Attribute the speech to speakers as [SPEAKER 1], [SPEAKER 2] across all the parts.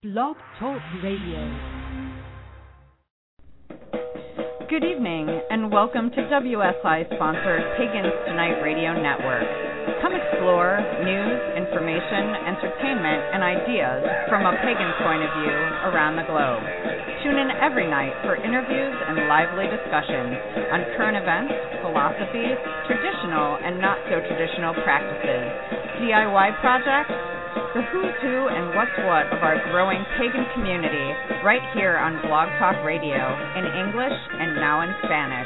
[SPEAKER 1] Blog Talk Radio. Good evening, and welcome to WSI-sponsored Pagans Tonight Radio Network. Come explore news, information, entertainment, and ideas from a pagan's point of view around the globe. Tune in every night for interviews and lively discussions on current events, philosophy, traditional and not-so-traditional practices, DIY projects, the who's who and what's what of our growing pagan community right here on Blog Talk Radio in English and now in Spanish.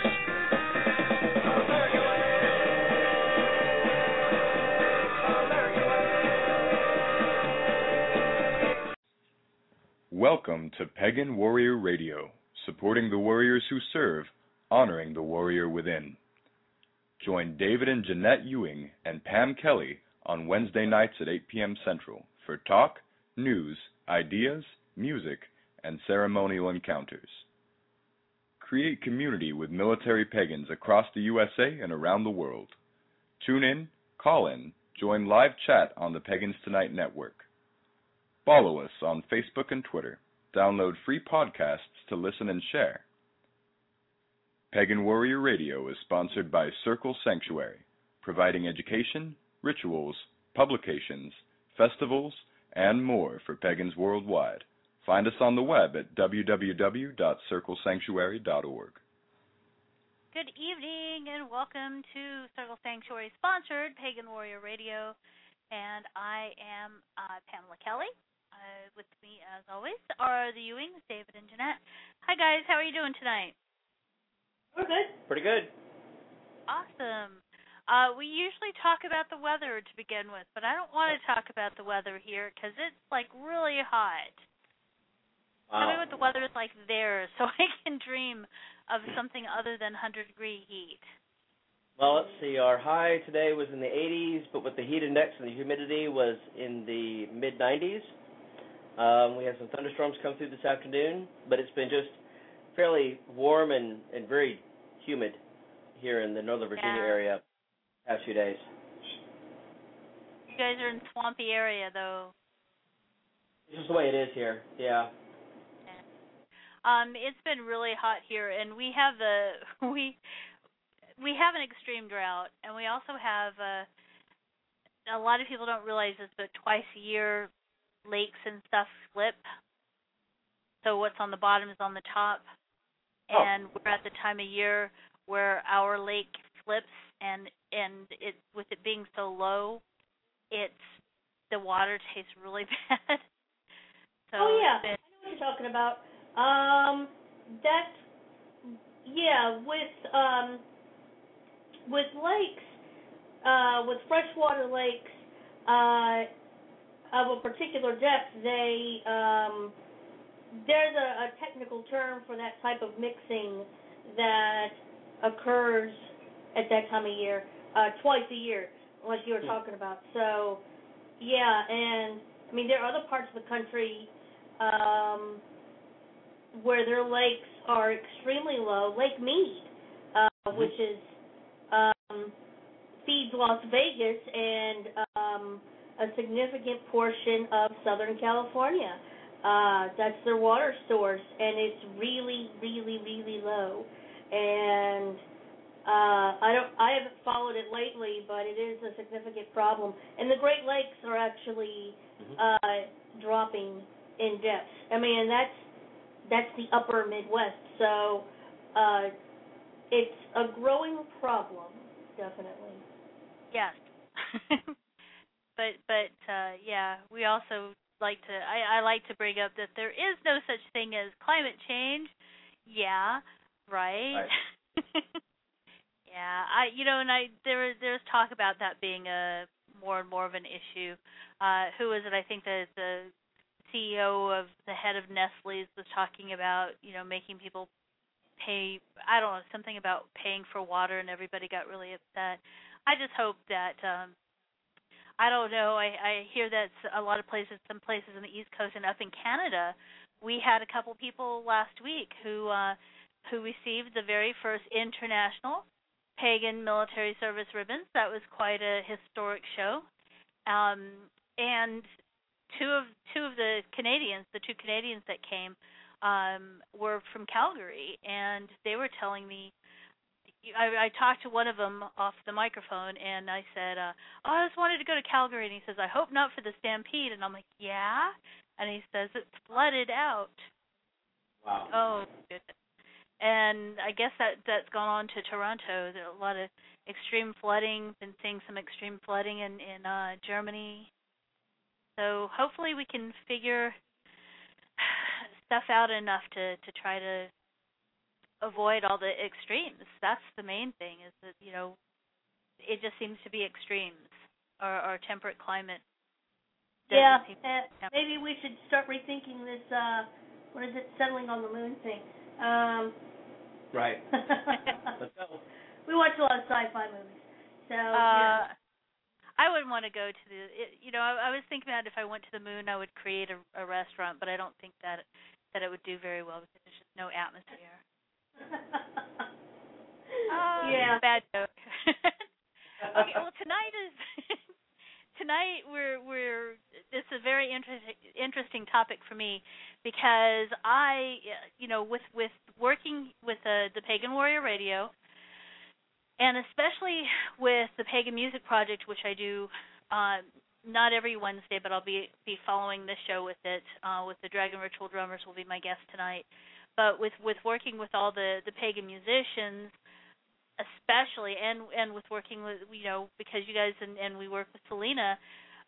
[SPEAKER 2] Welcome to Pagan Warrior Radio, supporting the warriors who serve, honoring the warrior within. Join David and Jeanette Ewing and Pam Kelly on Wednesday nights at 8 p.m. Central for talk, news, ideas, music, and ceremonial encounters. Create community with military pagans across the USA and around the world. Tune in, call in, join live chat on the Pagans Tonight Network. Follow us on Facebook and Twitter. Download free podcasts to listen and share. Pagan Warrior Radio is sponsored by Circle Sanctuary, providing education, rituals, publications, festivals, and more for pagans worldwide. Find us on the web at www.circlesanctuary.org.
[SPEAKER 3] Good evening and welcome to Circle Sanctuary sponsored Pagan Warrior Radio, and I am Pamela Kelly. With me, as always, are the Ewings, David and Jeanette. Hi guys, how are you doing tonight?
[SPEAKER 4] We're good.
[SPEAKER 5] Pretty good.
[SPEAKER 3] Awesome. We usually talk about the weather to begin with, but I don't want to talk about the weather here because it's like really hot.
[SPEAKER 5] Wow.
[SPEAKER 3] Tell me what the weather is like there so I can dream of something other than 100-degree heat.
[SPEAKER 5] Well, let's see. Our high today was in the 80s, but with the heat index and the humidity was in the mid-90s. We had some thunderstorms come through this afternoon, but it's been just fairly warm and very humid here in the Northern Virginia area past few days.
[SPEAKER 3] You guys are in a swampy area, though.
[SPEAKER 5] This is the way it is here, yeah.
[SPEAKER 3] It's been really hot here, and we have we have an extreme drought, and we also have a lot of people don't realize this, but twice a year lakes and stuff flip. So what's on the bottom is on the top, and we're at the time of year where our lake flips, and it with it being so low, the water tastes really bad. So
[SPEAKER 4] I know what you're talking about. With lakes, with freshwater lakes of a particular depth, there's a technical term for that type of mixing that occurs at that time of year, twice a year, like you were talking about. So, yeah, and I mean there are other parts of the country where their lakes are extremely low. Lake Mead, which is feeds Las Vegas and a significant portion of Southern California. That's their water source, and it's really, really, really low. And I haven't followed it lately, but it is a significant problem. And the Great Lakes are actually dropping in depth. I mean, and that's the upper Midwest. So it's a growing problem, definitely.
[SPEAKER 3] Yes. But yeah, we also like to. I like to bring up that there is no such thing as climate change. Yeah, right. Yeah, there's talk about that being a more and more of an issue. Who is it? I think that the CEO of the head of Nestle's was talking about, making people pay. I don't know, something about paying for water, and everybody got really upset. I just hope that. I don't know. I hear that a lot of places, some places on the East Coast and up in Canada, we had a couple people last week who received the very first international pagan military service ribbons. That was quite a historic show. And two of the Canadians, the two Canadians that came, were from Calgary, and they were telling me. I talked to one of them off the microphone, and I said, I just wanted to go to Calgary, and he says, I hope not for the Stampede, and I'm like, yeah? And he says, it's flooded out.
[SPEAKER 5] Wow.
[SPEAKER 3] Oh, goodness. And I guess that's gone on to Toronto. There are a lot of extreme flooding, been seeing some extreme flooding in Germany. So hopefully we can figure stuff out enough to try to avoid all the extremes. That's the main thing, is that, it just seems to be extremes. Our temperate climate.
[SPEAKER 4] Yeah, maybe we should start rethinking this, settling on the moon thing.
[SPEAKER 5] Right. Let's go.
[SPEAKER 4] We watch a lot of sci-fi movies. So,
[SPEAKER 3] I wouldn't want to go to I was thinking that if I went to the moon, I would create a restaurant, but I don't think that it would do very well because there's just no atmosphere.
[SPEAKER 4] Yeah.
[SPEAKER 3] Bad joke. Okay, well tonight we're this is a very interesting topic for me because I with working with the Pagan Warrior Radio, and especially with the Pagan Music Project, which I do not every Wednesday, but I'll be following this show with it. With the Dragon Ritual Drummers will be my guest tonight. But with working with all the pagan musicians, especially, and with working with, because you guys, and we work with Selena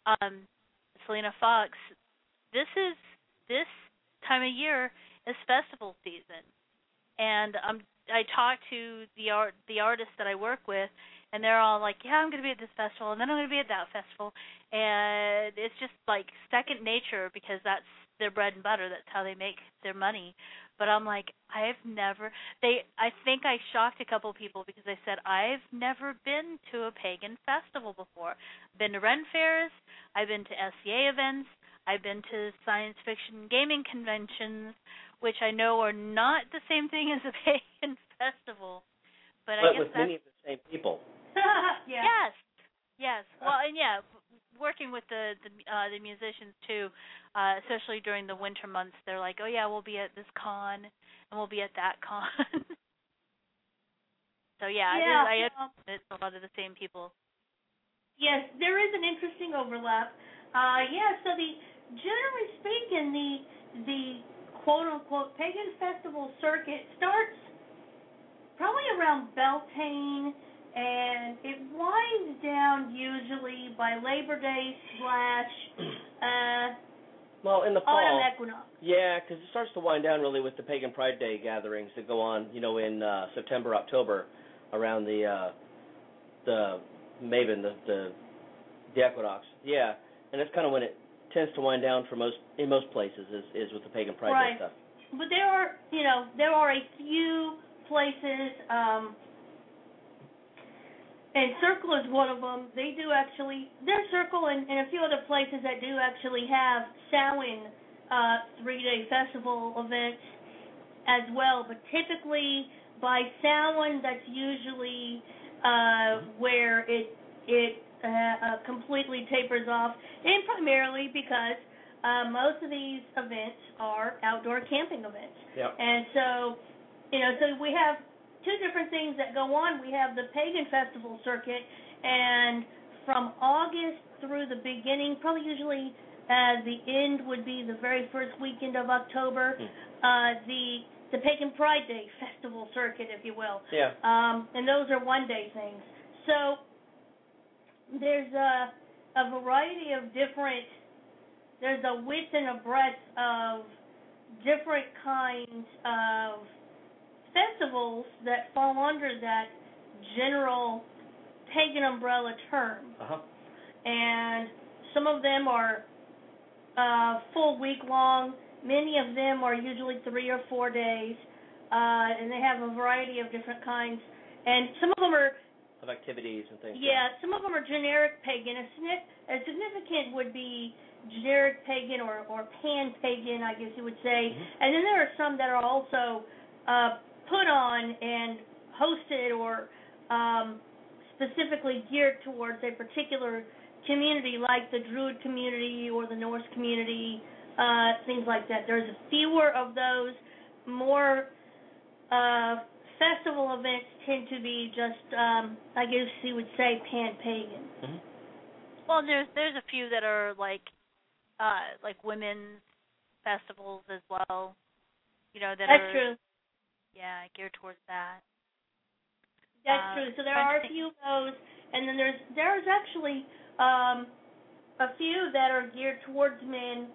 [SPEAKER 3] Fox, this time of year is festival season. And I talk to the artists that I work with, and they're all like, yeah, I'm going to be at this festival, and then I'm going to be at that festival. And it's just like second nature because that's their bread and butter. That's how they make their money. But I'm like, I think I shocked a couple people because I said, I've never been to a pagan festival before. I've been to Ren fairs, I've been to SCA events, I've been to science fiction gaming conventions, which I know are not the same thing as a pagan festival. But I guess
[SPEAKER 5] with many of the same people.
[SPEAKER 4] Yeah.
[SPEAKER 3] Yes. Well, and working with the musicians too, especially during the winter months, they're like, oh yeah, we'll be at this con and we'll be at that con. So it's a lot of the same people.
[SPEAKER 4] Yes, there is an interesting overlap. So generally speaking, the quote unquote pagan festival circuit starts probably around Beltane, and it winds down usually by Labor Day /
[SPEAKER 5] well, in the fall,
[SPEAKER 4] autumn equinox.
[SPEAKER 5] Yeah, because it starts to wind down really with the Pagan Pride Day gatherings that go on, in September, October, around the Maven, the equinox. Yeah, and that's kind of when it tends to wind down in most places is with the Pagan Pride Day stuff.
[SPEAKER 4] But there are a few places. And Circle is one of them. They do actually, there's Circle and a few other places that do actually have Samhain 3-day festival events as well. But typically by Samhain, that's usually where it completely tapers off, and primarily because most of these events are outdoor camping events.
[SPEAKER 5] Yep.
[SPEAKER 4] And so we have two different things that go on. We have the pagan festival circuit, and from August through the beginning, probably usually the end would be the very first weekend of October, the Pagan Pride Day festival circuit, if you will.
[SPEAKER 5] Yeah.
[SPEAKER 4] And those are one-day things. So there's a variety of there's a width and a breadth of different kinds of festivals that fall under that general pagan umbrella term.
[SPEAKER 5] Uh-huh.
[SPEAKER 4] And some of them are full week long. Many of them are usually 3 or 4 days, and they have a variety of different kinds. And some of them are
[SPEAKER 5] of activities and things.
[SPEAKER 4] Yeah, some of them are generic pagan. A significant would be generic pagan or pan-pagan, I guess you would say.
[SPEAKER 5] Mm-hmm.
[SPEAKER 4] And then there are some that are also put on and hosted or specifically geared towards a particular community, like the Druid community or the Norse community, things like that. There's fewer of those. More festival events tend to be just, I guess you would say, pan-pagan.
[SPEAKER 5] Mm-hmm.
[SPEAKER 3] Well, there's a few that are like women's festivals as well. That
[SPEAKER 4] That's
[SPEAKER 3] are
[SPEAKER 4] true.
[SPEAKER 3] Yeah, geared towards that.
[SPEAKER 4] That's true. So there are a few of those, and then there's actually a few that are geared towards men.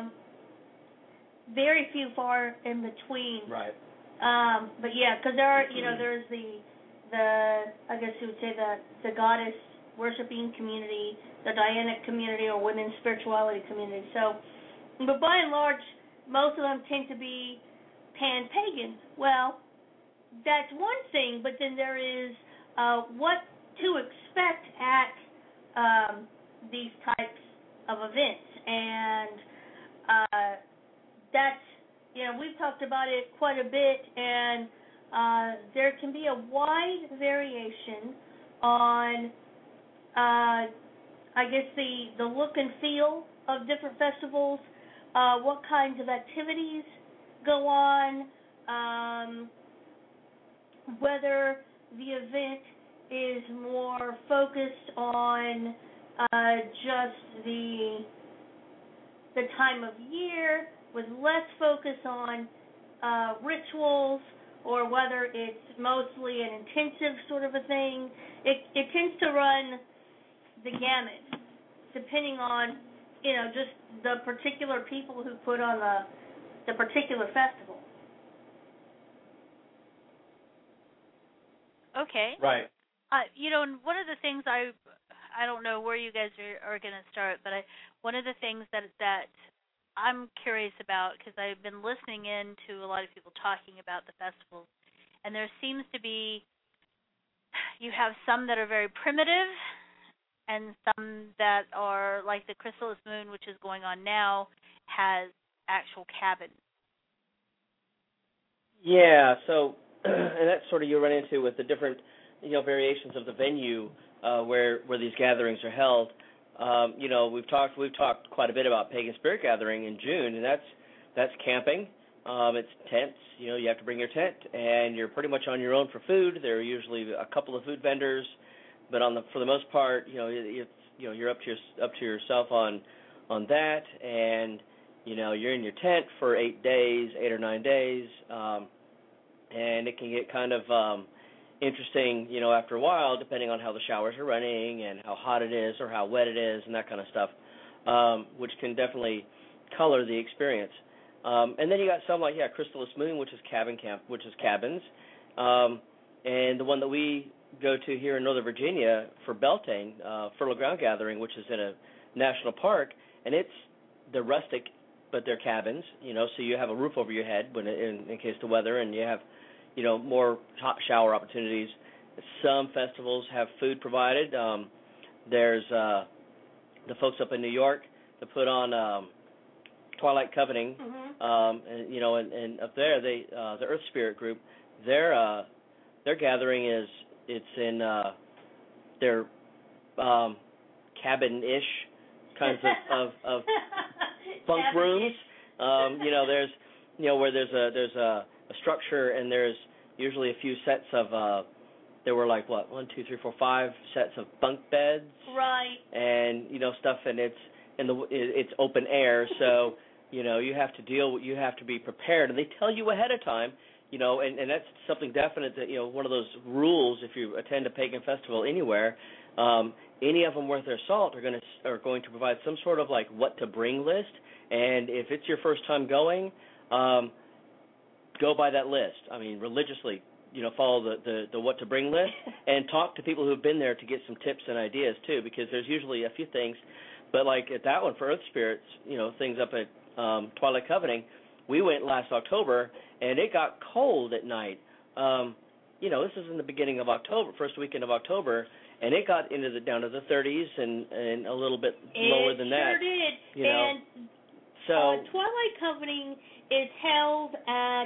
[SPEAKER 4] Very few far in between.
[SPEAKER 5] Right.
[SPEAKER 4] But yeah, because there are, there's the I guess you would say the goddess worshiping community, the Dianic community, or women's spirituality community. So, but by and large, most of them tend to be pan-pagan. Well, that's one thing, but then there is what to expect at these types of events, and that's, we've talked about it quite a bit, and there can be a wide variation on, I guess, the look and feel of different festivals, what kinds of activities go on, whether the event is more focused on just the time of year, with less focus on rituals, or whether it's mostly an intensive sort of a thing. It tends to run the gamut, depending on, just the particular people who put on the particular festival.
[SPEAKER 3] Okay.
[SPEAKER 5] Right.
[SPEAKER 3] And one of the things I don't know where you guys are going to start, but one of the things that I'm curious about, because I've been listening in to a lot of people talking about the festivals, and there seems to be, you have some that are very primitive, and some that are like the Chrysalis Moon, which is going on now, has actual cabins.
[SPEAKER 5] Yeah, so and that's sort of you run into with the different variations of the venue where these gatherings are held. We've talked quite a bit about Pagan Spirit Gathering in June, and that's camping. It's tents. You have to bring your tent, and you're pretty much on your own for food. There are usually a couple of food vendors, but for the most part, you're up to yourself on that, and you're in your tent for 8 or 9 days, and it can get kind of interesting, after a while, depending on how the showers are running and how hot it is or how wet it is and that kind of stuff, which can definitely color the experience. And then you got some like Chrysalis Moon, which is cabins, and the one that we go to here in Northern Virginia for Beltane, Fertile Ground Gathering, which is in a national park, and they're rustic, but they're cabins, so you have a roof over your head in case of the weather, and you have more hot shower opportunities. Some festivals have food provided. There's the folks up in New York that put on Twilight Covening, and up there the Earth Spirit group, their gathering it's in their cabin-ish kinds of bunk rooms. There's where there's a structure, and there's usually a few sets of there were like 1, 2, 3, 4, 5 sets of bunk beds,
[SPEAKER 4] right?
[SPEAKER 5] And stuff, and it's open air, so you have to be prepared, and they tell you ahead of time, and that's something definite that one of those rules if you attend a pagan festival anywhere. Any of them worth their salt are going to provide some sort of like what to bring list, and if it's your first time going, go by that list. I mean, religiously, follow the what to bring list, and talk to people who've been there to get some tips and ideas too, because there's usually a few things. But like at that one for Earth Spirits, things up at Twilight Covening, we went last October, and it got cold at night. This is in the beginning of October, first weekend of October, and it got down to the 30s and a little bit lower than that.
[SPEAKER 4] It sure did.
[SPEAKER 5] And so
[SPEAKER 4] Twilight Covening is held at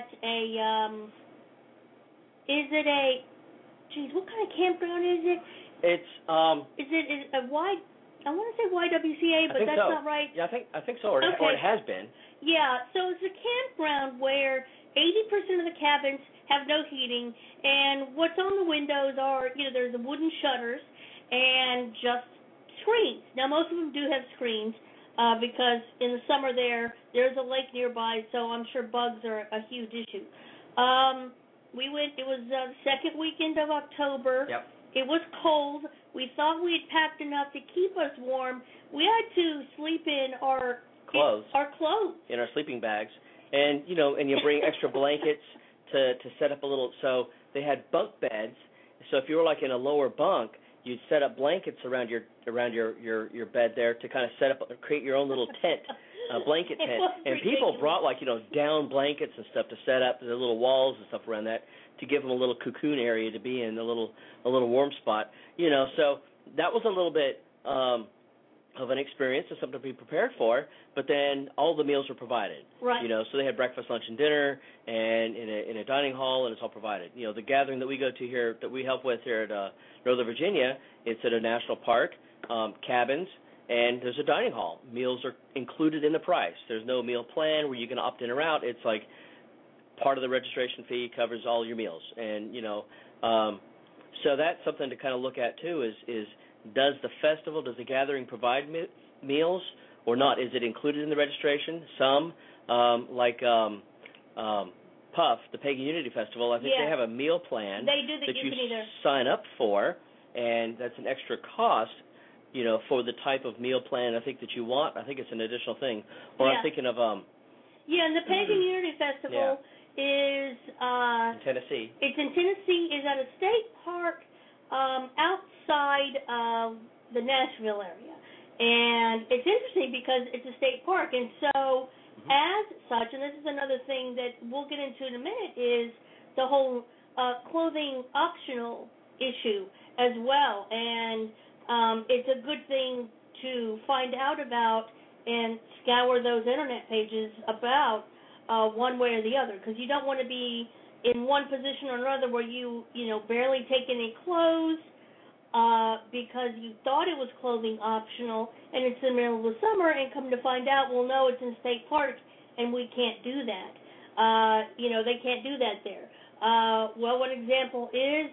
[SPEAKER 4] what kind of campground is it?
[SPEAKER 5] It's
[SPEAKER 4] Is it a wide I want to say YWCA, but that's
[SPEAKER 5] so.
[SPEAKER 4] not right.
[SPEAKER 5] Yeah, I think so, or it has been.
[SPEAKER 4] Yeah, so it's a campground where 80% of the cabins have no heating, and what's on the windows are, there's the wooden shutters and just screens. Now, most of them do have screens because in the summer there's a lake nearby, so I'm sure bugs are a huge issue. We went, it was the second weekend of October.
[SPEAKER 5] Yep.
[SPEAKER 4] It was cold. We thought we had packed enough to keep us warm. We had to sleep in our clothes.
[SPEAKER 5] In our sleeping bags. And, and you bring extra blankets to set up a little. So they had bunk beds. So if you were like in a lower bunk, you'd set up blankets around your bed there to kind of set up, create your own little tent, blanket tent. And people brought down blankets and stuff to set up the little walls and stuff around that to give them a little cocoon area to be in, a little warm spot. So that was a little bit of an experience and something to be prepared for. But then all the meals were provided.
[SPEAKER 4] Right.
[SPEAKER 5] So they had breakfast, lunch, and dinner, and in a dining hall, and it's all provided. The gathering that we go to here, that we help with here at Northern Virginia, it's at a national park, cabins, and there's a dining hall. Meals are included in the price. There's no meal plan where you can opt in or out. It's like part of the registration fee covers all your meals, and so that's something to kind of look at too. Is does the gathering provide meals or not? Is it included in the registration? Some like PUF, the Pagan Unity Festival, I think they have a meal plan
[SPEAKER 4] that you
[SPEAKER 5] can either sign up for, and that's an extra cost, for the type of meal plan I think that you want. I think it's an additional thing. Or I'm thinking of
[SPEAKER 4] and the Pagan Unity Festival is
[SPEAKER 5] in Tennessee.
[SPEAKER 4] It's in Tennessee. Is at a state park outside of the Nashville area. And it's interesting because it's a state park, and so as such, and this is another thing that we'll get into in a minute, is the whole clothing optional issue as well. And it's a good thing to find out about and scour those internet pages about one way or the other, because you don't want to be in one position or another where you barely take any clothes because you thought it was clothing optional, and it's in the middle of the summer, and come to find out, well, no, it's in state park, and we can't do that. They can't do that there. Well, one example is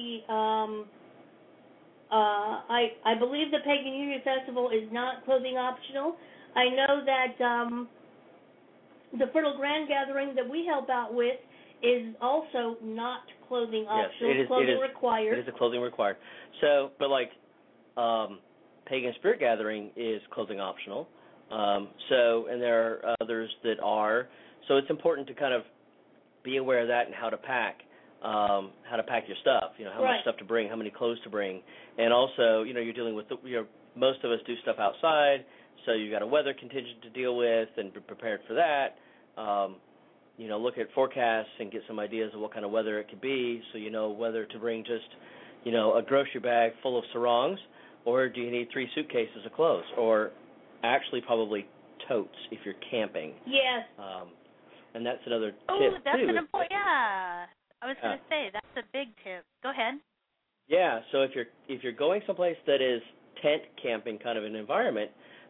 [SPEAKER 4] I believe the Pagan Unity Festival is not clothing optional. I know that the Fertile Grand Gathering that we help out with is also not clothing optional.
[SPEAKER 5] Yes,
[SPEAKER 4] clothing required.
[SPEAKER 5] It is a clothing required. So, but like Pagan Spirit Gathering is clothing optional. And there are others that are. So it's important to kind of be aware of that and how to pack your stuff. How much stuff to bring, how many clothes to bring, and also you're dealing with most of us do stuff outside, so you've got a weather contingent to deal with and be prepared for that. Look at forecasts and get some ideas of what kind of weather it could be, so you know whether to bring just a grocery bag full of sarongs, or do you need 3 suitcases of clothes, or actually probably totes if you're camping.
[SPEAKER 4] Yes.
[SPEAKER 5] And that's another tip
[SPEAKER 3] too. Oh, that's
[SPEAKER 5] an
[SPEAKER 3] important. Yeah, I was going to say that's a big tip. Go ahead.
[SPEAKER 5] Yeah. So if you're going someplace that is tent camping kind of an environment,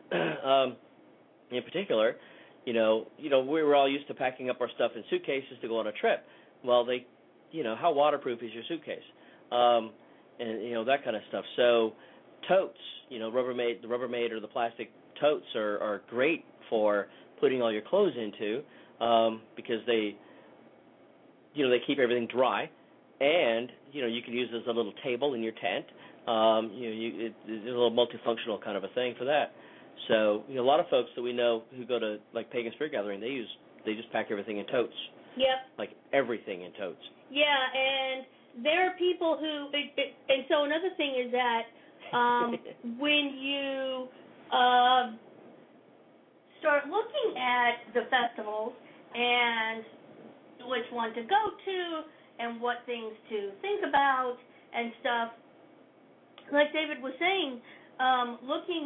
[SPEAKER 5] in particular, we were all used to packing up our stuff in suitcases to go on a trip. Well, how waterproof is your suitcase? And that kind of stuff. So totes, the Rubbermaid or the plastic totes are great for putting all your clothes into, because they keep everything dry, and you can use it as a little table in your tent. It's a little multifunctional kind of a thing for that. So a lot of folks that we know who go to like Pagan Spirit Gathering, they just pack everything in totes.
[SPEAKER 4] Yep.
[SPEAKER 5] Like everything in totes.
[SPEAKER 4] Yeah, and there are people who, and so another thing is that when you start looking at the festivals and which one to go to and what things to think about and stuff, like David was saying, looking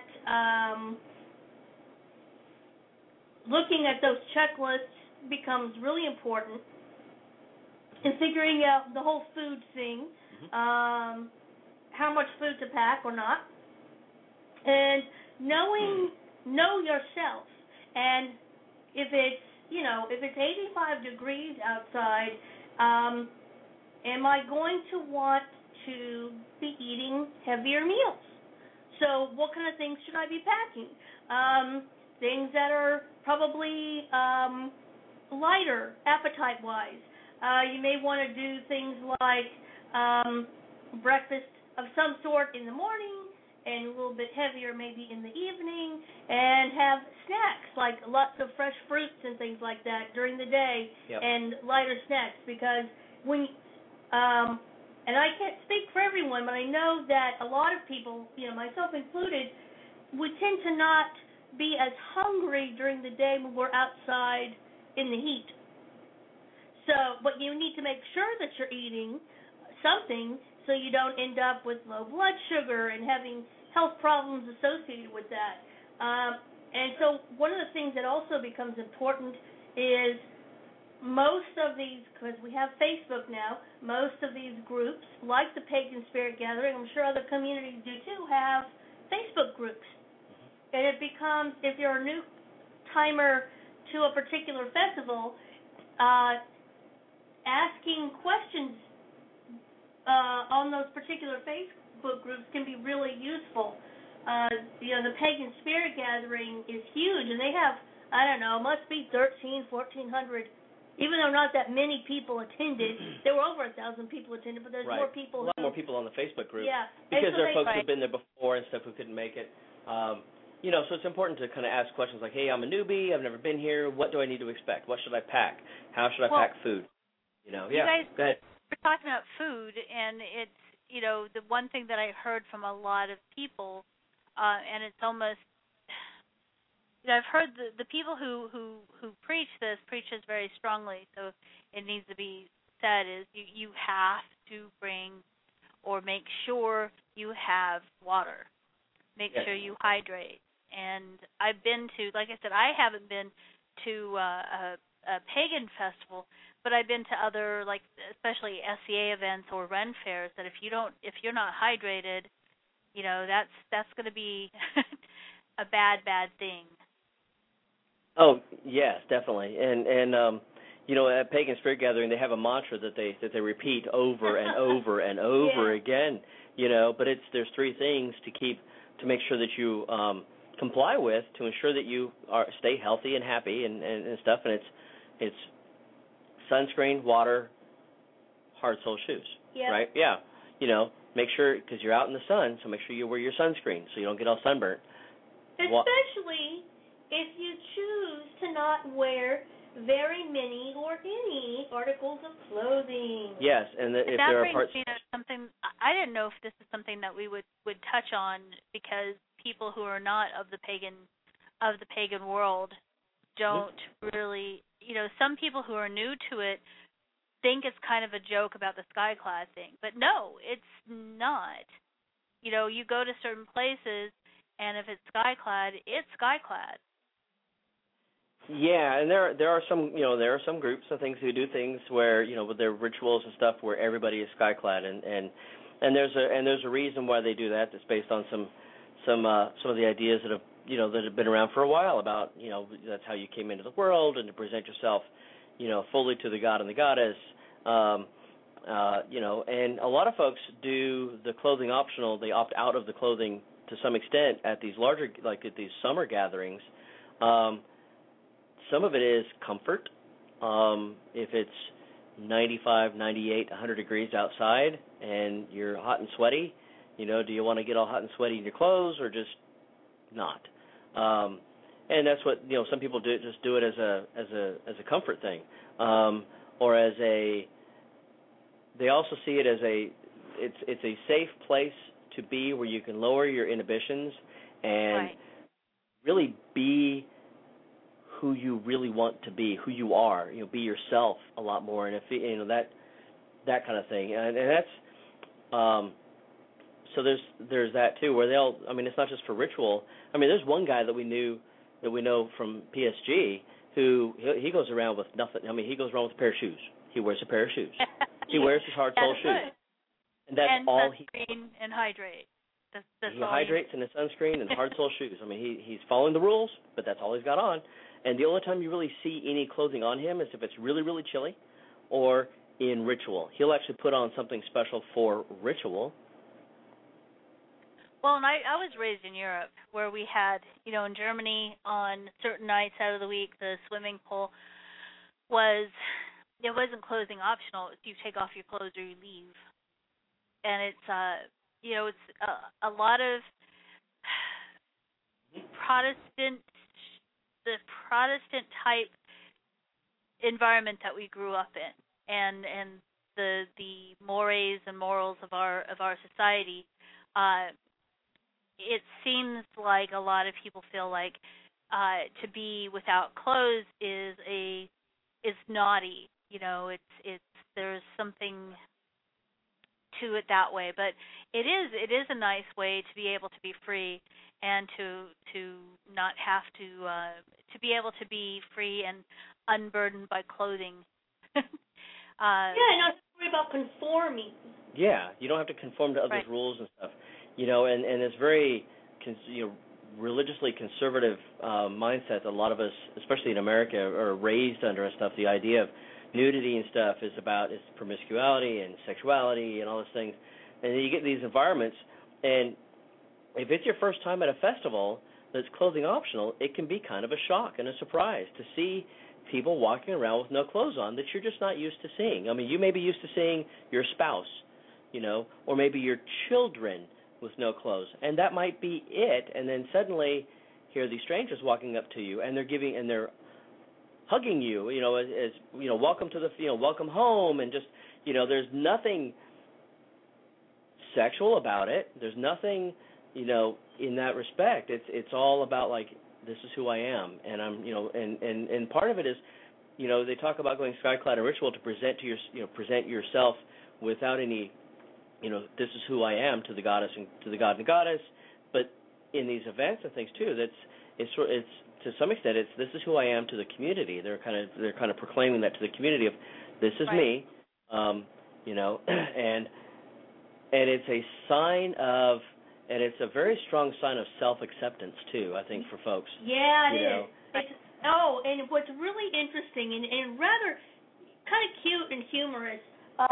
[SPEAKER 4] at those checklists becomes really important, and figuring out the whole food thing, how much food to pack or not. And know yourself. And if it's 85 degrees outside, am I going to want to be eating heavier meals? So what kind of things should I be packing? Things that are probably lighter appetite-wise. You may want to do things like breakfast of some sort in the morning and a little bit heavier maybe in the evening, and have snacks like lots of fresh fruits and things like that during the day.
[SPEAKER 5] Yep.
[SPEAKER 4] And lighter snacks, because when and I can't speak for everyone, but I know that a lot of people, myself included, we tend to not be as hungry during the day when we're outside in the heat. So, but you need to make sure that you're eating something so you don't end up with low blood sugar and having health problems associated with that. And so one of the things that also becomes important is most of these, because we have Facebook now, most of these groups, like the Pagan Spirit Gathering, I'm sure other communities do too, have Facebook groups. And it becomes, if you're a new timer to a particular festival, asking questions on those particular Facebook groups can be really useful. The Pagan Spirit Gathering is huge, and they have, must be 1,300, 1,400. Even though not that many people attended, there were over 1,000 people attended, but there's more people.
[SPEAKER 5] A lot more people on the Facebook group.
[SPEAKER 4] Yeah,
[SPEAKER 5] because there are folks who've been there before and stuff who couldn't make it. So it's important to kind of ask questions like, hey, I'm a newbie, I've never been here, what do I need to expect? What should I pack? How should I pack food?
[SPEAKER 3] You guys,
[SPEAKER 5] go ahead.
[SPEAKER 3] We're talking about food, and it's, the one thing that I heard from a lot of people, and it's almost, I've heard the people who preach this very strongly, so it needs to be said, is you have to bring or make sure you have water. Make sure you hydrate. And I've been to, like I said, I haven't been to a pagan festival, but I've been to other, like especially SCA events or Ren fairs, that if you're not hydrated, that's going to be a bad thing.
[SPEAKER 5] Oh yes, definitely. And at Pagan Spirit Gathering, they have a mantra that they repeat over and over and over again. But there's three things to make sure that you comply with to ensure that you stay healthy and happy and stuff. And it's sunscreen, water, hard sole shoes.
[SPEAKER 4] Yep.
[SPEAKER 5] Right? Yeah. Make sure, because you're out in the sun, so make sure you wear your sunscreen so you don't get all sunburnt.
[SPEAKER 4] Especially if you choose to not wear very many or any articles of clothing.
[SPEAKER 5] Yes, and if
[SPEAKER 3] that
[SPEAKER 5] there are
[SPEAKER 3] brings
[SPEAKER 5] parts.
[SPEAKER 3] Me to something, I didn't know if this is something that we would touch on, because people who are not of the pagan world don't really, some people who are new to it think it's kind of a joke about the skyclad thing, but no, it's not. You go to certain places, and if it's skyclad, it's skyclad.
[SPEAKER 5] Yeah, and there are some groups and things who do things where with their rituals and stuff where everybody is skyclad, and there's a reason why they do that. That's based on some of the ideas that have been around for a while about that's how you came into the world, and to present yourself fully to the god and the goddess. And a lot of folks do the clothing optional. They opt out of the clothing to some extent at these larger, like at these summer gatherings. Some of it is comfort. If it's 95, 98, 100 degrees outside and you're hot and sweaty, do you want to get all hot and sweaty in your clothes or just not? And that's what some people do. Just do it as a comfort thing, or as a. They also see it as it's a safe place to be where you can lower your inhibitions and really be who you really want to be, who you are, be yourself a lot more, and if that kind of thing, and that's so there's that too, where it's not just for ritual. There's one guy that we know from PSG who he goes around with nothing. He goes around with a pair of shoes. He wears a pair of shoes. He wears his hard sole shoes, and that's all he.
[SPEAKER 3] And hydrate. That's
[SPEAKER 5] he
[SPEAKER 3] all
[SPEAKER 5] hydrates in a sunscreen and hard sole shoes. I mean, he's following the rules, but that's all he's got on. And the only time you really see any clothing on him is if it's really, really chilly or in ritual. He'll actually put on something special for ritual.
[SPEAKER 3] Well, and I was raised in Europe where we had, in Germany on certain nights out of the week, the swimming pool wasn't clothing optional. You take off your clothes or you leave. And it's a lot of the Protestant type environment that we grew up in, and the mores and morals of our society. It seems like a lot of people feel like to be without clothes is naughty. There's something to it that way, but it is a nice way to be able to be free and to not have to be able to be free and unburdened by clothing.
[SPEAKER 4] Not to worry about conforming.
[SPEAKER 5] Yeah, you don't have to conform to others' rules and stuff. And it's very religiously conservative mindset that a lot of us, especially in America, are raised under and stuff. The idea of nudity and stuff is promiscuity and sexuality and all those things. And then you get these environments, and if it's your first time at a festival that's clothing optional, it can be kind of a shock and a surprise to see people walking around with no clothes on that you're just not used to seeing. I mean, you may be used to seeing your spouse, or maybe your children with no clothes, and that might be it. And then suddenly, here are these strangers walking up to you, and they're hugging you, as welcome to welcome home, and just, there's nothing sexual about it. There's nothing, in that respect. It's all about like, this is who I am, and I'm, and part of it is, they talk about going skyclad and ritual to present yourself without any, this is who I am to the goddess and to the god and the goddess. But in these events and things too, it's to some extent this is who I am to the community. They're kind of proclaiming that to the community of this is me, and it's a sign of. And it's a very strong sign of self-acceptance, too, I think, for folks.
[SPEAKER 4] Yeah, it is. And what's really interesting and rather kind of cute and humorous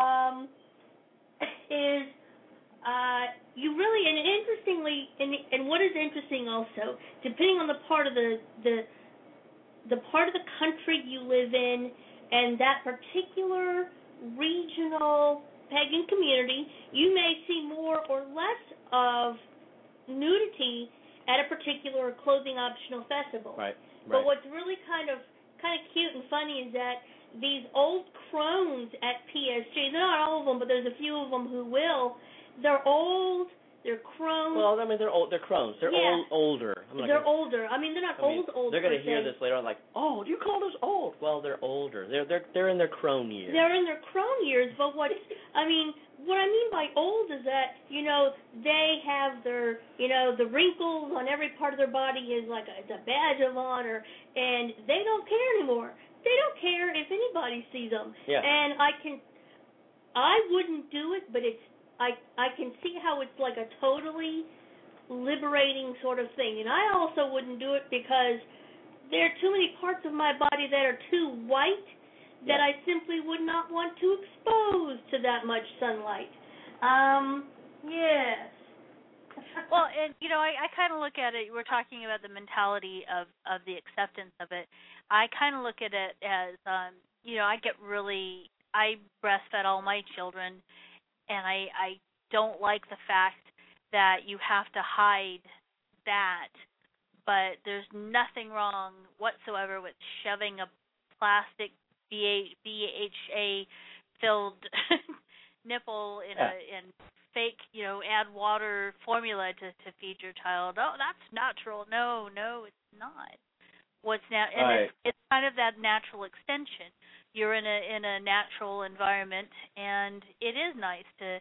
[SPEAKER 4] is you really, and interestingly, and what is interesting also, depending on the part of the part of the country you live in and that particular regional pagan community, you may see more or less of nudity at a particular clothing optional festival.
[SPEAKER 5] Right.
[SPEAKER 4] But what's really kind of cute and funny is that these old crones at PSG, they're not all of them, but there's a few of them who will. They're old. They're crones.
[SPEAKER 5] Well, I mean, they're old. They're crones. They're older.
[SPEAKER 4] They're older. I mean, they're not old.
[SPEAKER 5] They're going to hear this later on, like, oh, you call us old? Well, they're older. They're in their crone years.
[SPEAKER 4] They're in their crone years, but what I mean by old is that they have their the wrinkles on every part of their body is like it's a badge of honor, and they don't care anymore. They don't care if anybody sees them.
[SPEAKER 5] Yeah.
[SPEAKER 4] And I wouldn't do it, but I can see how it's like a totally liberating sort of thing. And I also wouldn't do it because there are too many parts of my body that are too white that I simply would not want to expose to that much sunlight. Yes.
[SPEAKER 3] Well, and I kind of look at it. We're talking about the mentality of the acceptance of it. I kind of look at it as, I breastfed all my children, and I don't like the fact that you have to hide that, but there's nothing wrong whatsoever with shoving a plastic BHA-filled nipple in fake, add water formula to feed your child. Oh, that's natural. No, it's not. It's kind of that natural extension. You're in a natural environment, and it is nice to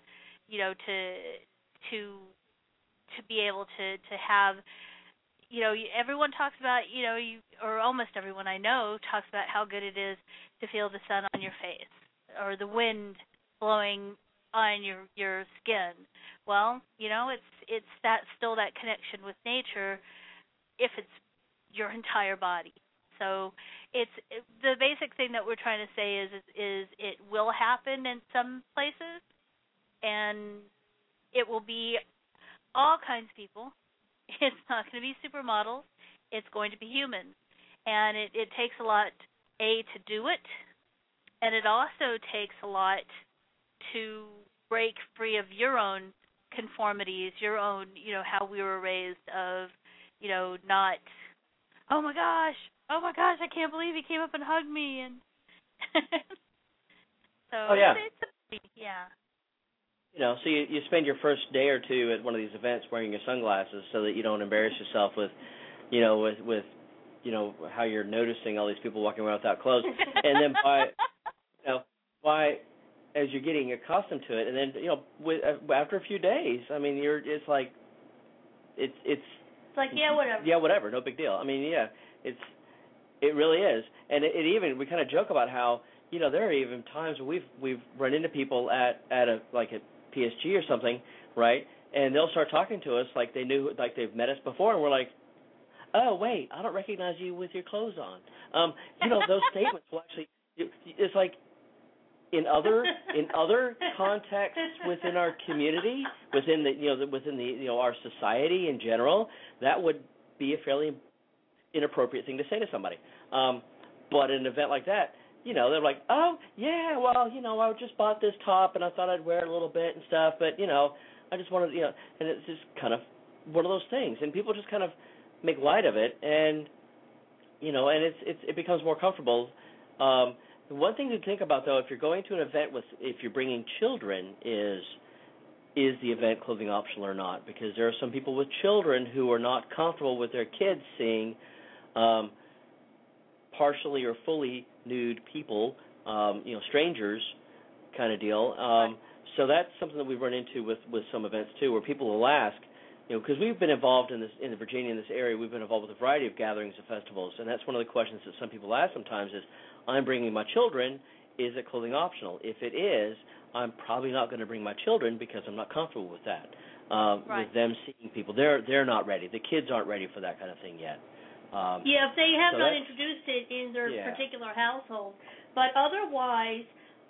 [SPEAKER 3] be able to have. Everyone talks about, or almost everyone I know talks about how good it is to feel the sun on your face or the wind blowing, on your skin. Well, it's still that connection with nature if it's your entire body. So the basic thing that we're trying to say is it will happen in some places, and it will be all kinds of people. It's not going to be supermodels. It's going to be humans. And it takes a lot, to do it, and it also takes a lot to break free of your own conformities, your own, how we were raised of, not, oh my gosh, I can't believe he came up and hugged me. And so,
[SPEAKER 5] oh, yeah.
[SPEAKER 3] Yeah.
[SPEAKER 5] So you spend your first day or two at one of these events wearing your sunglasses so that you don't embarrass yourself with how you're noticing all these people walking around without clothes, and then by as you're getting accustomed to it, and then after a few days, I mean, it's like
[SPEAKER 4] whatever.
[SPEAKER 5] Yeah, whatever, no big deal. I mean, it really is, and it even we kind of joke about how there are even times when we've run into people at PSG or something, right? And they'll start talking to us like they've met us before, and we're like, oh wait, I don't recognize you with your clothes on. Those statements will actually. It's like in other contexts within our community, within our society in general, that would be a fairly inappropriate thing to say to somebody. But at an event like that, they're like, oh yeah, well, I just bought this top and I thought I'd wear it a little bit and stuff, but I just wanted, and it's just kind of one of those things, and people just kind of make light of it, and and it becomes more comfortable. One thing to think about, though, if you're going to an event if you're bringing children, is the event clothing optional or not? Because there are some people with children who are not comfortable with their kids seeing partially or fully nude people, strangers, kind of deal. So that's something that we've run into with some events too, where people will ask, because we've been involved in Virginia, in this area, we've been involved with a variety of gatherings and festivals, and that's one of the questions that some people ask sometimes is, I'm bringing my children, is it clothing optional? If it is, I'm probably not going to bring my children because I'm not comfortable with that.
[SPEAKER 3] Right.
[SPEAKER 5] With them seeing people, they're not ready. The kids aren't ready for that kind of thing yet.
[SPEAKER 4] If they have not introduced it in their particular household. But otherwise,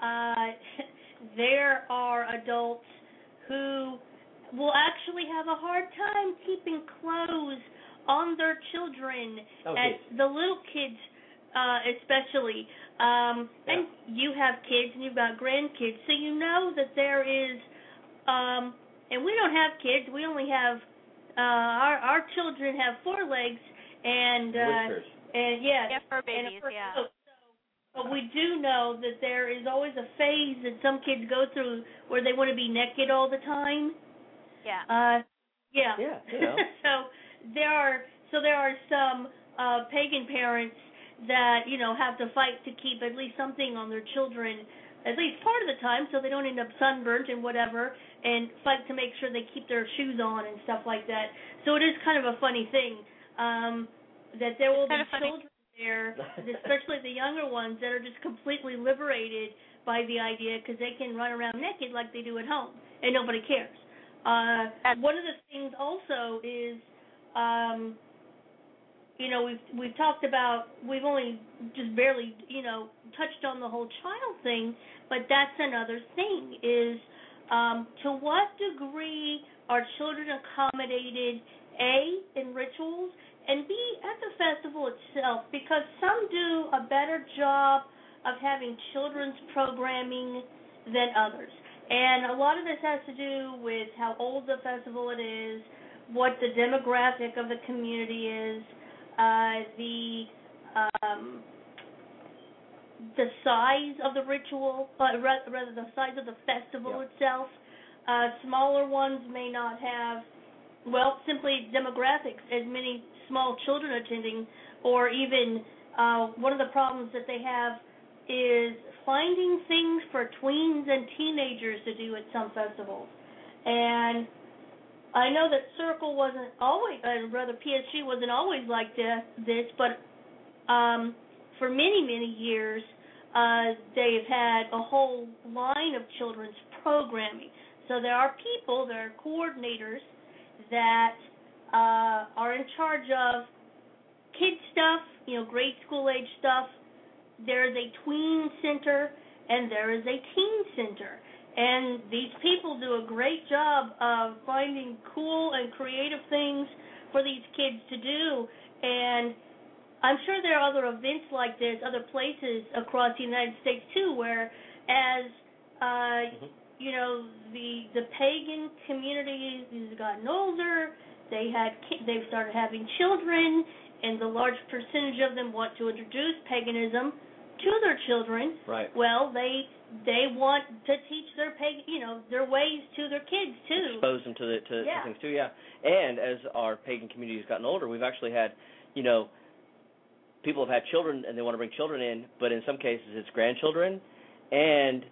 [SPEAKER 4] there are adults who will actually have a hard time keeping clothes on their children, and the little kids especially. And you have kids and you've got grandkids, so you know that there is, and we don't have kids, we only have, our children have 4 legs, and
[SPEAKER 3] fur babies,
[SPEAKER 4] But we do know that there is always a phase that some kids go through where they want to be naked all the time.
[SPEAKER 3] Yeah.
[SPEAKER 4] So there are some pagan parents that have to fight to keep at least something on their children at least part of the time, so they don't end up sunburnt and whatever, and fight to make sure they keep their shoes on and stuff like that. So it is kind of a funny thing. That there will be children there, especially the younger ones, that are just completely liberated by the idea because they can run around naked like they do at home, and nobody cares. One of the things also is, we've talked about, we've only just barely, touched on the whole child thing, but that's another thing is, to what degree are children accommodated, A, in rituals, and B, at the festival itself, because some do a better job of having children's programming than others. And a lot of this has to do with how old the festival it is, what the demographic of the community is, the size of the ritual, rather the size of the festival itself. Smaller ones may not have, simply demographics, as many small children attending, or even one of the problems that they have is finding things for tweens and teenagers to do at some festivals. And I know that Circle wasn't always, PSG wasn't always like this, but for many, many years, they've had a whole line of children's programming. So there are people, there are coordinators that are in charge of kid stuff, grade school age stuff. There is a tween center and there is a teen center. And these people do a great job of finding cool and creative things for these kids to do. And I'm sure there are other events like this, other places across the United States too, where as the pagan community has gotten older, they've started having children, and the large percentage of them want to introduce paganism to their children.
[SPEAKER 5] Right.
[SPEAKER 4] Well, they want to teach their their ways to their kids too.
[SPEAKER 5] Expose them to things too, yeah. And as our pagan community has gotten older, we've actually had, people have had children and they want to bring children in, but in some cases it's grandchildren, and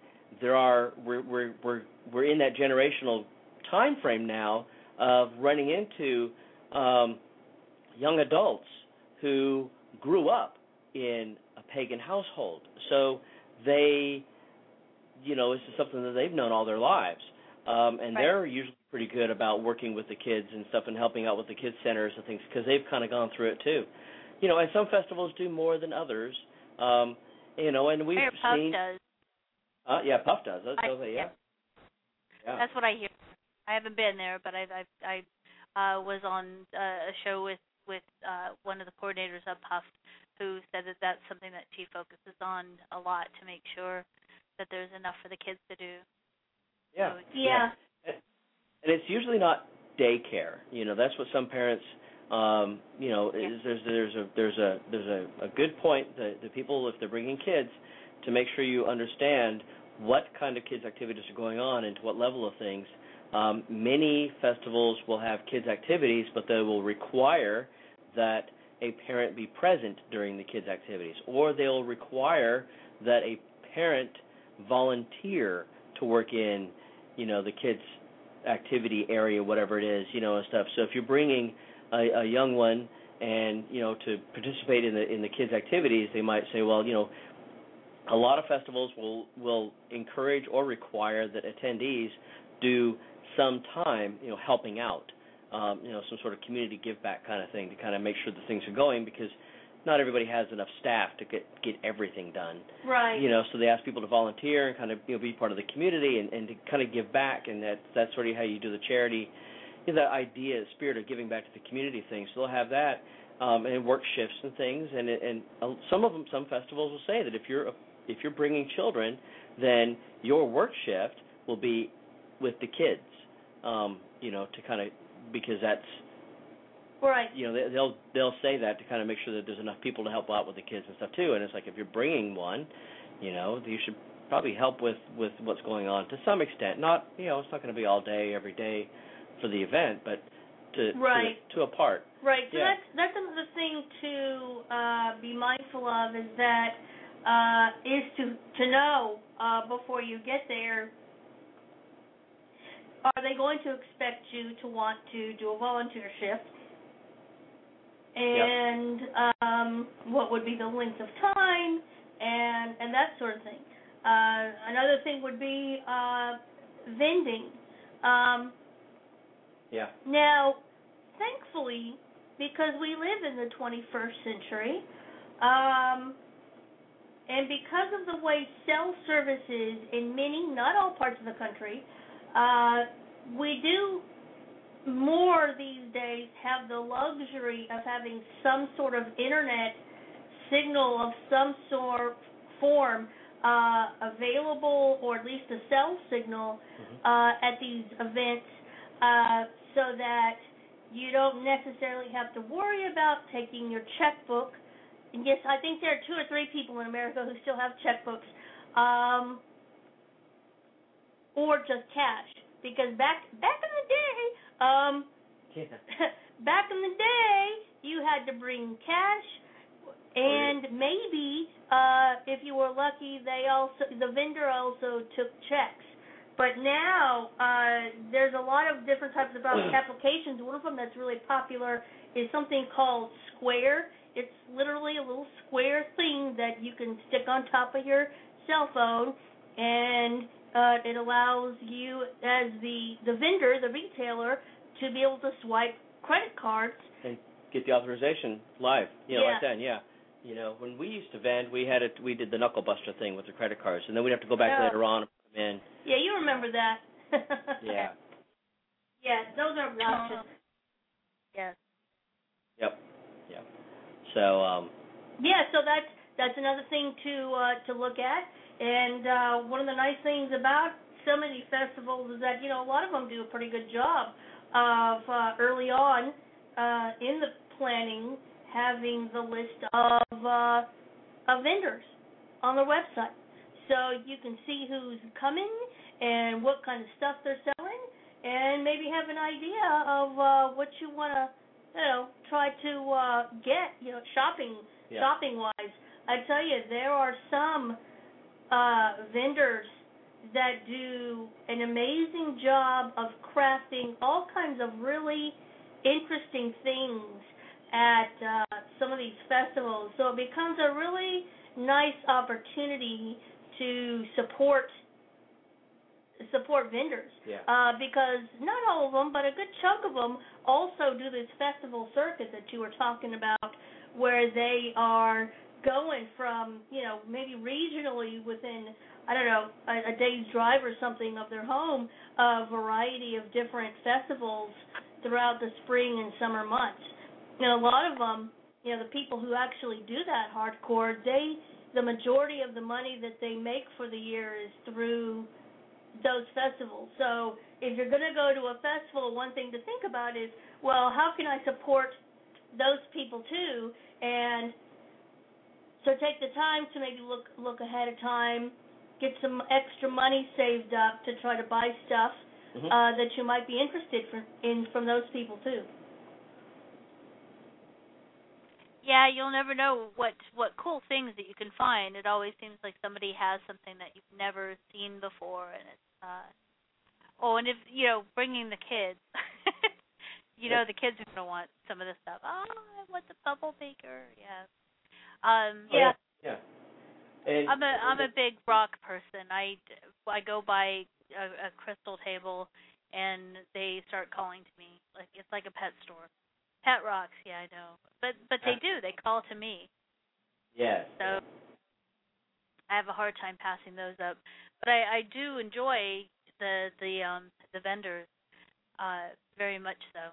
[SPEAKER 5] we're in that generational time frame now of running into young adults who grew up in a pagan household. So they, this is something that they've known all their lives. And
[SPEAKER 3] right.
[SPEAKER 5] They're usually pretty good about working with the kids and stuff and helping out with the kids centers and things because they've kind of gone through it too. And some festivals do more than others. And we've seen.
[SPEAKER 3] Puff does.
[SPEAKER 5] Yeah, Puff does. Yeah.
[SPEAKER 3] That's what I hear. I haven't been there, but I was on a show with one of the coordinators of Puff, who said that that's something that she focuses on a lot to make sure that there's enough for the kids to do.
[SPEAKER 5] Yeah.
[SPEAKER 3] So,
[SPEAKER 4] yeah.
[SPEAKER 5] And it's usually not daycare. That's what some parents. There's a good point that people, if they're bringing kids, to make sure you understand what kind of kids activities are going on and to what level of things. Many festivals will have kids activities, but they will require that a parent be present during the kids activities, or they'll require that a parent volunteer to work in, the kids activity area, whatever it is, and stuff. So if you're bringing a young one and, to participate in the kids activities, they might say, well, a lot of festivals will encourage or require that attendees do some time, helping out, some sort of community give back kind of thing to kind of make sure that things are going, because not everybody has enough staff to get everything done.
[SPEAKER 4] Right.
[SPEAKER 5] So they ask people to volunteer and kind of be part of the community and to kind of give back, and that's sort of how you do the charity. That idea, spirit of giving back to the community thing. So they'll have that and work shifts and things, and some festivals will say that if you're bringing children, then your work shift will be with the kids, to kind of, because that's
[SPEAKER 4] right.
[SPEAKER 5] They'll say that to kind of make sure that there's enough people to help out with the kids and stuff too. And it's like, if you're bringing one, you should probably help with what's going on to some extent. Not, it's not going to be all day every day for the event, but to a part.
[SPEAKER 4] Right. So
[SPEAKER 5] yeah.
[SPEAKER 4] that's another thing to be mindful of, is that is to know before you get there, are they going to expect you to want to do a volunteer shift? And what would be the length of time and that sort of thing. Another thing would be vending. Now, thankfully, because we live in the 21st century, and because of the way cell service is in many, not all parts of the country, we do more these days have the luxury of having some sort of internet signal of some form available, or at least a cell signal at these events, so that you don't necessarily have to worry about taking your checkbook. And yes, I think there are 2 or 3 people in America who still have checkbooks, or just cash. Because back in the day, back in the day, you had to bring cash, and maybe if you were lucky, the vendor also took checks. But now there's a lot of different types of applications. One of them that's really popular is something called Square. It's literally a little square thing that you can stick on top of your cell phone, and it allows you as the vendor, the retailer, to be able to swipe credit cards
[SPEAKER 5] and get the authorization live.
[SPEAKER 4] Yeah.
[SPEAKER 5] Right then. Yeah. When we used to vend, we did the knuckle buster thing with the credit cards, and then we'd have to go back later on and put them in.
[SPEAKER 4] Yeah, you remember that.
[SPEAKER 5] Yeah.
[SPEAKER 4] Yeah, those are obnoxious.
[SPEAKER 3] Yes.
[SPEAKER 5] Yep. So.
[SPEAKER 4] Yeah, so that's another thing to look at, and one of the nice things about some of these festivals is that a lot of them do a pretty good job of early on in the planning having the list of vendors on their website, so you can see who's coming and what kind of stuff they're selling, and maybe have an idea of what you want to try to get shopping wise. I tell you, there are some vendors that do an amazing job of crafting all kinds of really interesting things at some of these festivals. So it becomes a really nice opportunity to support vendors.
[SPEAKER 5] Yeah.
[SPEAKER 4] Because not all of them, but a good chunk of them also do this festival circuit that you were talking about, where they are going from, maybe regionally within, I don't know, a day's drive or something of their home, a variety of different festivals throughout the spring and summer months. A lot of them, the people who actually do that hardcore, the majority of the money that they make for the year is through those festivals. So if you're going to go to a festival, one thing to think about is, well, how can I support those people too? And so take the time to maybe look ahead of time, get some extra money saved up to try to buy stuff that you might be interested in from those people too.
[SPEAKER 3] Yeah, you'll never know what cool things that you can find. It always seems like somebody has something that you've never seen before, and it's and if bringing the kids, the kids are gonna want some of this stuff. Oh, I want the bubble maker. Yeah.
[SPEAKER 5] Yeah. And
[SPEAKER 3] I'm a big rock person. I go by a crystal table, and they start calling to me like it's like a pet store. Pet rocks, yeah, I know, but they do. They call to me.
[SPEAKER 5] Yeah.
[SPEAKER 3] So I have a hard time passing those up, but I do enjoy the vendors, very much so.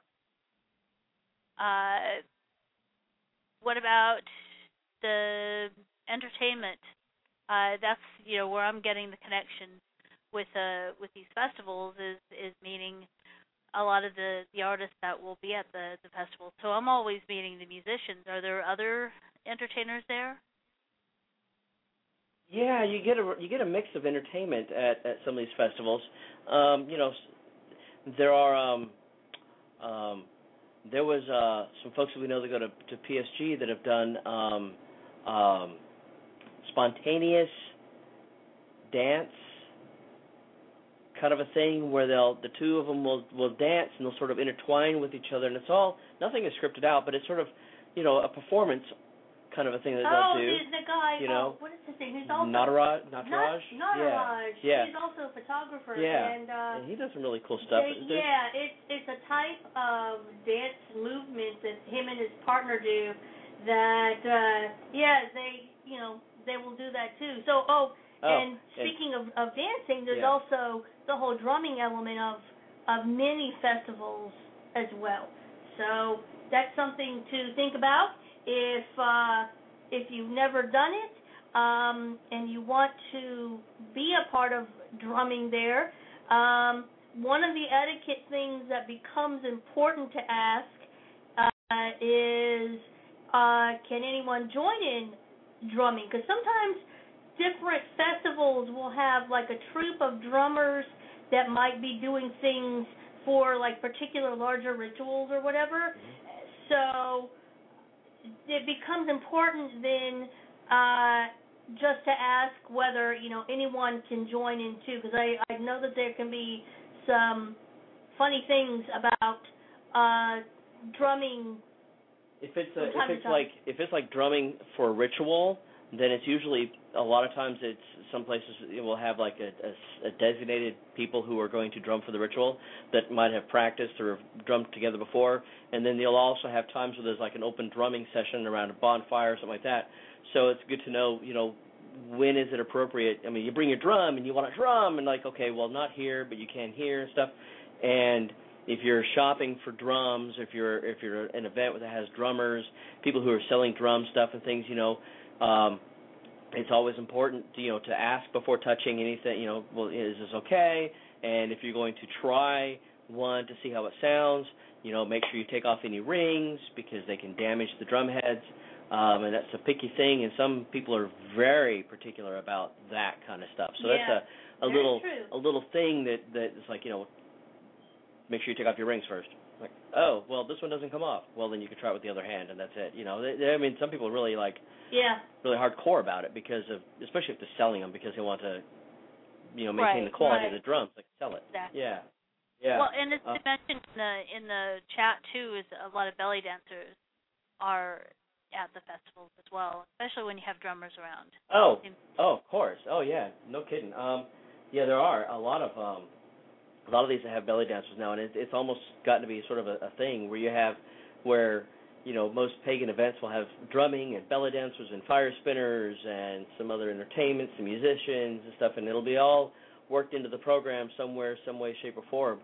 [SPEAKER 3] What about the entertainment? That's where I'm getting the connection with these festivals is meeting a lot of the artists that will be at the festival. So I'm always meeting the musicians. Are there other entertainers there?
[SPEAKER 5] Yeah, you get a mix of entertainment at some of these festivals. There are there was some folks that we know that go to PSG that have done spontaneous dance kind of a thing where the two of them will dance and they'll sort of intertwine with each other, and nothing is scripted out, but it's sort of a performance kind of a thing that they'll do.
[SPEAKER 4] The guy, what is his name? He's also
[SPEAKER 5] Nataraj.
[SPEAKER 4] Nataraj.
[SPEAKER 5] Yeah.
[SPEAKER 4] He's also a photographer.
[SPEAKER 5] Yeah.
[SPEAKER 4] And
[SPEAKER 5] he does some really cool stuff.
[SPEAKER 4] It's a type of dance movement that him and his partner do that they will do that too. So and speaking of dancing, there's also the whole drumming element of many festivals as well. So that's something to think about if you've never done it and you want to be a part of drumming there. One of the etiquette things that becomes important to ask is can anyone join in drumming? Because sometimes different festivals will have like a troupe of drummers that might be doing things for like particular larger rituals or whatever. So it becomes important then just to ask whether anyone can join in too, because I know that there can be some funny things about drumming
[SPEAKER 5] If it's like drumming for a ritual, then it's usually a lot of times it's some places it will have like a designated people who are going to drum for the ritual that might have practiced or drummed together before, and then they'll also have times where there's like an open drumming session around a bonfire or something like that. So it's good to know, when is it appropriate. I mean, you bring your drum and you want to drum, and like, okay, well, not here, but you can here and stuff. And if you're shopping for drums, if you're an event that has drummers, people who are selling drum stuff and things, it's always important, to ask before touching anything. Well, is this okay? And if you're going to try one to see how it sounds, make sure you take off any rings because they can damage the drum heads. And that's a picky thing, and some people are very particular about that kind of stuff. So that's a little thing that is like, make sure you take off your rings first. Like, oh, well, this one doesn't come off. Well, then you can try it with the other hand, and that's it. I mean, some people are really really hardcore about it because of, especially if they're selling them, because they want to, maintain the quality of the drums, like sell it.
[SPEAKER 3] Exactly.
[SPEAKER 5] Yeah.
[SPEAKER 3] Well, and it's mentioned in the chat too, is a lot of belly dancers are at the festivals as well, especially when you have drummers around.
[SPEAKER 5] Oh, of course. Oh, yeah. No kidding. There are a lot of these that have belly dancers now, and it's almost gotten to be sort of a thing where most pagan events will have drumming and belly dancers and fire spinners and some other entertainment, some musicians and stuff, and it'll be all worked into the program somewhere, some way, shape, or form.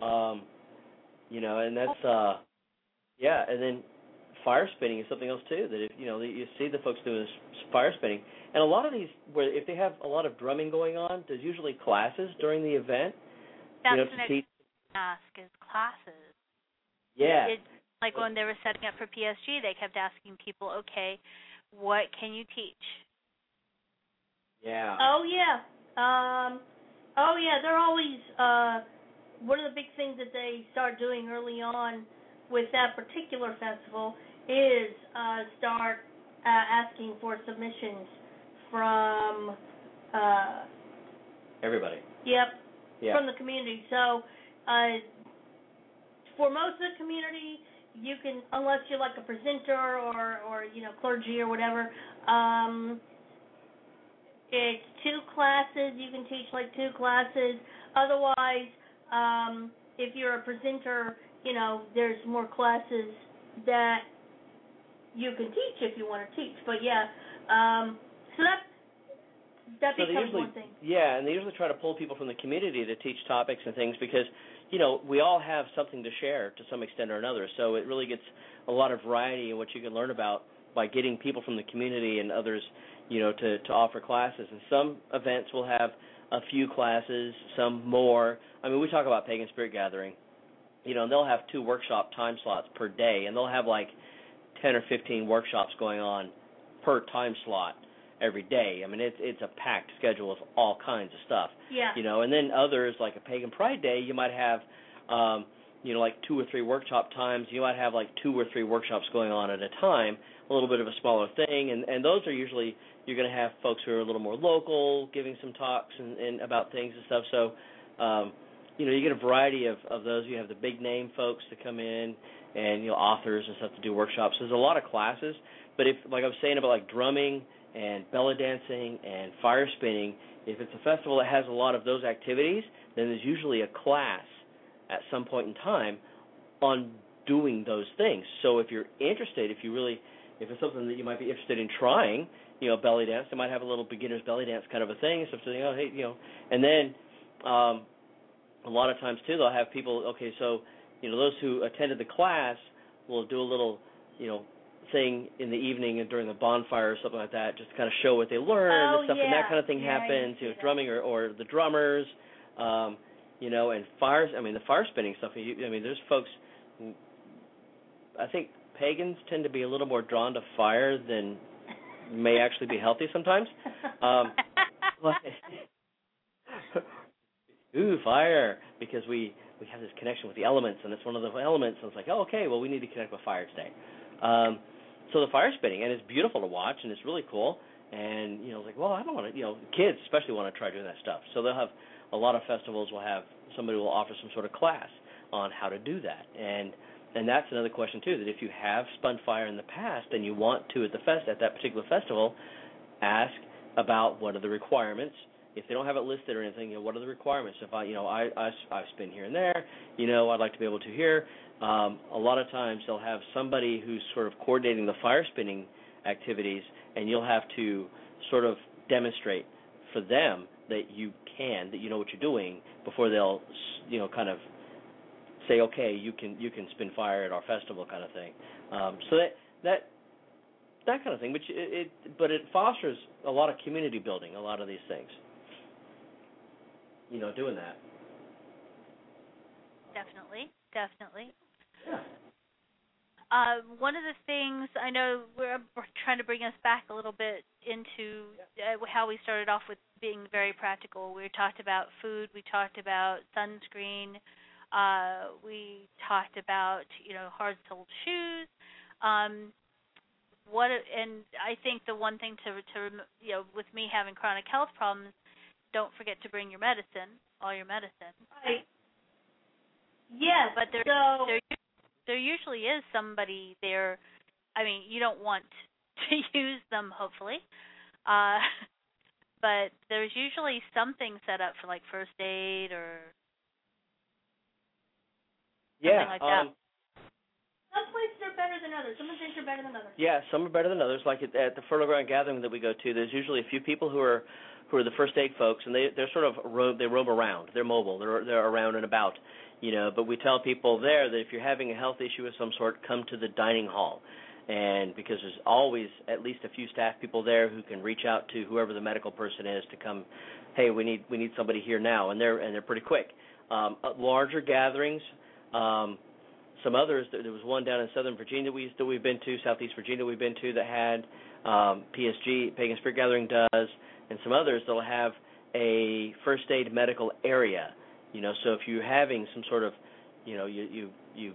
[SPEAKER 5] And that's and then fire spinning is something else too. That if you see the folks doing this fire spinning, and a lot of these, where if they have a lot of drumming going on, there's usually classes during the event.
[SPEAKER 3] That's the next ask is classes.
[SPEAKER 5] Yeah.
[SPEAKER 3] Like when they were setting up for PSG, they kept asking people, okay, what can you teach?
[SPEAKER 5] Yeah.
[SPEAKER 4] Oh yeah. They're always one of the big things that they start doing early on with that particular festival is start asking for submissions from
[SPEAKER 5] everybody.
[SPEAKER 4] Yep.
[SPEAKER 5] Yeah.
[SPEAKER 4] From the community. So for most of the community, you can, unless you're like a presenter or clergy or whatever, it's 2 classes. You can teach like 2 classes. Otherwise, if you're a presenter, there's more classes that you can teach if you want to teach. But so that becomes one thing.
[SPEAKER 5] Yeah, and they usually try to pull people from the community to teach topics and things because, we all have something to share to some extent or another. So it really gets a lot of variety in what you can learn about by getting people from the community and others, to offer classes. And some events will have a few classes, some more. I mean, we talk about Pagan Spirit Gathering. And they'll have 2 workshop time slots per day, and they'll have like 10 or 15 workshops going on per time slot every day. I mean, it's a packed schedule of all kinds of stuff.
[SPEAKER 4] Yeah.
[SPEAKER 5] And then others, like a Pagan Pride Day, you might have, like 2 or 3 workshop times. You might have like 2 or 3 workshops going on at a time, a little bit of a smaller thing. And those are usually, you're going to have folks who are a little more local giving some talks and about things and stuff. So, you get a variety of those. You have the big name folks that come in and, authors and stuff to do workshops. There's a lot of classes. But if, like I was saying about like drumming and belly dancing and fire spinning, if it's a festival that has a lot of those activities, then there's usually a class at some point in time on doing those things. So if you're interested, if it's something that you might be interested in trying, belly dance, they might have a little beginner's belly dance kind of a thing, so and then a lot of times too, they'll have people, okay, so, those who attended the class will do a little, thing in the evening and during the bonfire or something like that, just to kind of show what they learned and stuff, and that kind of thing happens, drumming or the drummers, and fires. I mean, the fire spinning stuff, there's folks, I think pagans tend to be a little more drawn to fire than may actually be healthy sometimes. Ooh, fire, because we have this connection with the elements, and it's one of the elements, and it's like, oh, okay, well, we need to connect with fire today. So the fire spinning, and it's beautiful to watch, and it's really cool, and, like, well, I don't want to, kids especially want to try doing that stuff. So they'll have, a lot of festivals will have, somebody will offer some sort of class on how to do that, and And that's another question too. That if you have spun fire in the past and you want to at that particular festival, ask about what are the requirements. If they don't have it listed or anything, what are the requirements? If I spin here and there, I'd like to be able to here. A lot of times they'll have somebody who's sort of coordinating the fire spinning activities, and you'll have to sort of demonstrate for them that you know what you're doing before they'll, kind of say, okay, you can spin fire at our festival, kind of thing. So that kind of thing, but it fosters a lot of community building, a lot of these things. Doing that.
[SPEAKER 3] Definitely.
[SPEAKER 5] Yeah.
[SPEAKER 3] One of the things, I know we're trying to bring us back a little bit into how we started off with being very practical. We talked about food, we talked about sunscreen, we talked about hard-soled shoes. And I think the one thing to with me having chronic health problems, don't forget to bring your medicine, all your medicine.
[SPEAKER 4] Right. Yes.
[SPEAKER 3] But there usually is somebody there. I mean, you don't want to use them, hopefully, but there's usually something set up for like first aid or something like that.
[SPEAKER 4] Some places are better than others. Some things are better than others.
[SPEAKER 5] Yeah, some are better than others. Like at the Fertile Ground gathering that we go to, there's usually a few people who are the first aid folks, and they're sort of roam around. They're mobile. They're around and about, But we tell people there that if you're having a health issue of some sort, come to the dining hall, and because there's always at least a few staff people there who can reach out to whoever the medical person is to come. Hey, we need somebody here now, and they're pretty quick. Larger gatherings. Some others, there was one down in Southern Virginia we've been to, Southeast Virginia we've been to that had PSG, Pagan Spirit Gathering does, and some others that'll have a first aid medical area. So if you're having some sort of, you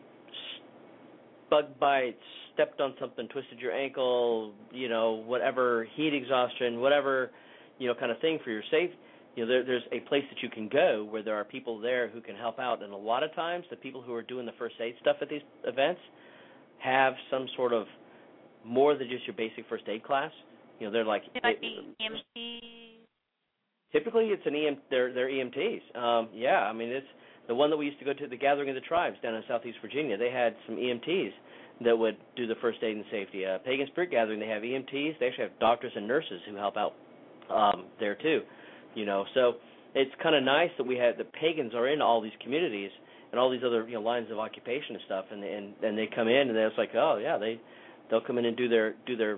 [SPEAKER 5] bug bite, stepped on something, twisted your ankle, whatever, heat exhaustion, whatever, kind of thing for your safety. There's a place that you can go where there are people there who can help out. And a lot of times the people who are doing the first aid stuff at these events have some sort of more than just your basic first aid class. They're like...
[SPEAKER 3] It might be EMT.
[SPEAKER 5] Typically it's they're EMTs. Yeah, I mean, it's the one that we used to go to, the Gathering of the Tribes down in Southeast Virginia. They had some EMTs that would do the first aid and safety. Pagan Spirit Gathering, they have EMTs. They actually have doctors and nurses who help out there too. So it's kind of nice that we have the pagans are in all these communities and all these other lines of occupation and stuff, and they come in and it's like, oh yeah, they'll come in and do their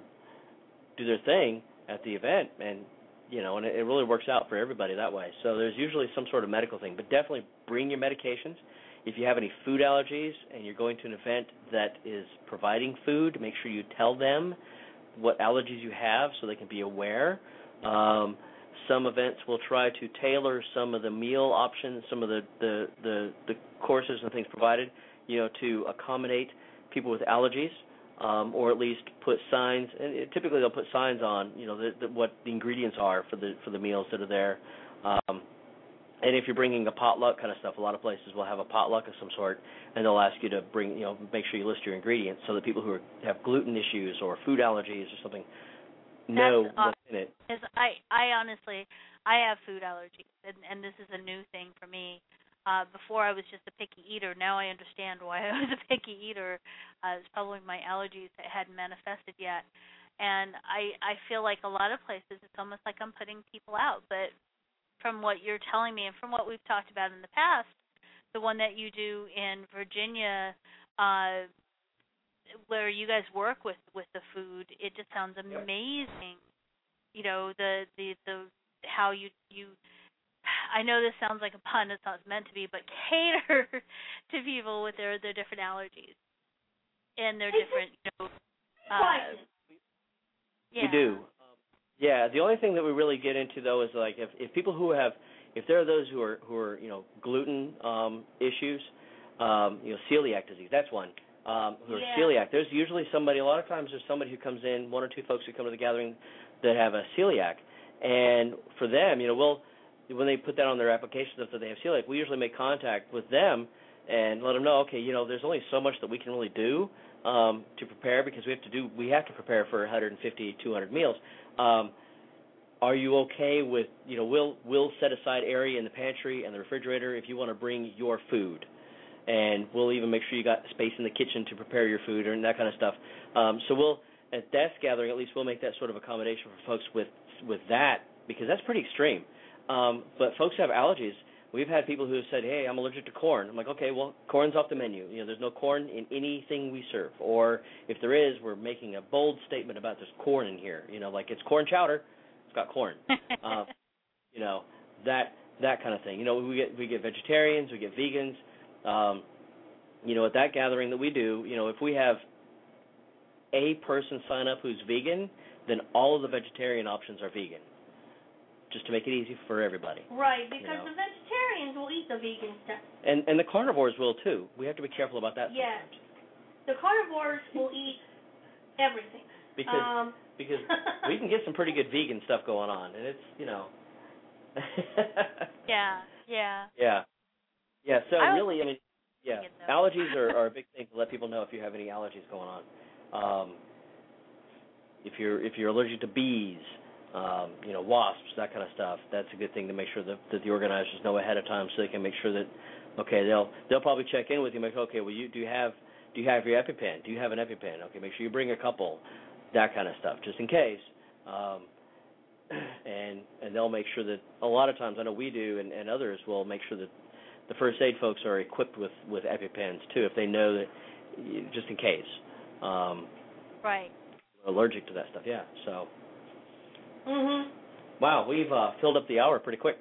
[SPEAKER 5] thing at the event, and and it really works out for everybody that way. So there's usually some sort of medical thing, but definitely bring your medications. If you have any food allergies and you're going to an event that is providing food, make sure you tell them what allergies you have so they can be aware. Some events will try to tailor some of the meal options, some of the courses and things provided, to accommodate people with allergies, or at least put signs. And typically they'll put signs on, what the ingredients are for the meals that are there. And if you're bringing a potluck kind of stuff, a lot of places will have a potluck of some sort, and they'll ask you to bring, make sure you list your ingredients so that people who have gluten issues or food allergies or something know what's in it.
[SPEAKER 3] Because I honestly, I have food allergies, and this is a new thing for me. Before I was just a picky eater. Now I understand why I was a picky eater. It's probably my allergies that hadn't manifested yet. And I feel like a lot of places it's almost like I'm putting people out. But from what you're telling me and from what we've talked about in the past, the one that you do in Virginia, where you guys work with the food, it just sounds amazing. The how you I know this sounds like a pun, it's not meant to be, but cater to people with their different allergies and their different
[SPEAKER 5] We do. Yeah, the only thing that we really get into though is like if people who have, if there are those who are gluten issues, celiac disease, that's one. Who are celiac. There's usually somebody, a lot of times there's somebody who comes in, one or two folks who come to the gathering that have a celiac. And for them, when they put that on their application that they have celiac, we usually make contact with them and let them know, okay, there's only so much that we can really do to prepare, because we have to prepare for 150, 200 meals. Are you okay with, we'll set aside area in the pantry and the refrigerator if you want to bring your food, and we'll even make sure you got space in the kitchen to prepare your food and that kind of stuff. So we'll, at desk gathering, at least we'll make that sort of accommodation for folks with that, because that's pretty extreme. But folks have allergies. We've had people who have said, hey, I'm allergic to corn. I'm like, okay, well, corn's off the menu. There's no corn in anything we serve. Or if there is, we're making a bold statement about there's corn in here. Like it's corn chowder. It's got corn. That kind of thing. We get vegetarians, we get vegans. At that gathering that we do, if we have a person sign up who's vegan, then all of the vegetarian options are vegan, just to make it easy for everybody.
[SPEAKER 4] Right, because the vegetarians will eat the vegan stuff.
[SPEAKER 5] And the carnivores will too. We have to be careful about that
[SPEAKER 4] yes.
[SPEAKER 5] sometimes.
[SPEAKER 4] The carnivores will eat everything.
[SPEAKER 5] Because we can get some pretty good vegan stuff going on, and it's, Yeah, so really, allergies are a big thing to let people know if you have any allergies going on. If you're allergic to bees, wasps, that kind of stuff, that's a good thing to make sure that the organizers know ahead of time, so they can make sure that, okay, they'll probably check in with you and make, okay, well, do you have your EpiPen? Do you have an EpiPen? Okay, make sure you bring a couple, that kind of stuff, just in case. And they'll make sure that, a lot of times, I know we do, and others will make sure that the first aid folks are equipped with EpiPens too, if they know that, just in case.
[SPEAKER 3] Right.
[SPEAKER 5] Allergic to that stuff, yeah. So.
[SPEAKER 4] Mhm.
[SPEAKER 5] Wow, we've filled up the hour pretty quick.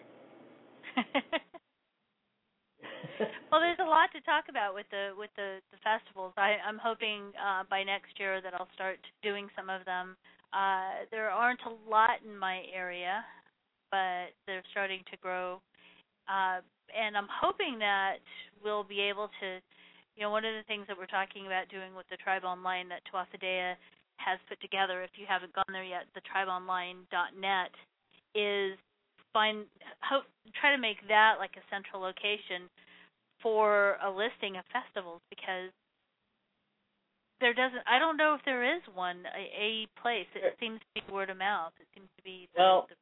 [SPEAKER 3] Well, there's a lot to talk about with the festivals. I'm hoping by next year that I'll start doing some of them. There aren't a lot in my area, but they're starting to grow. And I'm hoping that we'll be able to, one of the things that we're talking about doing with the Tribe Online that Tuatha has put together, if you haven't gone there yet, the tribeonline.net, is try to make that like a central location for a listing of festivals, because I don't know if there is one, a place. It seems to be word of mouth. It seems to be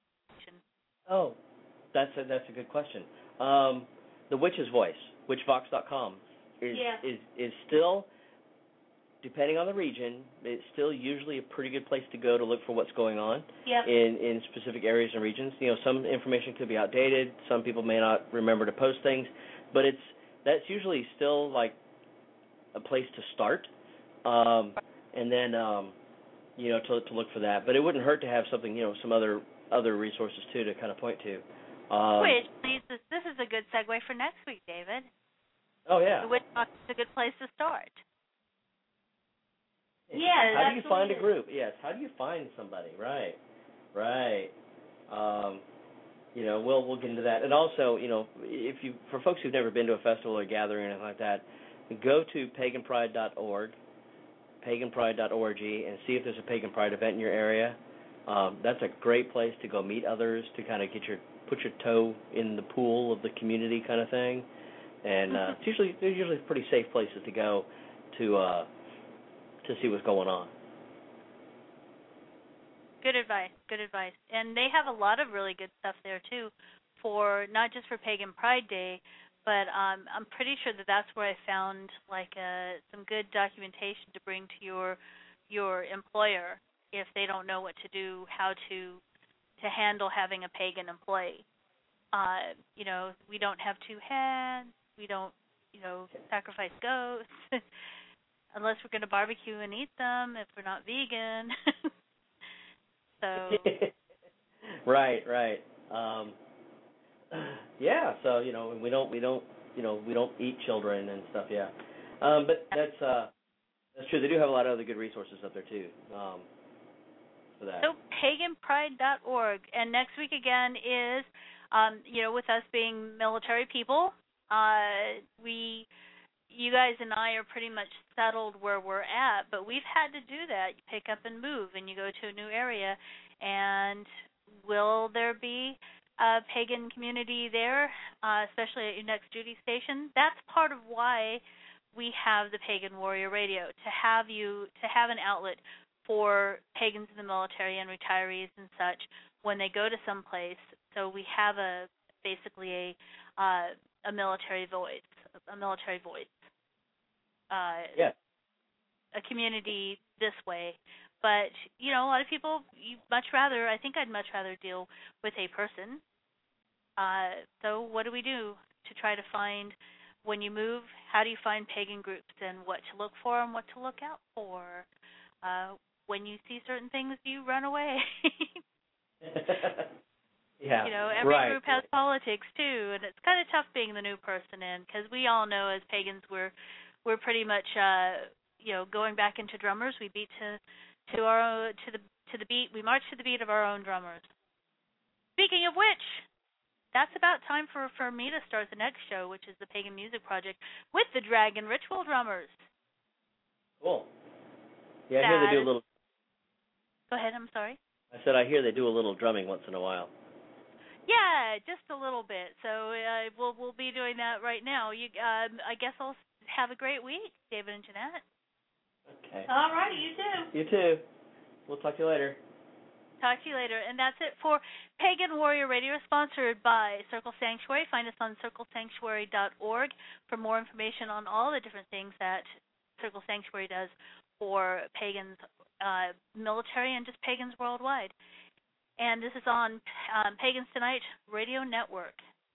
[SPEAKER 5] that's a good question. The Witch's Voice, witchvox.com, is still, depending on the region, it's still usually a pretty good place to go to look for what's going on in specific areas and regions. Some information could be outdated. Some people may not remember to post things, but that's usually still like a place to start, and then to look for that. But it wouldn't hurt to have something, some other resources too to kind of point to.
[SPEAKER 3] This is a good segue for next week, David.
[SPEAKER 5] Oh yeah.
[SPEAKER 3] The Witch Box is a good place to start.
[SPEAKER 4] Yeah.
[SPEAKER 5] How do you find a group? Yes. How do you find somebody? Right. We'll get into that. And also, for folks who've never been to a festival or gathering or anything like that, go to paganpride.org, and see if there's a Pagan Pride event in your area. That's a great place to go meet others, to kind of put your toe in the pool of the community kind of thing. And they're usually pretty safe places to go to see what's going on.
[SPEAKER 3] Good advice. And they have a lot of really good stuff there too, for not just for Pagan Pride Day, but I'm pretty sure that's where I found like some good documentation to bring to your employer if they don't know what to do, how to handle having a pagan employee. We don't have two hands. We don't, sacrifice goats unless we're going to barbecue and eat them if we're not vegan. So.
[SPEAKER 5] Right. So we don't eat children and stuff. Yeah. But that's true. They do have a lot of other good resources up there too. For that.
[SPEAKER 3] So paganpride.org, and next week again is, with us being military people, you guys and I are pretty much settled where we're at, but we've had to do that. You pick up and move, and you go to a new area, and will there be pagan community there, especially at your next duty station. That's part of why we have the Pagan Warrior Radio, to have an outlet for pagans in the military and retirees and such when they go to some place. So we have basically a military voice, a community this way. But, a lot of people, I think I'd much rather deal with a person. So what do we do to try to find, when you move, how do you find pagan groups and what to look for and what to look out for? When you see certain things, do you run away?
[SPEAKER 5] Yeah,
[SPEAKER 3] every group has politics too, and it's kind of tough being the new person in, because we all know as pagans we're pretty much going back into drummers. We beat to the beat. We march to the beat of our own drummers. Speaking of which, that's about time for me to start the next show, which is the Pagan Music Project with the Dragon Ritual Drummers.
[SPEAKER 5] Cool. Yeah, I hear they do a little.
[SPEAKER 3] Go ahead. I'm sorry.
[SPEAKER 5] I said I hear they do a little drumming once in a while.
[SPEAKER 3] Yeah, just a little bit. So we'll be doing that right now. I guess I'll have a great week, David and Jeanette.
[SPEAKER 5] Okay.
[SPEAKER 4] All right, you too.
[SPEAKER 5] You too. We'll talk to you later.
[SPEAKER 3] Talk to you later. And that's it for Pagan Warrior Radio, sponsored by Circle Sanctuary. Find us on circlesanctuary.org for more information on all the different things that Circle Sanctuary does for pagans, military, and just pagans worldwide. And this is on Pagans Tonight Radio Network.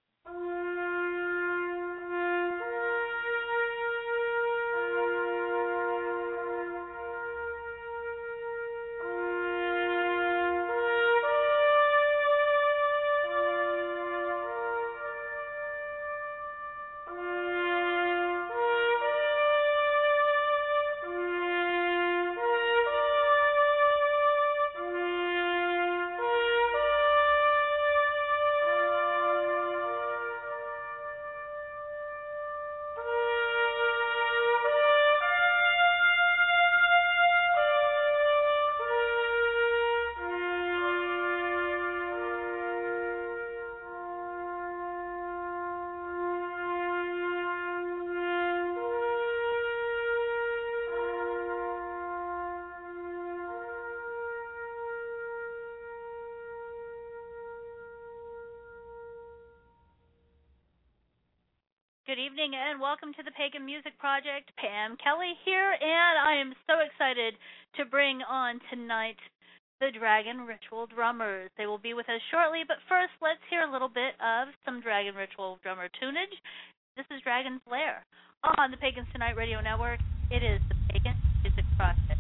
[SPEAKER 3] Good evening and welcome to the Pagan Music Project. Pam Kelly here, and I am so excited to bring on tonight the Dragon Ritual Drummers. They will be with us shortly, but first let's hear a little bit of some Dragon Ritual Drummer tunage. This is Dragon's Lair on the Pagans Tonight Radio Network. It is the Pagan Music Project.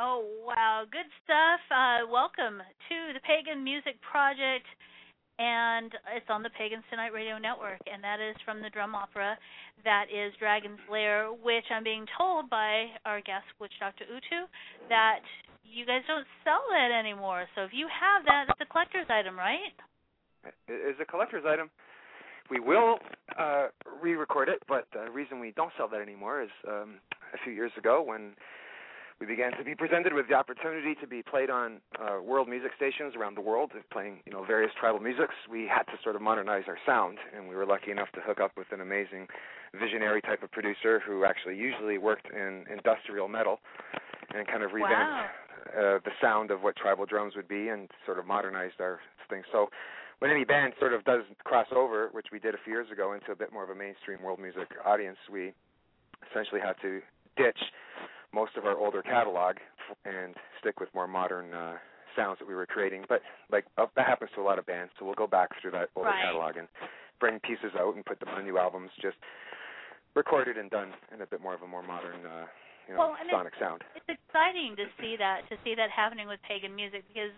[SPEAKER 3] Oh, wow. Good stuff. Welcome to the Pagan Music Project, and it's on the Pagans Tonight Radio Network, and that is from the drum opera that is Dragon's Lair, which I'm being told by our guest, Witch Dr. Utu, that you guys don't sell that anymore. So if you have that, it's a collector's item, right?
[SPEAKER 6] It is a collector's item. We will re-record it, but the reason we don't sell that anymore is a few years ago when we began to be presented with the opportunity to be played on world music stations around the world, playing various tribal musics. We had to sort of modernize our sound, and we were lucky enough to hook up with an amazing visionary type of producer who actually usually worked in industrial metal and kind of revamped the sound of what tribal drums would be and sort of modernized our thing. So when any band sort of does cross over, which we did a few years ago, into a bit more of a mainstream world music audience, we essentially had to ditch most of our older catalog and stick with more modern sounds that we were creating. But that happens to a lot of bands, so we'll go back through that older catalog and bring pieces out and put them on new albums, just recorded and done in a bit more of a more modern sonic sound.
[SPEAKER 3] It's exciting to see that happening with pagan music, because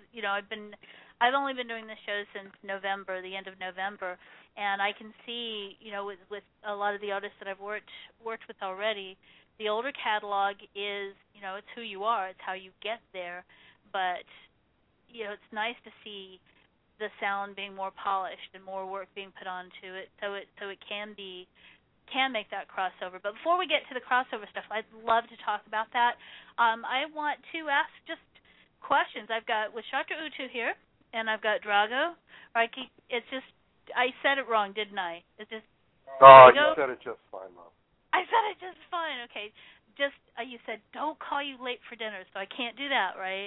[SPEAKER 3] I've only been doing this show since November, the end of November, and I can see with a lot of the artists that I've worked with already, the older catalog is it's who you are, it's how you get there, but it's nice to see the sound being more polished and more work being put onto it, so it can make that crossover. But before we get to the crossover stuff, I'd love to talk about that. I want to ask just questions. I've got Witch Dr. Utu here, and I've got Drago. It's just, I said it wrong, didn't I? It's just.
[SPEAKER 7] Oh, you said it just fine, Mom.
[SPEAKER 3] I said it just fine. Okay. Just you said don't call you late for dinner, so I can't do that, right?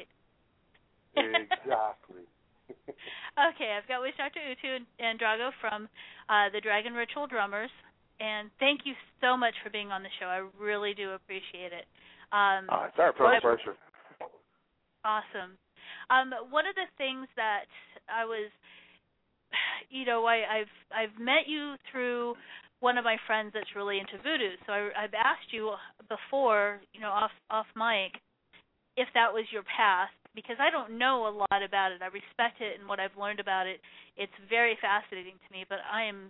[SPEAKER 7] Exactly.
[SPEAKER 3] Okay, I've got Witch Dr. Utu and Drago from the Dragon Ritual Drummers. And thank you so much for being on the show. I really do appreciate it.
[SPEAKER 6] It's our pleasure.
[SPEAKER 3] Awesome. One of the things that I was, I've met you through one of my friends that's really into voodoo. So I've asked you before, off mic, if that was your path, because I don't know a lot about it. I respect it, and what I've learned about it, it's very fascinating to me. But I am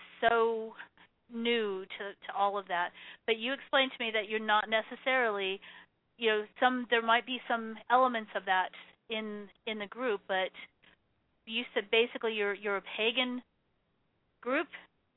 [SPEAKER 3] so new to all of that. But you explained to me that you're not necessarily, there might be some elements of that in the group, but you said basically you're a pagan group?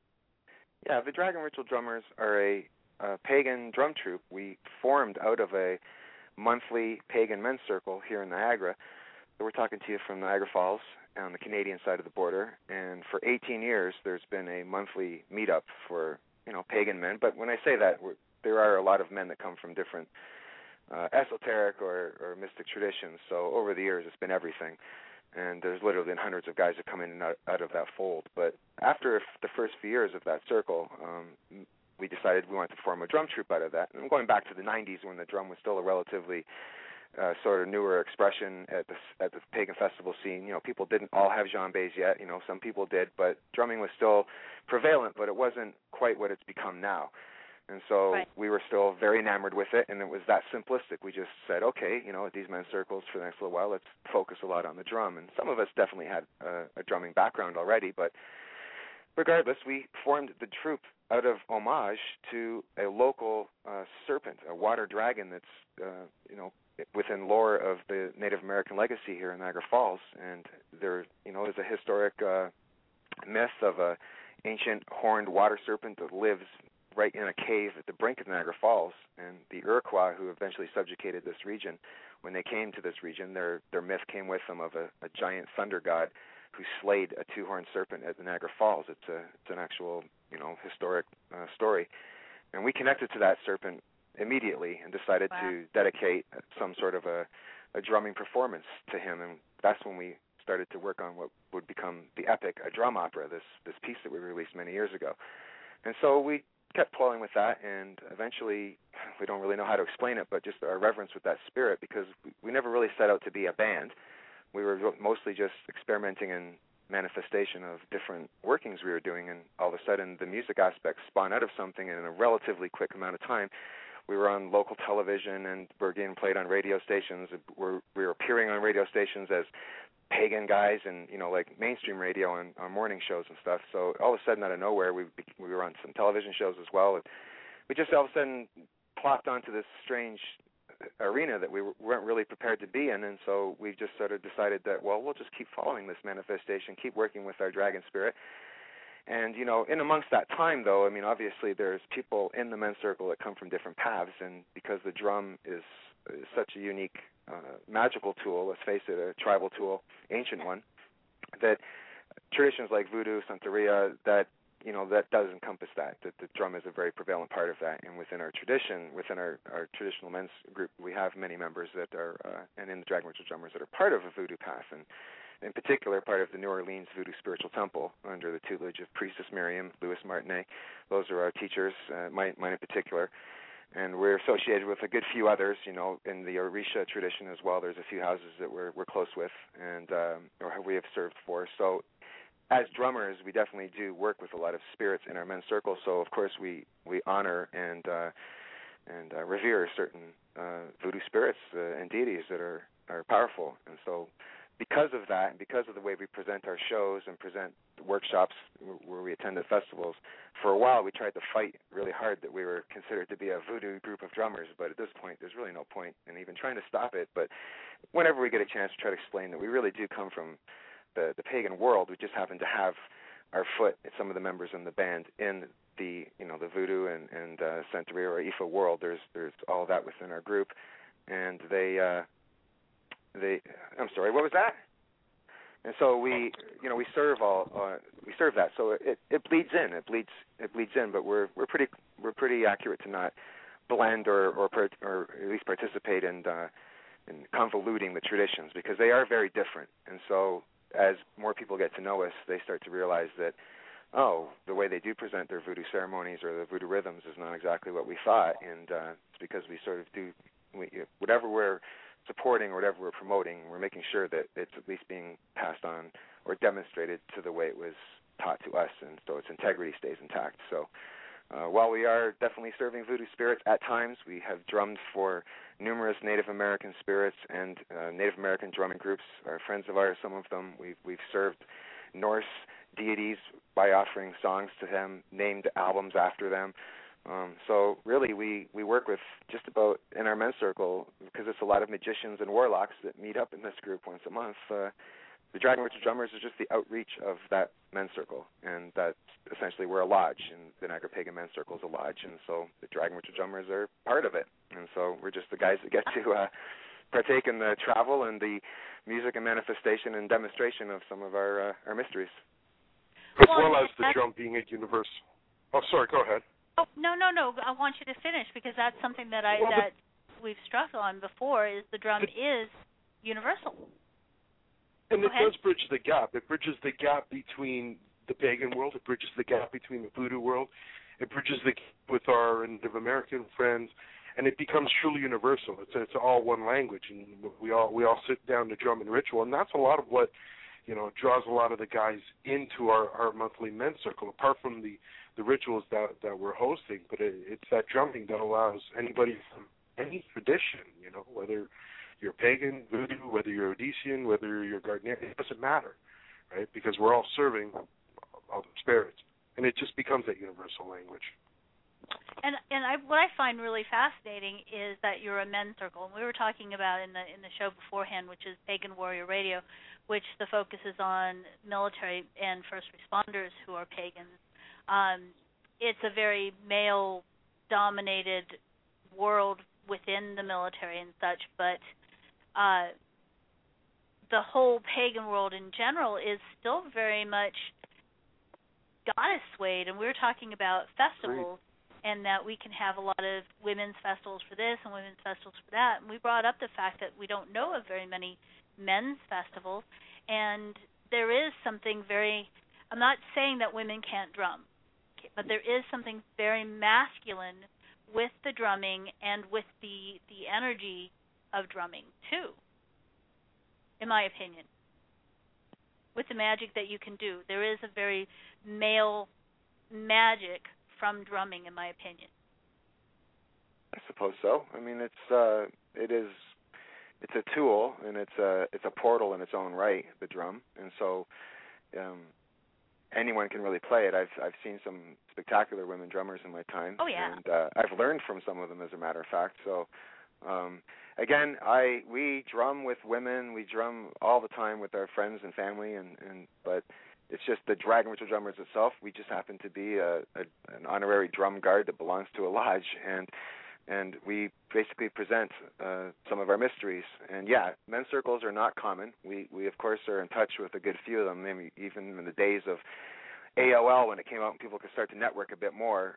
[SPEAKER 6] Yeah, the Dragon Ritual Drummers are a pagan drum troupe. We formed out of a monthly pagan men's circle here in Niagara. So we're talking to you from Niagara Falls on the Canadian side of the border, and for 18 years there's been a monthly meetup for pagan men. But when I say that, there are a lot of men that come from different esoteric or mystic traditions. So over the years it's been everything, and there's literally been hundreds of guys that come in and out of that fold. But after the first few years of that circle, we decided we wanted to form a drum troupe out of that. And I'm going back to the 90s when the drum was still a relatively sort of newer expression at the pagan festival scene. People didn't all have djembes yet. Some people did, but drumming was still prevalent, but it wasn't quite what it's become now. And so we were still very enamored with it, and it was that simplistic. We just said, okay, at these men's circles for the next little while, let's focus a lot on the drum. And some of us definitely had a drumming background already, but regardless, we formed the troupe out of homage to a local serpent, a water dragon that's, within lore of the Native American legacy here in Niagara Falls. And there, is a historic myth of a ancient horned water serpent that lives right in a cave at the brink of Niagara Falls. And the Iroquois, who eventually subjugated this region, when they came to this region, their myth came with them of a giant thunder god who slayed a two-horned serpent at the Niagara Falls. It's an actual, historic story. And we connected to that serpent immediately and decided to dedicate some sort of a drumming performance to him. And that's when we started to work on what would become the epic, a drum opera, this piece that we released many years ago. And so we kept pulling with that, and eventually, we don't really know how to explain it, but just our reverence with that spirit, because we never really set out to be a band. We were mostly just experimenting in manifestation of different workings we were doing, and all of a sudden the music aspect spun out of something, and in a relatively quick amount of time we were on local television, and we're getting played on radio stations. We were appearing on radio stations as pagan guys, and like mainstream radio and on morning shows and stuff. So all of a sudden, out of nowhere, we were on some television shows as well, and we just all of a sudden plopped onto this strange arena that we weren't really prepared to be in. And so we just sort of decided that, well, we'll just keep following this manifestation, keep working with our dragon spirit. And in amongst that time, though, I mean, obviously there's people in the men's circle that come from different paths, and because the drum is such a unique magical tool, let's face it, a tribal tool, ancient one, that traditions like voodoo, Santeria, that does encompass that the drum is a very prevalent part of that. And within our tradition, within our traditional men's group, we have many members that are, and in the Dragon Ritual Drummers, that are part of a voodoo path, and in particular part of the New Orleans Voodoo Spiritual Temple under the tutelage of Priestess Miriam, Louis Martinet. Those are our teachers, mine in particular. And we're associated with a good few others, in the Orisha tradition as well. There's a few houses that we're close with and or we have served for. So as drummers, we definitely do work with a lot of spirits in our men's circle. So, of course, we honor and revere certain voodoo spirits and deities that are powerful. And so because of that, and because of the way we present our shows and present workshops where we attend at festivals, for a while we tried to fight really hard that we were considered to be a voodoo group of drummers, but at this point there's really no point in even trying to stop it. But whenever we get a chance, we try to explain that we really do come from the pagan world. We just happen to have our foot, some of the members in the band, in the the voodoo and Santeria or Ifa world. There's all that within our group, and they I'm sorry, what was that? And so we serve that. So it bleeds in. It bleeds in. But we're pretty accurate to not blend or at least participate in convoluting the traditions, because they are very different. And so as more people get to know us, they start to realize that, the way they do present their voodoo ceremonies or the voodoo rhythms is not exactly what we thought. And it's because we sort of do whatever we're supporting or whatever we're promoting, we're making sure that it's at least being passed on or demonstrated to the way it was taught to us, and so its integrity stays intact. So while we are definitely serving voodoo spirits at times, we have drummed for numerous Native American spirits and Native American drumming groups are friends of ours, some of them. We've served Norse deities by offering songs to them, named albums after them. So really we work with just about, in our men's circle, because it's a lot of magicians and warlocks that meet up in this group once a month. The Dragon Ritual Drummers is just the outreach of that men's circle, and that's essentially we're a lodge, and the Niagara Pagan Men's Circle is a lodge, and so the Dragon Ritual Drummers are part of it. And so we're just the guys that get to partake in the travel and the music and manifestation and demonstration of some of our mysteries.
[SPEAKER 7] As well as the drum being a universal. Oh, sorry, go ahead.
[SPEAKER 3] Oh, no. I want you to finish, because that's something that we've struck on before, is the drum is universal.
[SPEAKER 7] And it does bridge the gap. It bridges the gap between the pagan world. It bridges the gap between the voodoo world. It bridges the gap with our Native American friends, and it becomes truly universal. It's all one language, and we all sit down to drum and ritual, and that's a lot of what draws a lot of the guys into our monthly men's circle. Apart from the rituals that we're hosting, but it's that drumming that allows anybody from any tradition, whether you're pagan, voodoo, whether you're Odyssean, whether you're Gardnerian, it doesn't matter, right? Because we're all serving all the spirits, and it just becomes that universal language.
[SPEAKER 3] And what I find really fascinating is that you're a men's circle, and we were talking about in the show beforehand, which is Pagan Warrior Radio, which the focus is on military and first responders who are pagans. It's a very male-dominated world within the military and such, but the whole pagan world in general is still very much goddess-swayed, and we were talking about festivals, and that we can have a lot of women's festivals for this and women's festivals for that, and we brought up the fact that we don't know of very many men's festivals, and there is something I'm not saying that women can't drum, but there is something very masculine with the drumming and with the energy of drumming too, in my opinion. With the magic that you can do, there is a very male magic from drumming, in my opinion.
[SPEAKER 6] I suppose so. I mean, it's a tool, and it's a portal in its own right, the drum, and so anyone can really play it. I've seen some spectacular women drummers in my time.
[SPEAKER 3] Oh yeah.
[SPEAKER 6] And I've learned from some of them, as a matter of fact. So again, we drum with women. We drum all the time with our friends and family, but it's just the Dragon Ritual Drummers itself. We just happen to be an honorary drum guard that belongs to a lodge, and we basically present some of our mysteries. And yeah, men's circles are not common. We of course are in touch with a good few of them. Maybe even in the days of AOL, when it came out and people could start to network a bit more,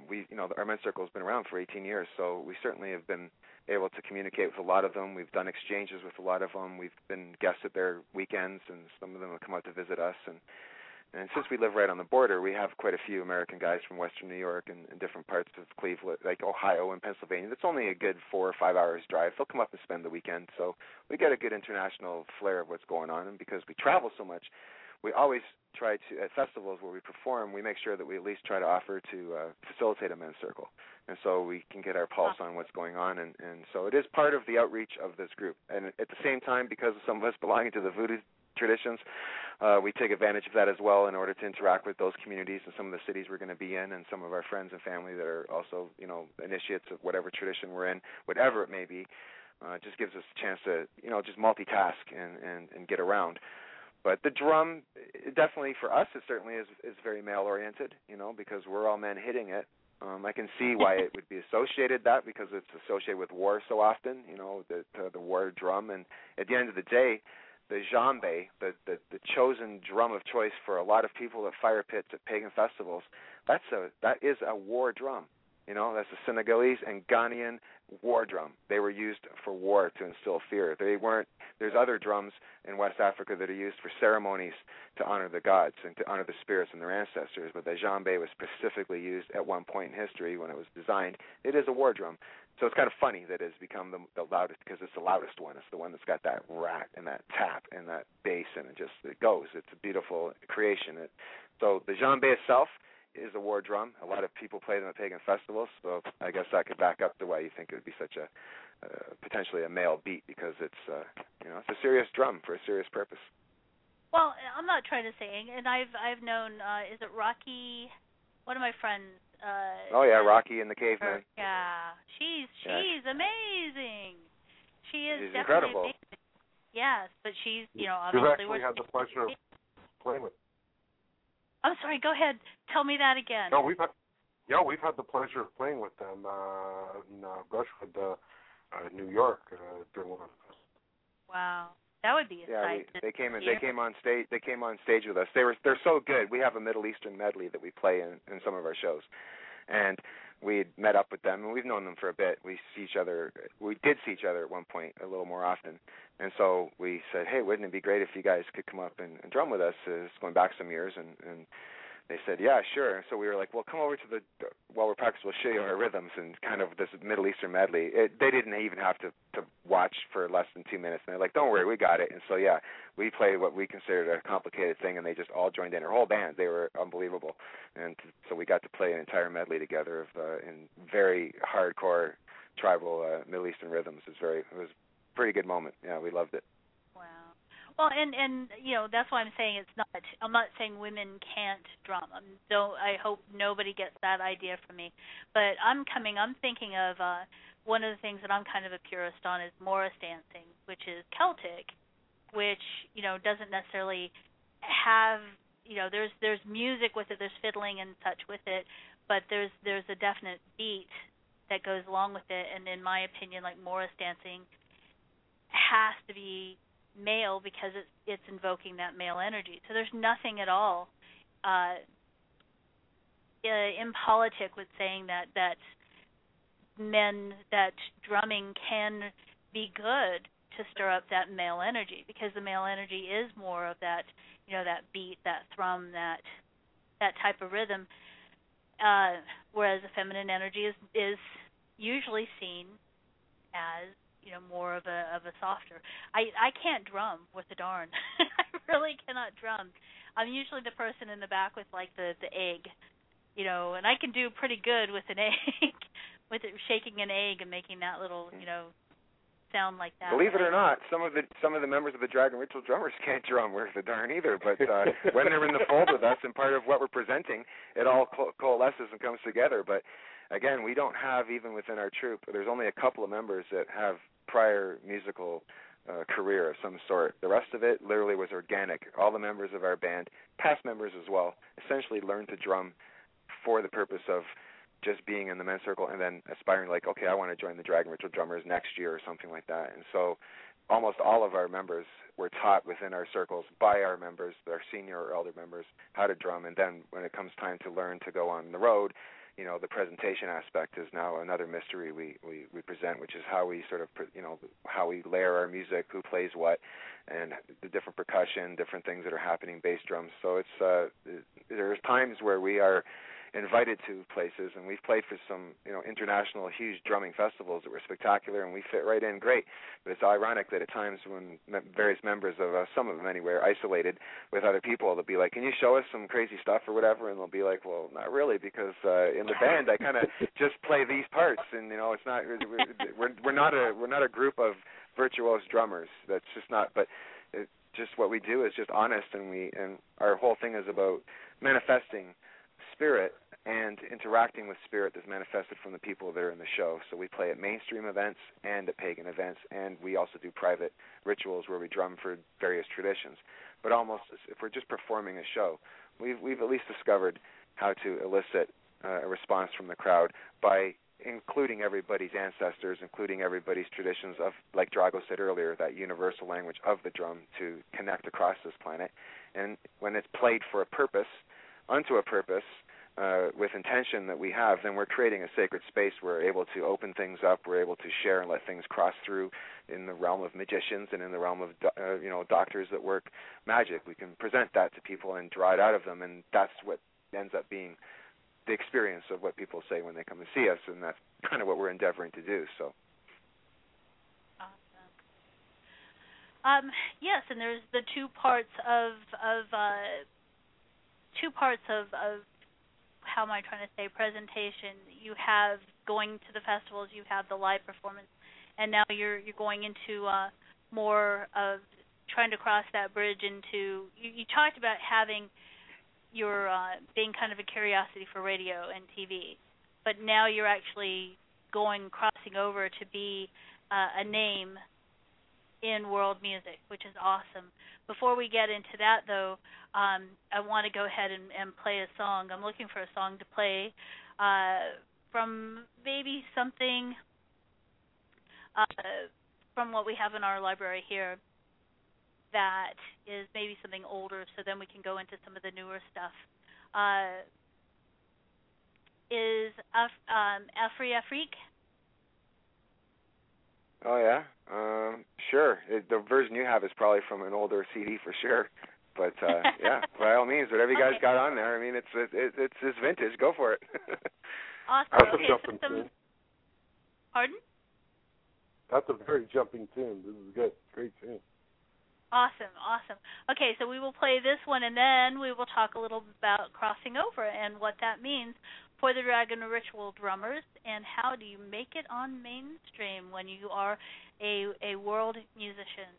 [SPEAKER 6] our men's circle has been around for 18 years, so we certainly have been able to communicate with a lot of them. We've done exchanges with a lot of them. We've been guests at their weekends, and some of them have come out to visit us. And since we live right on the border, we have quite a few American guys from Western New York and different parts of Cleveland, like Ohio and Pennsylvania. That's only a good 4 or 5 hours drive. They'll come up and spend the weekend. So we get a good international flair of what's going on. And because we travel so much, we always try to, at festivals where we perform, we make sure that we at least try to offer to facilitate a men's circle. And so we can get our pulse on what's going on. And so it is part of the outreach of this group. And at the same time, because of some of us belonging to the voodoo traditions, we take advantage of that as well in order to interact with those communities and some of the cities we're going to be in, and some of our friends and family that are also, initiates of whatever tradition we're in, whatever it may be. It just gives us a chance to, just multitask and get around. But the drum, definitely for us, it certainly is very male-oriented, because we're all men hitting it. I can see why it would be associated that, because it's associated with war so often, the war drum. And at the end of the day, the djembe, the chosen drum of choice for a lot of people at fire pits, at pagan festivals, that is a war drum. That's the Senegalese and Ghanaian war drum. They were used for war to instill fear. There's other drums in West Africa that are used for ceremonies to honor the gods and to honor the spirits and their ancestors, but the djembe was specifically used at one point in history when it was designed. It is a war drum. So it's kind of funny that it's become the loudest, because it's the loudest one. It's the one that's got that rat and that tap and that bass, and it goes. It's a beautiful creation. So the djembe itself is a war drum. A lot of people play them at pagan festivals, so I guess that could back up to why you think it would be such a potentially a male beat, because it's it's a serious drum for a serious purpose.
[SPEAKER 3] Well, I'm not trying to say, and I've known is it Rocky? One of my friends.
[SPEAKER 6] Rocky and the Caveman.
[SPEAKER 3] Yeah, she's amazing. She is
[SPEAKER 6] she's
[SPEAKER 3] definitely
[SPEAKER 6] incredible.
[SPEAKER 3] amazing. Yes, but she's
[SPEAKER 7] You've
[SPEAKER 3] obviously
[SPEAKER 7] actually had the pleasure of playing with.
[SPEAKER 3] I'm sorry. Go ahead. Tell me that again.
[SPEAKER 7] No, we've had the pleasure of playing with them in Brushwood, New York, during one of the festivals.
[SPEAKER 3] Wow, that would be a sight.
[SPEAKER 6] They came on stage. They came on stage with us. They're so good. We have a Middle Eastern medley that we play in some of our shows, and we met up with them, and we've known them for a bit. We did see each other at one point a little more often, and so we said, hey, wouldn't it be great if you guys could come up and drum with us? It's going back some years, and they said, yeah, sure. So we were like, well, come over to while we're practicing, we'll show you our rhythms and kind of this Middle Eastern medley. They didn't even have to watch for less than 2 minutes. And they're like, don't worry, we got it. And so, yeah, we played what we considered a complicated thing, and they just all joined in. Our whole band, they were unbelievable. And so we got to play an entire medley together in very hardcore tribal Middle Eastern rhythms. It was a pretty good moment. Yeah, we loved it.
[SPEAKER 3] Well, and that's why I'm saying I'm not saying women can't drum. I hope nobody gets that idea from me. But I'm thinking of one of the things that I'm kind of a purist on is Morris dancing, which is Celtic, which doesn't necessarily have there's music with it, there's fiddling and such with it, but there's a definite beat that goes along with it. And in my opinion, like Morris dancing has to be male because it's invoking that male energy. So there's nothing at all impolitic with saying that drumming can be good to stir up that male energy, because the male energy is more of that that beat, that thrum, that type of rhythm, whereas the feminine energy is usually seen as more of a softer. I can't drum with the darn. I really cannot drum. I'm usually the person in the back with like the egg, and I can do pretty good with an egg, with it shaking an egg and making that little, sound like that.
[SPEAKER 6] Believe it or not, some of the members of the Dragon Ritual Drummers can't drum worth a darn either. But when they're in the fold with us and part of what we're presenting, it all coalesces and comes together. But again, we don't have, even within our troupe, there's only a couple of members that have prior musical career of some sort. The rest of it literally was organic. All the members of our band, past members as well, essentially learned to drum for the purpose of just being in the men's circle and then aspiring like, okay, I want to join the Dragon Ritual Drummers next year or something like that. And so almost all of our members were taught within our circles by our members, our senior or elder members, how to drum. And then when it comes time to learn to go on the road, the presentation aspect is now another mystery we present, which is how we sort of, how we layer our music, who plays what, and the different percussion, different things that are happening, bass drums. So it's there's times where we are invited to places, and we've played for some, international huge drumming festivals that were spectacular, and we fit right in great. But it's ironic that at times when various members of us, some of them anyway, are isolated with other people, they'll be like, "Can you show us some crazy stuff or whatever?" And they'll be like, "Well, not really, because in the band I kind of just play these parts, and it's not we're not a group of virtuoso drummers. That's just not. But just what we do is just honest, and our whole thing is about manifesting spirit and interacting with spirit that's manifested from the people that are in the show. So we play at mainstream events and at pagan events, and we also do private rituals where we drum for various traditions. But almost, if we're just performing a show, we've at least discovered how to elicit a response from the crowd by including everybody's ancestors, including everybody's traditions of, like Drago said earlier, that universal language of the drum to connect across this planet. And when it's played for a purpose, unto a purpose, with intention that we have, then we're creating a sacred space. We're able to open things up. We're able to share and let things cross through in the realm of magicians and in the realm of doctors that work magic. We can present that to people and draw it out of them, and that's what ends up being the experience of what people say when they come to see us, and that's kind of what we're endeavoring to do. So.
[SPEAKER 3] Awesome. Yes, and there's the two parts of how am I trying to say, presentation. You have going to the festivals, you have the live performance, and now you're going into more of trying to cross that bridge into, you talked about having your being kind of a curiosity for radio and TV, but now you're actually crossing over to be a name in world music, which is awesome. Before we get into that, though, I want to go ahead and play a song. I'm looking for a song to play from maybe something from what we have in our library here that is maybe something older, so then we can go into some of the newer stuff. Is Afri Afrique?
[SPEAKER 6] Oh, yeah? Sure. The version you have is probably from an older CD for sure. But, yeah, by all means, whatever you guys got on there, I mean, it's vintage. Go for it.
[SPEAKER 3] Awesome.
[SPEAKER 7] That's
[SPEAKER 3] okay,
[SPEAKER 7] a jumping tune.
[SPEAKER 3] Pardon?
[SPEAKER 7] That's a very jumping tune. This is good. Great tune.
[SPEAKER 3] Awesome. Okay, so we will play this one, and then we will talk a little about crossing over and what that means for the Dragon Ritual Drummers, and how do you make it on mainstream when you are a world musician.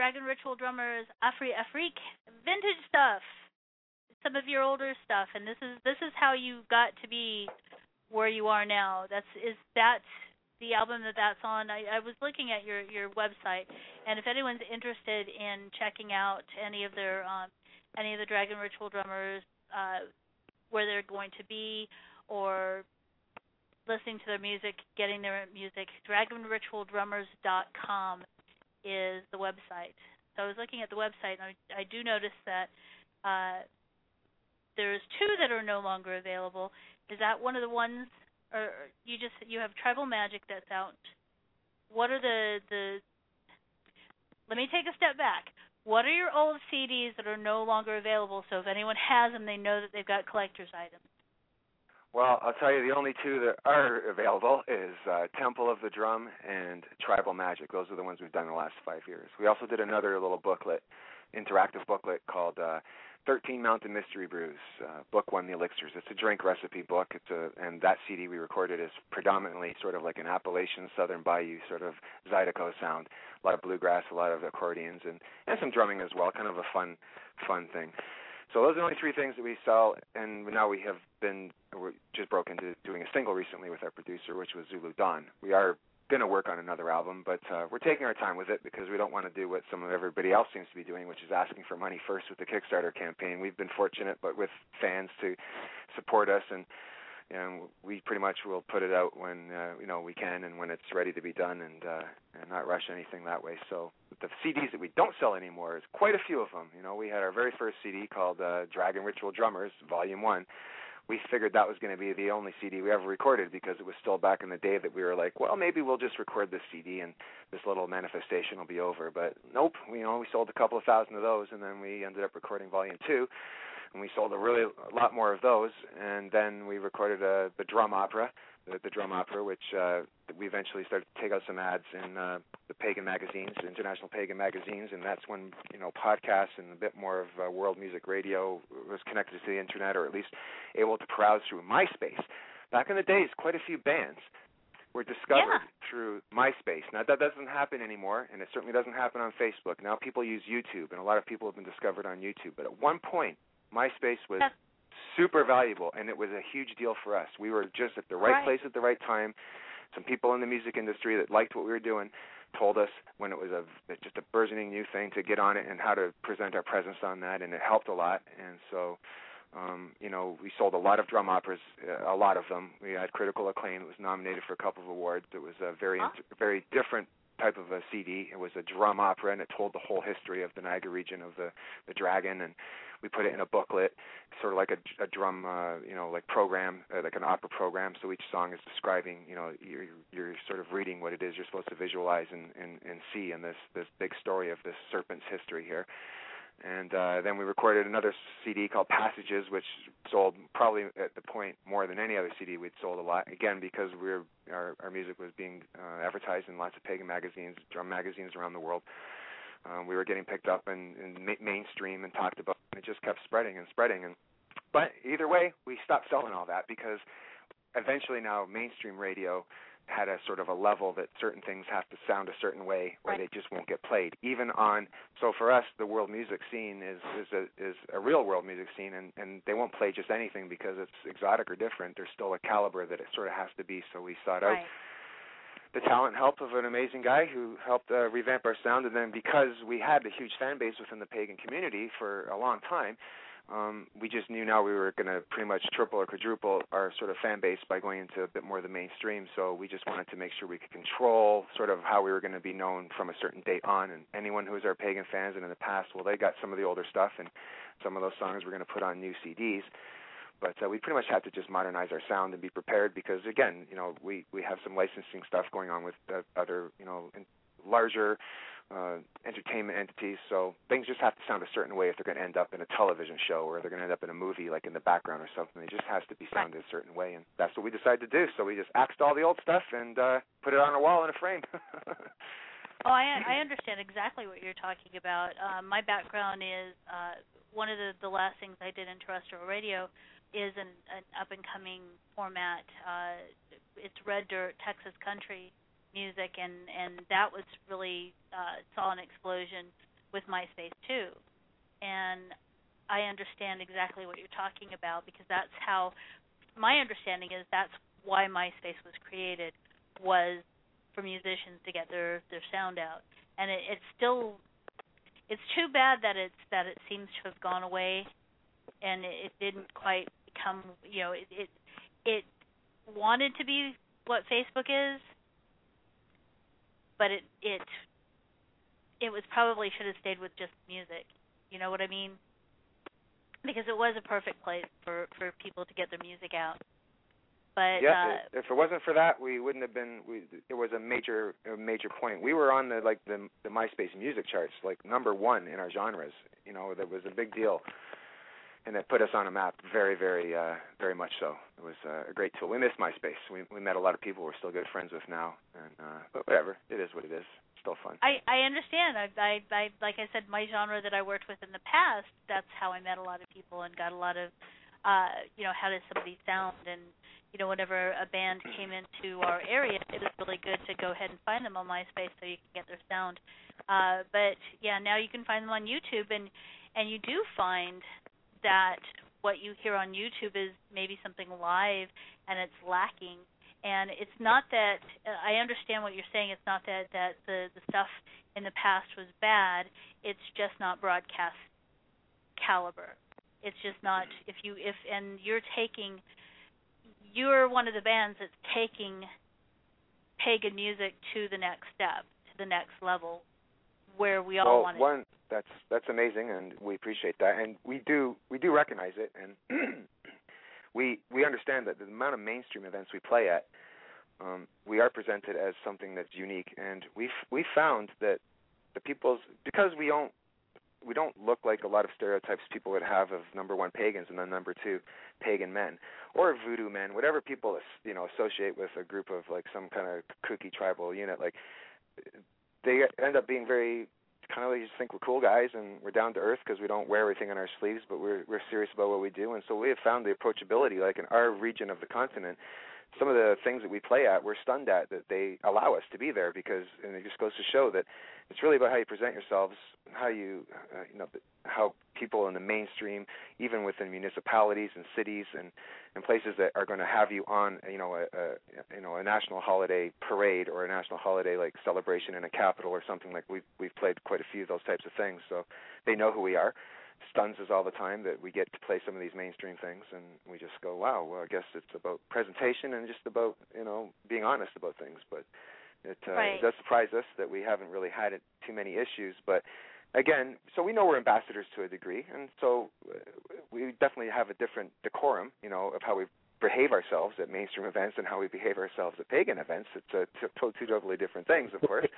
[SPEAKER 3] Dragon Ritual Drummers Afrique vintage stuff, some of your older stuff, and this is how you got to be where you are now. Is that the album that's on? I was looking at your website, and if anyone's interested in checking out any of the Dragon Ritual Drummers, where they're going to be, or listening to their music, getting their music, DragonRitualDrummers.com is the website. So I was looking at the website, and I do notice that there's 2 that are no longer available. Is that one of the ones, or you have Tribal Magic that's out? What are the let me take a step back. What are your old CDs that are no longer available, so if anyone has them, they know that they've got collector's items?
[SPEAKER 6] Well, I'll tell you, the only 2 that are available is Temple of the Drum and Tribal Magic. Those are the ones we've done in the last 5 years. We also did another little booklet, interactive booklet called 13 Mountain Mystery Brews, Book 1, The Elixirs. It's a drink recipe book. And that CD we recorded is predominantly sort of like an Appalachian Southern Bayou sort of Zydeco sound. A lot of bluegrass, a lot of accordions, and some drumming as well, kind of a fun thing. So those are the only 3 things that we sell, and now we just broke into doing a single recently with our producer, which was Zulu Dawn. We are going to work on another album, but we're taking our time with it because we don't want to do what some of everybody else seems to be doing, which is asking for money first with the Kickstarter campaign. We've been fortunate, but with fans to support us, and we pretty much will put it out when we can and when it's ready to be done, and not rush anything that way. So the CDs that we don't sell anymore is quite a few of them. We had our very first CD called Dragon Ritual Drummers, Volume 1. We figured that was going to be the only CD we ever recorded because it was still back in the day that we were like, well, maybe we'll just record this CD and this little manifestation will be over. But nope, we sold a couple of thousand of those, and then we ended up recording Volume 2, and we sold a lot more of those. And then we recorded the drum opera, which we eventually started to take out some ads in the pagan magazines, international pagan magazines, and that's when podcasts and a bit more of world music radio was connected to the internet, or at least able to browse through MySpace. Back in the days, quite a few bands were discovered through MySpace. Now that doesn't happen anymore, and it certainly doesn't happen on Facebook. Now people use YouTube, and a lot of people have been discovered on YouTube. But at one point, MySpace was super valuable, and it was a huge deal for us. We were just at the right place at the right time. Some people in the music industry that liked what we were doing told us when it was just a burgeoning new thing to get on it and how to present our presence on that, and it helped a lot. And so, we sold a lot of drum operas, a lot of them. We had critical acclaim. It was nominated for a couple of awards. It was a very different type of a CD. It was a drum opera, and it told the whole history of the Niagara region of the dragon, and we put it in a booklet, sort of like a drum, like program, like an opera program. So each song is describing, you're sort of reading what it is you're supposed to visualize and see in this big story of this serpent's history here. And then we recorded another CD called Passages, which sold probably at the point more than any other CD we'd sold a lot. Again, because our music was being advertised in lots of pagan magazines, drum magazines around the world. We were getting picked up in mainstream and talked about, and it just kept spreading and spreading. But either way, we stopped selling all that because eventually now mainstream radio had a sort of a level that certain things have to sound a certain way or they just won't get played. So for us, the world music scene is a real world music scene, and they won't play just anything because it's exotic or different. There's still a caliber that it sort of has to be, so we sought out the talent and help of an amazing guy who helped revamp our sound. And then because we had a huge fan base within the pagan community for a long time, we just knew now we were going to pretty much triple or quadruple our sort of fan base by going into a bit more of the mainstream. So we just wanted to make sure we could control sort of how we were going to be known from a certain date on. And anyone who was our pagan fans and in the past, well, they got some of the older stuff, and some of those songs we're going to put on new CDs. But we pretty much had to just modernize our sound and be prepared because, again, we have some licensing stuff going on with other, larger entertainment entities. So things just have to sound a certain way if they're going to end up in a television show or they're going to end up in a movie, like in the background or something. It just has to be sounded a certain way, and that's what we decided to do. So we just axed all the old stuff and put it on a wall in a frame.
[SPEAKER 3] Oh, I understand exactly what you're talking about. My background is one of the last things I did in terrestrial radio is an up-and-coming format. It's Red Dirt, Texas country music, and that was really saw an explosion with MySpace too, and I understand exactly what you're talking about, because that's how my understanding is. That's why MySpace was created, was for musicians to get their sound out, and it's still. It's too bad that it seems to have gone away, and it didn't quite become. It wanted to be what Facebook is, but it was probably should have stayed with just music. You know what I mean? Because it was a perfect place for people to get their music out. But
[SPEAKER 6] if it wasn't for that, we wouldn't have been. It was a major point. We were on the MySpace music charts, like #1 in our genres. That was a big deal, and it put us on a map very, very, very much so. It was a great tool. We miss MySpace. We met a lot of people we're still good friends with now, and but whatever. It is what it is. It's still fun.
[SPEAKER 3] I understand. I like I said, my genre that I worked with in the past, that's how I met a lot of people and got a lot of, how does somebody sound, and whenever a band came into our area, it was really good to go ahead and find them on MySpace so you can get their sound. But yeah, now you can find them on YouTube, and you do find that what you hear on YouTube is maybe something live, and it's lacking. And it's not that I understand what you're saying. It's not that the stuff in the past was bad. It's just not broadcast caliber. It's just not. You're one of the bands that's taking pagan music to the next step, to the next level, where we all want it.
[SPEAKER 6] That's amazing, and we appreciate that, and we do recognize it, and we understand that the amount of mainstream events we play at, we are presented as something that's unique, and we found that because we don't look like a lot of stereotypes people would have of #1 pagans and then #2 pagan men or voodoo men, whatever people associate with a group of like some kind of kooky tribal unit. Like they end up being very kind of like, you just think we're cool guys and we're down to earth because we don't wear everything on our sleeves, but we're serious about what we do. And so we have found the approachability, like in our region of the continent. Some of the things that we play at, we're stunned at that they allow us to be there, and it just goes to show that it's really about how you present yourselves, how how people in the mainstream, even within municipalities and cities and places that are going to have you on, a national holiday parade or a national holiday like celebration in a capital or something. Like we've played quite a few of those types of things, so they know who we are. Stuns us all the time that we get to play some of these mainstream things, and we just go, wow, well, I guess it's about presentation and just about, being honest about things. But it does surprise us that we haven't really had too many issues. But again, so we know we're ambassadors to a degree, and so we definitely have a different decorum, of how we behave ourselves at mainstream events and how we behave ourselves at pagan events. It's two totally different things, of course.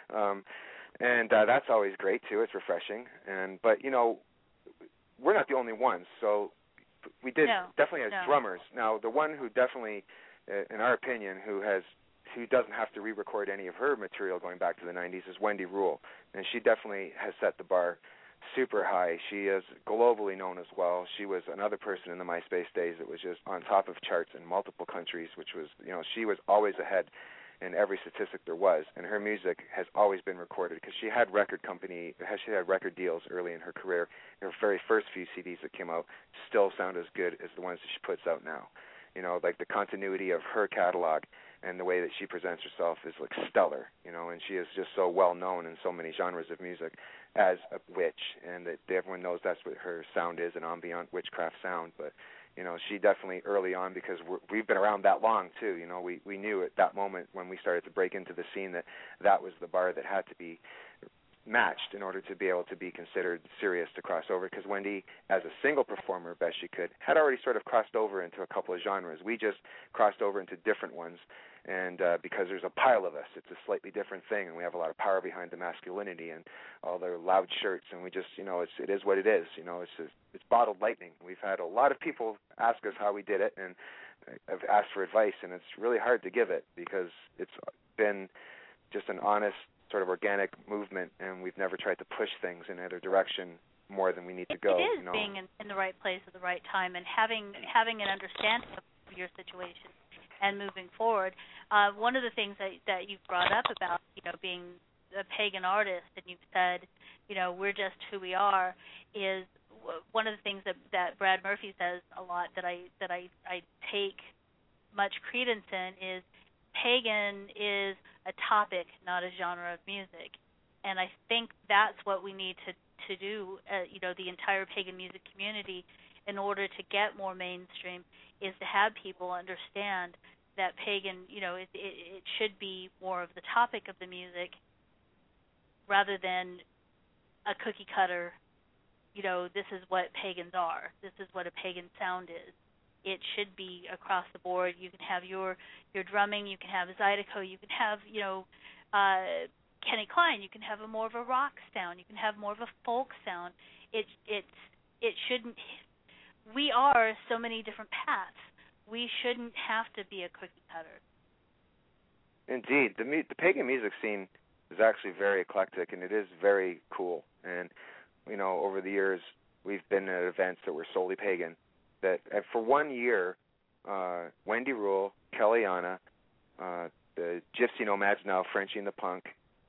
[SPEAKER 6] And that's always great, too. It's refreshing. But, we're not the only ones, so we definitely as drummers. Now, the one who definitely, in our opinion, who doesn't have to re-record any of her material going back to the 90s is Wendy Rule, and she definitely has set the bar super high. She is globally known as well. She was another person in the MySpace days that was just on top of charts in multiple countries, which was, she was always ahead in every statistic there was, and her music has always been recorded because she had record deals early in her career. Her very first few CDs that came out still sound as good as the ones that she puts out now. Like the continuity of her catalog and the way that she presents herself is like stellar, and she is just so well known in so many genres of music as a witch, and that everyone knows that's what her sound is, an ambient witchcraft sound. But she definitely early on, because we've been around that long too. We knew at that moment when we started to break into the scene that was the bar that had to be matched in order to be able to be considered serious to cross over, because Wendy, as a single performer, best she could, had already sort of crossed over into a couple of genres. We just crossed over into different ones, and because there's a pile of us, it's a slightly different thing, and we have a lot of power behind the masculinity and all their loud shirts, and we just, it is what it is. It's bottled lightning. We've had a lot of people ask us how we did it, and have asked for advice, and it's really hard to give it because it's been just an honest, sort of organic movement, and we've never tried to push things in either direction more than we need to go.
[SPEAKER 3] It is being in the right place at the right time and having an understanding of your situation and moving forward. One of the things that you've brought up about being a pagan artist, and you've said we're just who we are, is one of the things that Brad Murphy says a lot that I take much credence in is pagan is a topic, not a genre of music. And I think that's what we need to do, the entire pagan music community, in order to get more mainstream, is to have people understand that pagan, it should be more of the topic of the music rather than a cookie cutter, this is what pagans are. This is what a pagan sound is. It should be across the board. You can have your drumming, you can have Zydeco, you can have, Kenny Klein, you can have more of a rock sound, you can have more of a folk sound. It shouldn't. We are so many different paths. We shouldn't have to be a cookie cutter.
[SPEAKER 6] Indeed, the pagan music scene is actually very eclectic, and it is very cool. And over the years, we've been at events that were solely pagan. That for 1 year, Wendy Rule, Kellyanna, the Gypsy Nomads now, Frenchie and the Punk,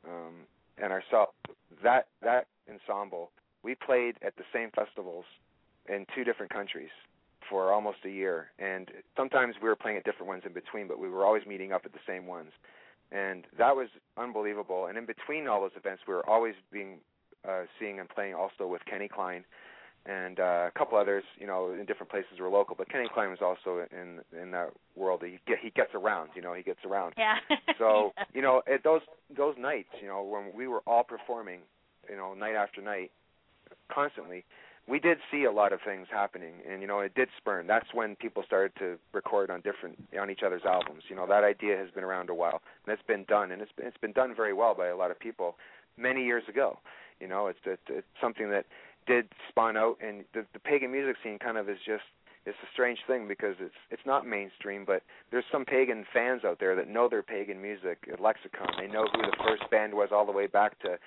[SPEAKER 6] and ourselves, that ensemble, we played at the same festivals in 2 different countries for almost a year. And sometimes we were playing at different ones in between, but we were always meeting up at the same ones. And that was unbelievable. And in between all those events, we were always seeing and playing also with Kenny Klein and a couple others, in different places were local. But Kenny Klein was also in that world. He gets around, he gets around.
[SPEAKER 3] Yeah.
[SPEAKER 6] So, at those nights, when we were all performing, night after night, constantly, we did see a lot of things happening, and it did spurn. That's when people started to record on each other's albums. That idea has been around a while, and it's been done, and it's been done very well by a lot of people many years ago. It's something that did spawn out, and the pagan music scene kind of is just, it's a strange thing because it's not mainstream, but there's some pagan fans out there that know their pagan music lexicon. They know who the first band was all the way back to,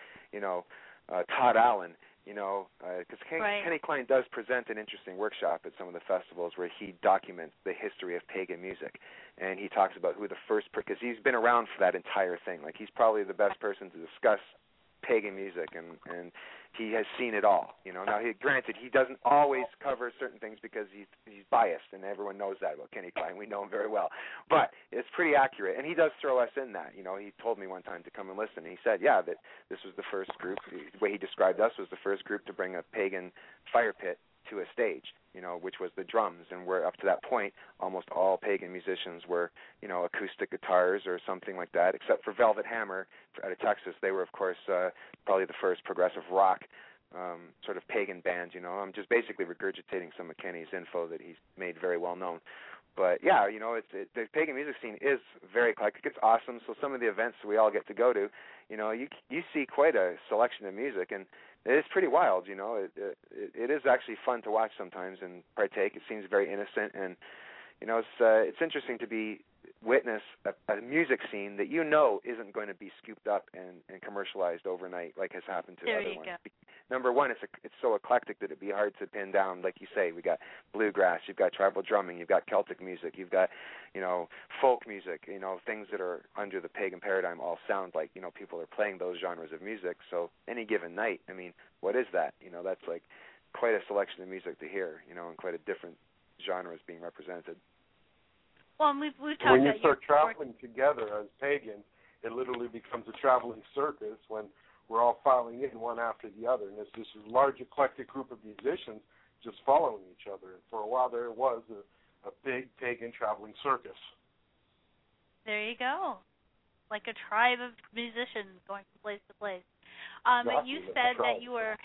[SPEAKER 6] Todd Allen. Because Kenny Klein does present an interesting workshop at some of the festivals where he documents the history of pagan music, and he talks about who the first, because he's been around for that entire thing. Like, he's probably the best person to discuss pagan music, and he has seen it all. Now, granted, he doesn't always cover certain things because he's biased, and everyone knows that about Kenny Klein. We know him very well, but it's pretty accurate, and he does throw us in that. He told me one time to come and listen, and he said, that this was the first group. The way he described us was the first group to bring a pagan fire pit to a stage, which was the drums. And we're up to that point, almost all pagan musicians were, acoustic guitars or something like that, except for Velvet Hammer out of Texas. They were, of course, probably the first progressive rock sort of pagan band. I'm just basically regurgitating some of Kenny's info that he's made very well known. But yeah, the pagan music scene is very eclectic. It's awesome. So some of the events we all get to go to, you see quite a selection of music, and it is pretty wild. It is actually fun to watch sometimes and partake. It seems very innocent, and it's interesting to be witness a music scene that isn't going to be scooped up and commercialized overnight like has happened to other ones.
[SPEAKER 3] Go.
[SPEAKER 6] Number one, it's so eclectic that it'd be hard to pin down. Like you say, we got bluegrass, you've got tribal drumming, you've got Celtic music, you've got folk music, things that are under the pagan paradigm all sound like people are playing those genres of music. So any given night, what is that? That's like quite a selection of music to hear, and quite a different genres being represented.
[SPEAKER 3] Well, and we've talked
[SPEAKER 7] when you
[SPEAKER 3] about
[SPEAKER 7] start traveling together as pagans, it literally becomes a traveling circus when we're all filing in one after the other, and it's this large eclectic group of musicians just following each other. And for a while there was a big pagan traveling circus.
[SPEAKER 3] There you go. Like a tribe of musicians going from place to place. You said that you were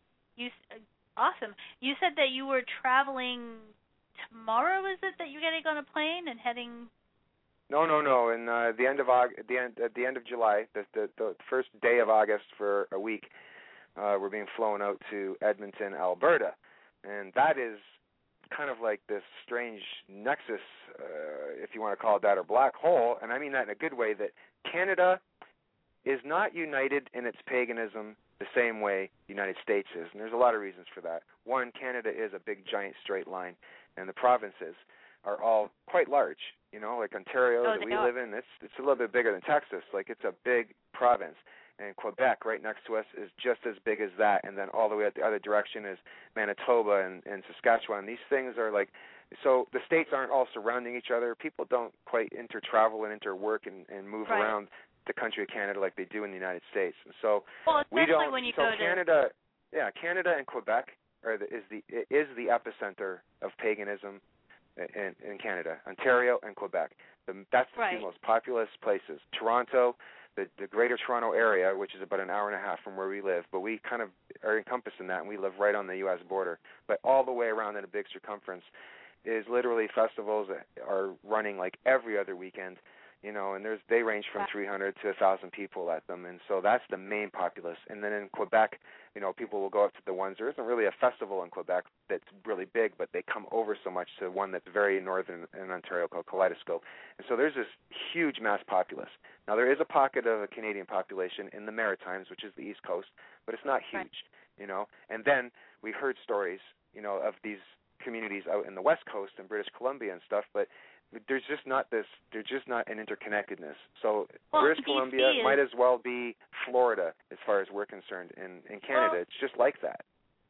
[SPEAKER 3] awesome. You said that you were traveling tomorrow. Is it that you're getting on a plane and heading?
[SPEAKER 6] No. In at the end of July, the first day of August for a week, we're being flown out to Edmonton, Alberta, and that is kind of like this strange nexus, if you want to call it that, or black hole. And I mean that in a good way. That Canada is not united in its paganism the same way the United States is, and there's a lot of reasons for that. One, Canada is a big, giant, straight line, and the provinces are all quite large. Like Ontario that we live in, it's a little bit bigger than Texas. Like, it's a big province. And Quebec, right next to us, is just as big as that. And then all the way at the other direction is Manitoba and Saskatchewan. These things are like, so the states aren't all surrounding each other. People don't quite intertravel and interwork and move around the country of Canada like they do in the United States. And so we don't.
[SPEAKER 3] When you
[SPEAKER 6] so
[SPEAKER 3] go
[SPEAKER 6] Canada, Canada and Quebec is the epicenter of paganism in Canada. Ontario and Quebec. That's the two most populous places. Toronto. The Greater Toronto area, which is about an hour and a half from where we live, but we kind of are encompassed in that, and we live right on the U.S. border. But all the way around in a big circumference is literally festivals that are running like every other weekend, and they range from 300 to 1,000 people at them, and so that's the main populace. And then in Quebec, people will go up to the ones. There isn't really a festival in Quebec that's really big, but they come over so much to one that's very northern in Ontario called Kaleidoscope. And so there's this huge mass populace. Now, there is a pocket of a Canadian population in the Maritimes, which is the East Coast, but it's not huge, And then we've heard stories, of these communities out in the West Coast and British Columbia and stuff, but there's just not an interconnectedness. So British Columbia might as well be Florida as far as we're concerned. In Canada, it's just like that.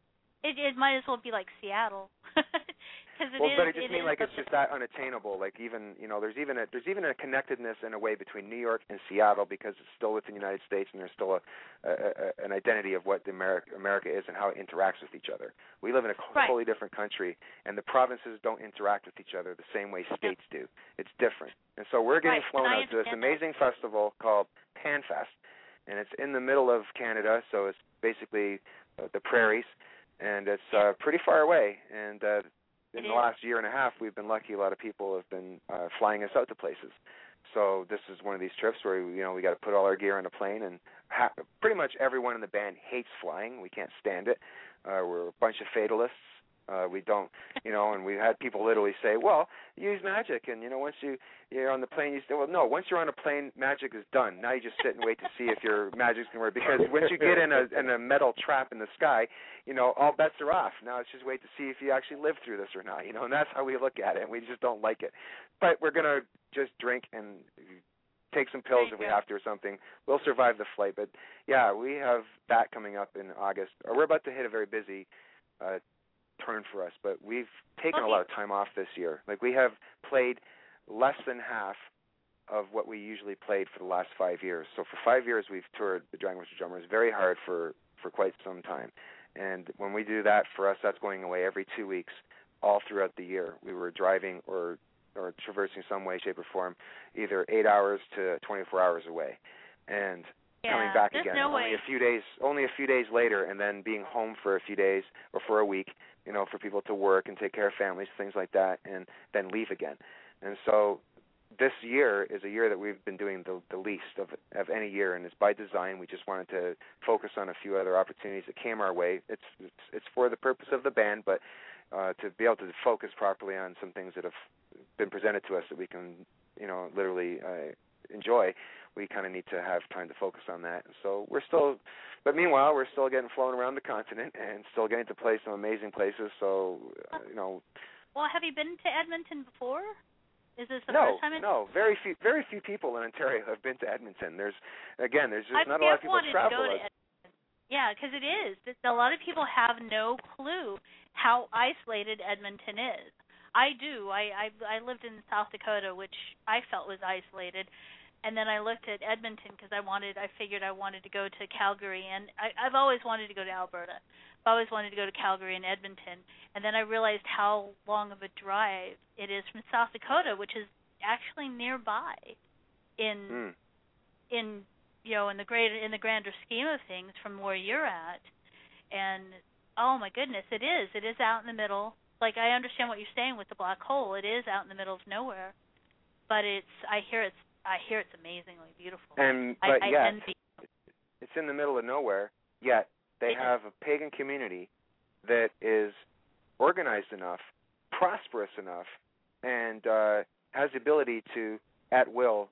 [SPEAKER 3] It might as well be like Seattle.
[SPEAKER 6] But I just mean like it's just that unattainable. Like even there's even a connectedness in a way between New York and Seattle because it's still within the United States and there's still an identity of what America is and how it interacts with each other. We live in a totally different country, and the provinces don't interact with each other the same way states do. It's different, and so we're getting flown out to this amazing festival called PanFest, and it's in the middle of Canada, so it's basically the prairies, and it's pretty far away, and in the last year and a half, we've been lucky. A lot of people have been flying us out to places. So this is one of these trips where we got to put all our gear on a plane, and pretty much everyone in the band hates flying. We can't stand it. We're a bunch of fatalists. We don't, and we had people literally say, well, use magic, and once you're on the plane, you say, well, no, once you're on a plane, magic is done. Now you just sit and wait to see if your magic's going to work, because once you get in a metal trap in the sky, all bets are off. Now it's just wait to see if you actually live through this or not, and that's how we look at it, and we just don't like it. But we're going to just drink and take some pills if we have to or something. We'll survive the flight. But, yeah, we have that coming up in August. We're about to hit a very busy turn for us, but we've taken a lot of time off this year. Like, we have played less than half of what we usually played for the last 5 years. So for 5 years, we've toured the Dragon Ritual Drummers very hard for quite some time. And when we do that, for us, that's going away every 2 weeks all throughout the year. We were driving or traversing some way, shape, or form, either 8 hours to 24 hours away, and coming back again only a few days later, and then being home for a few days or for a week, for people to work and take care of families, things like that, and then leave again. And so this year is a year that we've been doing the least of any year, and it's by design. We just wanted to focus on a few other opportunities that came our way. It's for the purpose of the band, but to be able to focus properly on some things that have been presented to us that we can, literally enjoy, we kind of need to have time to focus on that. And so but meanwhile, we're still getting flown around the continent and still getting to play some amazing places. So,
[SPEAKER 3] Well, have you been to Edmonton before? Is this the first time?
[SPEAKER 6] No. Very few people in Ontario have been to Edmonton. There's just not a lot of people travel.
[SPEAKER 3] Yeah, because it is. A lot of people have no clue how isolated Edmonton is. I do. I lived in South Dakota, which I felt was isolated, and then I looked at Edmonton because I figured I wanted to go to Calgary, and I've always wanted to go to Alberta. I've always wanted to go to Calgary and Edmonton, and then I realized how long of a drive it is from South Dakota, which is actually nearby in the grander scheme of things from where you're at. And oh my goodness, it is out in the middle. Like, I understand what you're saying with the black hole. It is out in the middle of nowhere, but I hear it's amazingly beautiful.
[SPEAKER 6] But it's in the middle of nowhere. Yet they have a pagan community that is organized enough, prosperous enough, and has the ability to, at will,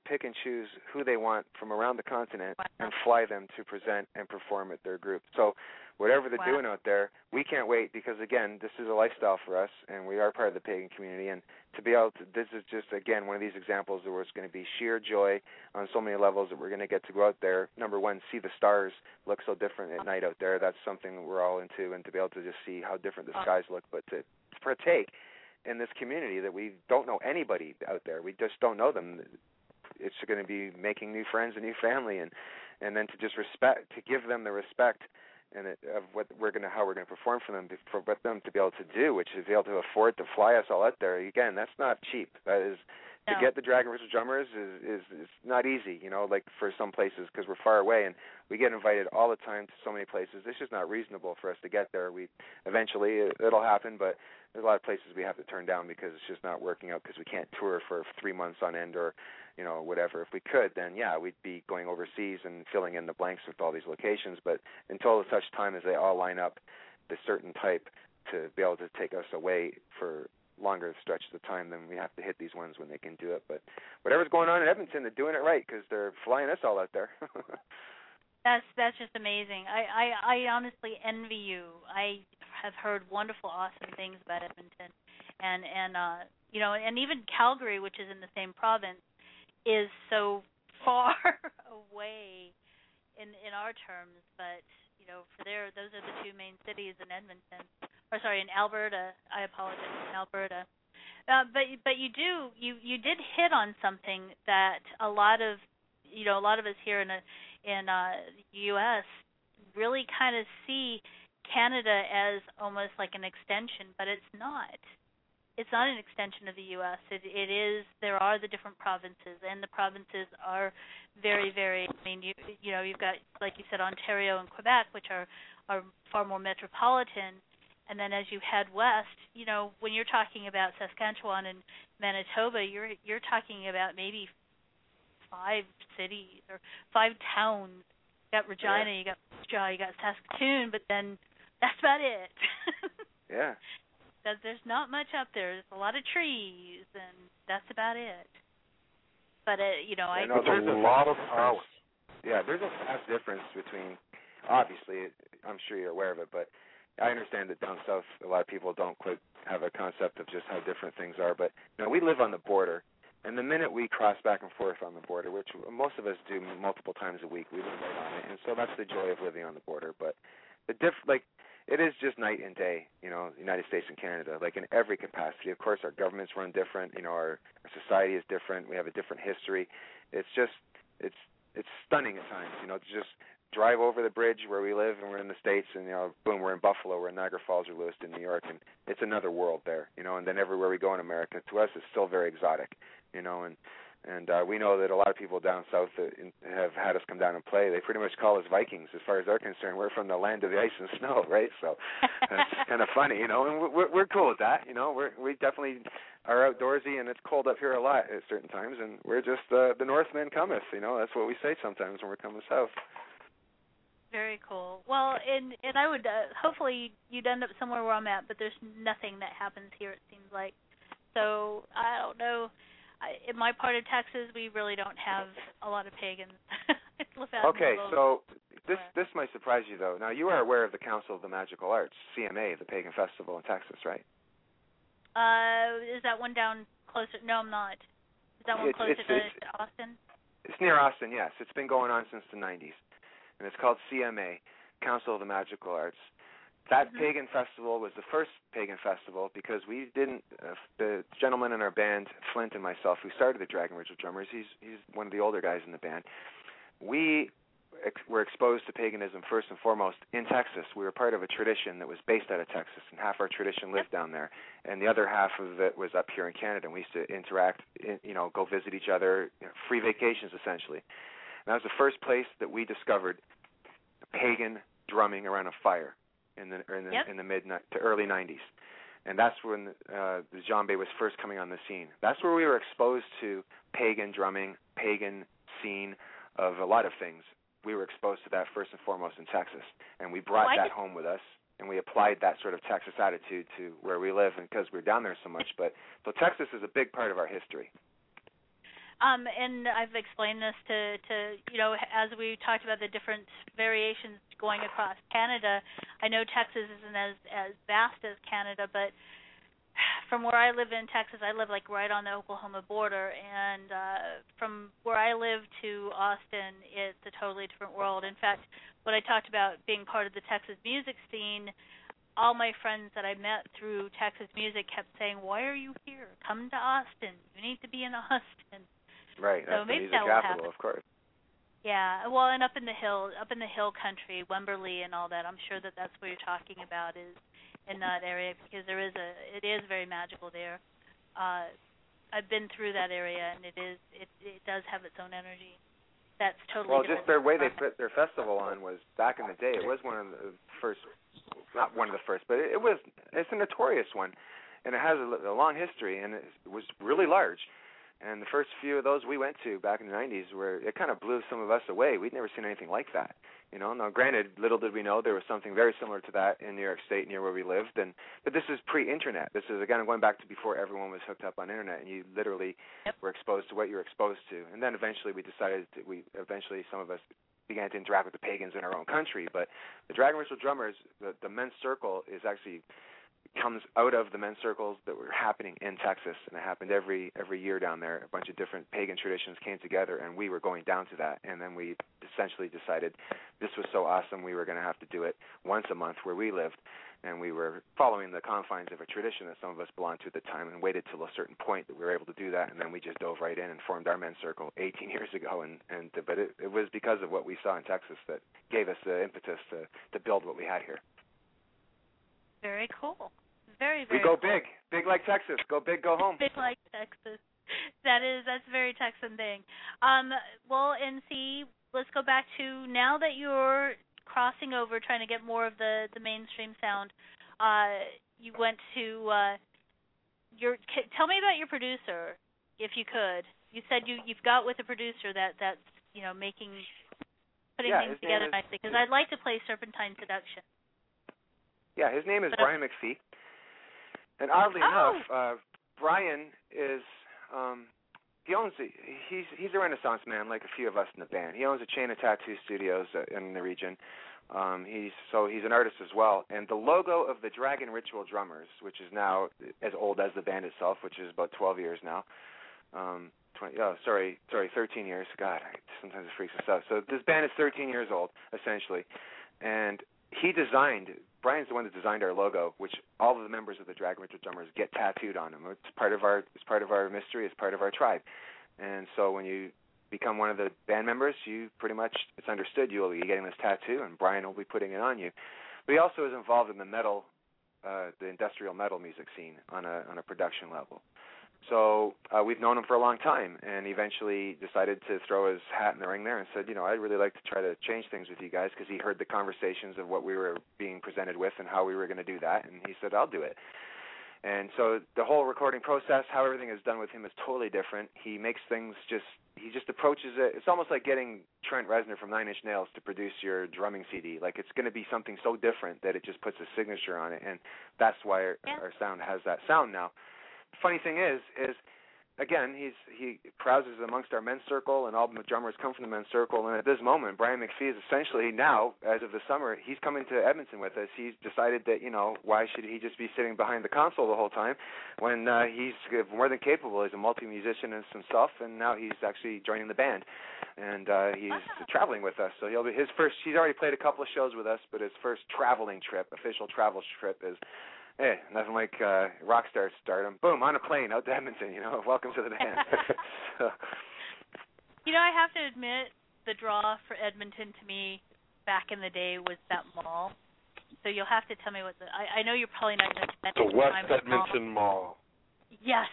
[SPEAKER 6] pick and choose who they want from around the continent and fly them to present and perform at their group. So whatever they're doing out there, we can't wait because, again, this is a lifestyle for us, and we are part of the pagan community. And to be able to, this is just, again, one of these examples where it's going to be sheer joy on so many levels that we're going to get to go out there. Number one, see the stars look so different at night out there. That's something that we're all into, and to be able to just see how different the skies look. But to partake in this community that we don't know anybody out there. We just don't know them. It's going to be making new friends and new family, and then to just give them the respect and of how we're going to perform for them, for what them to be able to do, which is be able to afford to fly us all out there. Again, that's not cheap. That is to get the Dragon Ritual Drummers is not easy, like for some places because we're far away and we get invited all the time to so many places. It's just not reasonable for us to get there. Eventually it'll happen, but there's a lot of places we have to turn down because it's just not working out because we can't tour for 3 months on end or whatever. If we could, then we'd be going overseas and filling in the blanks with all these locations. But until such time as they all line up the certain type to be able to take us away for longer stretches of time, then we have to hit these ones when they can do it. But whatever's going on in Edmonton, they're doing it right because they're flying us all out there.
[SPEAKER 3] That's just amazing. I honestly envy you. I have heard wonderful, awesome things about Edmonton, and even Calgary, which is in the same province, is so far away in our terms. But for those are the two main cities in Edmonton. In Alberta. I apologize, in Alberta. But you did hit on something that a lot of us here in the U.S. really kind of see Canada as almost like an extension, but it's not. It's not an extension of the U.S. It is. There are the different provinces, and the provinces are very, very. I mean, you've got, like you said, Ontario and Quebec, which are far more metropolitan. And then as you head west, when you're talking about Saskatchewan and Manitoba, you're talking about maybe 5 cities or 5 towns. You got Regina, you got Moose, you got Saskatoon, but then that's about it.
[SPEAKER 6] Yeah.
[SPEAKER 3] There's not much up there. There's a lot of trees, and that's about it. But
[SPEAKER 6] there's a lot of power. Yeah, there's a vast difference between. Obviously, I'm sure you're aware of it, but I understand that down south, a lot of people don't quite have a concept of just how different things are. But we live on the border, and the minute we cross back and forth on the border, which most of us do multiple times a week, we live right on it, and so that's the joy of living on the border. But it is just night and day, United States and Canada, like in every capacity. Of course, our governments run different. Our society is different. We have a different history. It's stunning at times, to just drive over the bridge where we live, and we're in the States, and boom, we're in Buffalo, we're in Niagara Falls or Lewiston, New York, and it's another world there, and then everywhere we go in America, to us, it's still very exotic, and we know that a lot of people down south have had us come down and play. They pretty much call us Vikings as far as they're concerned. We're from the land of the ice and snow, right? So it's kind of funny, and we're cool with that, we definitely are outdoorsy, and it's cold up here a lot at certain times, and we're just the Northmen cometh, that's what we say sometimes when we're coming south.
[SPEAKER 3] Very cool. Well, and I would hopefully you'd end up somewhere where I'm at, but there's nothing that happens here, it seems like. So I don't know. In my part of Texas, we really don't have a lot of pagans.
[SPEAKER 6] Okay, so this might surprise you though. Now you are aware of the Council of the Magical Arts, CMA, the Pagan Festival in Texas, right?
[SPEAKER 3] Is that one down closer? No, I'm not. Is that one closer to Austin?
[SPEAKER 6] It's near Austin, yes. It's been going on since the 90s. And it's called CMA, Council of the Magical Arts. That pagan festival was the first pagan festival because we didn't, the gentleman in our band, Flint and myself, who started the Dragon Ritual Drummers, he's one of the older guys in the band, we were exposed to paganism first and foremost in Texas. We were part of a tradition that was based out of Texas, and half our tradition lived down there, and the other half of it was up here in Canada, and we used to interact, go visit each other, free vacations essentially. And that was the first place that we discovered pagan drumming around a fire in the mid to early 90s. And that's when the djembe was first coming on the scene. That's where we were exposed to pagan drumming, pagan scene of a lot of things. We were exposed to that first and foremost in Texas. And we brought that home with us, and we applied that sort of Texas attitude to where we live, and because we're down there so much. So Texas is a big part of our history.
[SPEAKER 3] And I've explained this to as we talked about the different variations going across Canada. I know Texas isn't as vast as Canada, but from where I live in Texas, I live like right on the Oklahoma border, and from where I live to Austin, it's a totally different world. In fact, when I talked about being part of the Texas music scene, all my friends that I met through Texas music kept saying, "Why are you here? Come to Austin. You need to be in Austin."
[SPEAKER 6] Right,
[SPEAKER 3] so
[SPEAKER 6] that's
[SPEAKER 3] maybe
[SPEAKER 6] the music
[SPEAKER 3] that will
[SPEAKER 6] capital,
[SPEAKER 3] happen.
[SPEAKER 6] of course.
[SPEAKER 3] Yeah, well, and up in the hill country, Wemberley and all that. I'm sure that's what you're talking about is in that area, because it is very magical there. I've been through that area, and it does have its own energy. That's totally
[SPEAKER 6] well,
[SPEAKER 3] different.
[SPEAKER 6] Just their way they put their festival on was back in the day. It was one of the first, not one of the first, but it's a notorious one, and it has a long history, and it was really large. And the first few of those we went to back in the 90s, where it kind of blew some of us away. We'd never seen anything like that. Now granted, little did we know there was something very similar to that in New York State near where we lived. But this is pre-internet. This is, again, going back to before everyone was hooked up on internet, and you literally were exposed to what you were exposed to. And then eventually some of us began to interact with the pagans in our own country. But the Dragon Ritual Drummers, the men's circle, is actually comes out of the men's circles that were happening in Texas, and it happened every year down there. A bunch of different pagan traditions came together, and we were going down to that. And then we essentially decided this was so awesome we were going to have to do it once a month where we lived. And we were following the confines of a tradition that some of us belonged to at the time, and waited till a certain point that we were able to do that. And then we just dove right in and formed our men's circle 18 years ago. But it was because of what we saw in Texas that gave us the impetus to build what we had here.
[SPEAKER 3] Very cool. Very, very
[SPEAKER 6] We go
[SPEAKER 3] cool.
[SPEAKER 6] big like Texas. Go big, go home.
[SPEAKER 3] Big like Texas. That's a very Texan thing. Well, and see, let's go back to now that you're crossing over, trying to get more of the mainstream sound. You went to tell me about your producer, if you could. You said you've got with a producer that's putting things together nicely, because I'd like to play Serpentine Seduction.
[SPEAKER 6] Yeah, his name is Brian McPhee. And oddly enough, Brian is he's a Renaissance man, like a few of us in the band. He owns a chain of tattoo studios in the region. He's an artist as well. And the logo of the Dragon Ritual Drummers, which is now as old as the band itself, which is about 12 years now. 13 years. God, sometimes it freaks us out. So this band is 13 years old, essentially. And Brian's the one that designed our logo, which all of the members of the Dragon Ritual Drummers get tattooed on them. It's part of our mystery. It's part of our tribe. And so when you become one of the band members, you pretty much, it's understood you'll be getting this tattoo, and Brian will be putting it on you. But he also is involved in the metal, the industrial metal music scene on a production level. So we've known him for a long time, and eventually decided to throw his hat in the ring there and said, I'd really like to try to change things with you guys, because he heard the conversations of what we were being presented with and how we were going to do that, and he said, I'll do it. And so the whole recording process, how everything is done with him, is totally different. He makes things he just approaches it. It's almost like getting Trent Reznor from Nine Inch Nails to produce your drumming CD. Like, it's going to be something so different that it just puts a signature on it, and that's why our sound has that sound now. Funny thing is again, he carouses amongst our men's circle, and all the drummers come from the men's circle. And at this moment, Brian McPhee is essentially now, as of the summer, he's coming to Edmonton with us. He's decided that, why should he just be sitting behind the console the whole time when he's more than capable. He's a multi-musician himself, and now he's actually joining the band. And he's traveling with us. So he'll be he's already played a couple of shows with us, but his first official travel trip is nothing like rock star stardom. Boom, on a plane out to Edmonton, welcome to the band.
[SPEAKER 3] I have to admit, the draw for Edmonton to me back in the day was that mall. So you'll have to tell me what I know you're probably not going to mention
[SPEAKER 7] the West Edmonton Mall.
[SPEAKER 3] Yes.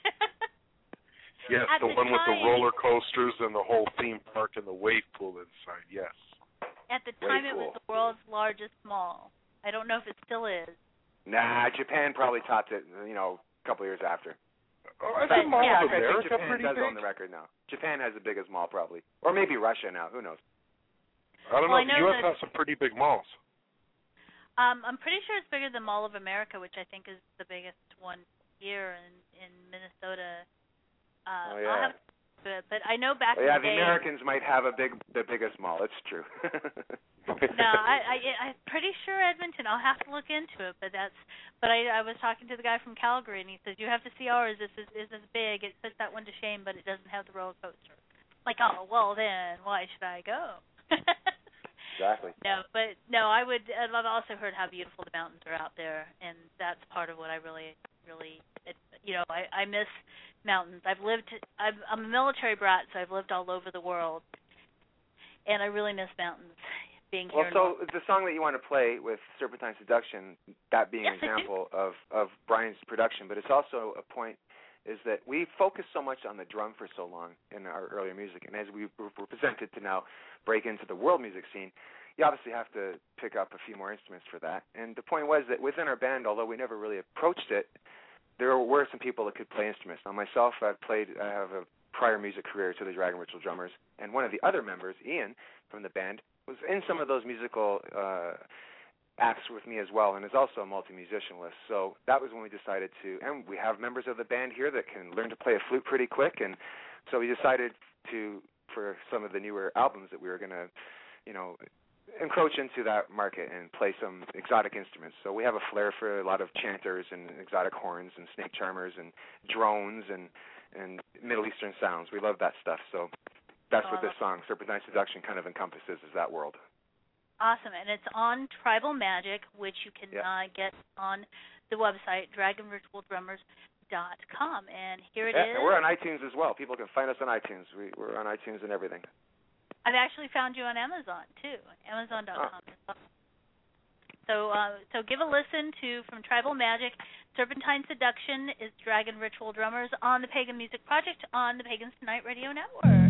[SPEAKER 7] Yes, the one with the roller coasters and the whole theme park and the wave pool inside, yes.
[SPEAKER 3] At the time, it was the world's largest mall. I don't know if it still is.
[SPEAKER 6] Nah, Japan probably topped it, a couple of years after.
[SPEAKER 7] I think Mall of America
[SPEAKER 6] Japan
[SPEAKER 7] pretty
[SPEAKER 6] does
[SPEAKER 7] big.
[SPEAKER 6] own the record now. Japan has the biggest mall probably. Or maybe Russia now, who knows?
[SPEAKER 7] I don't know, the U.S. has some pretty big malls.
[SPEAKER 3] I'm pretty sure it's bigger than Mall of America, which I think is the biggest one here in Minnesota.
[SPEAKER 6] Oh, yeah.
[SPEAKER 3] But I know back in
[SPEAKER 6] the
[SPEAKER 3] the day.
[SPEAKER 6] The Americans might have the biggest mall. It's true.
[SPEAKER 3] No, I'm pretty sure Edmonton. I'll have to look into it, but I was talking to the guy from Calgary, and he says you have to see ours. This is big. It puts that one to shame, but it doesn't have the roller coaster. Like, oh well, then why should I go?
[SPEAKER 6] Exactly.
[SPEAKER 3] No, but no, I've also heard how beautiful the mountains are out there, and that's part of what I really, I miss mountains. I'm a military brat, so I've lived all over the world, and I really miss mountains. Being here.
[SPEAKER 6] Well, so the song that you want to play with Serpentine Seduction, that being an example of Brian's production, but it's also a point is that we focused so much on the drum for so long in our earlier music, and as we were presented to now break into the world music scene, you obviously have to pick up a few more instruments for that. And the point was that within our band, although we never really approached it, there were some people that could play instruments. Now myself, I have a prior music career to the Dragon Ritual Drummers, and one of the other members, Ian, from the band, was in some of those musical acts with me as well, and is also a multi-musician list. So that was when we decided to, and we have members of the band here that can learn to play a flute pretty quick, and so we decided to, for some of the newer albums, that we were going to, encroach into that market and play some exotic instruments. So we have a flair for a lot of chanters and exotic horns and snake charmers and drones and Middle Eastern sounds. We love that stuff. So that's what this song, Serpentine Seduction, kind of encompasses, is that world.
[SPEAKER 3] Awesome. And it's on Tribal Magic, which you can get on the website, dragonritualdrummers.com. And here it is.
[SPEAKER 6] And we're on iTunes as well. People can find us on iTunes. We're on iTunes and everything.
[SPEAKER 3] I've actually found you on Amazon, too, Amazon.com. So give a listen to, from Tribal Magic, Serpentine Seduction is Dragon Ritual Drummers on the Pagan Music Project on the Pagans Tonight Radio Network.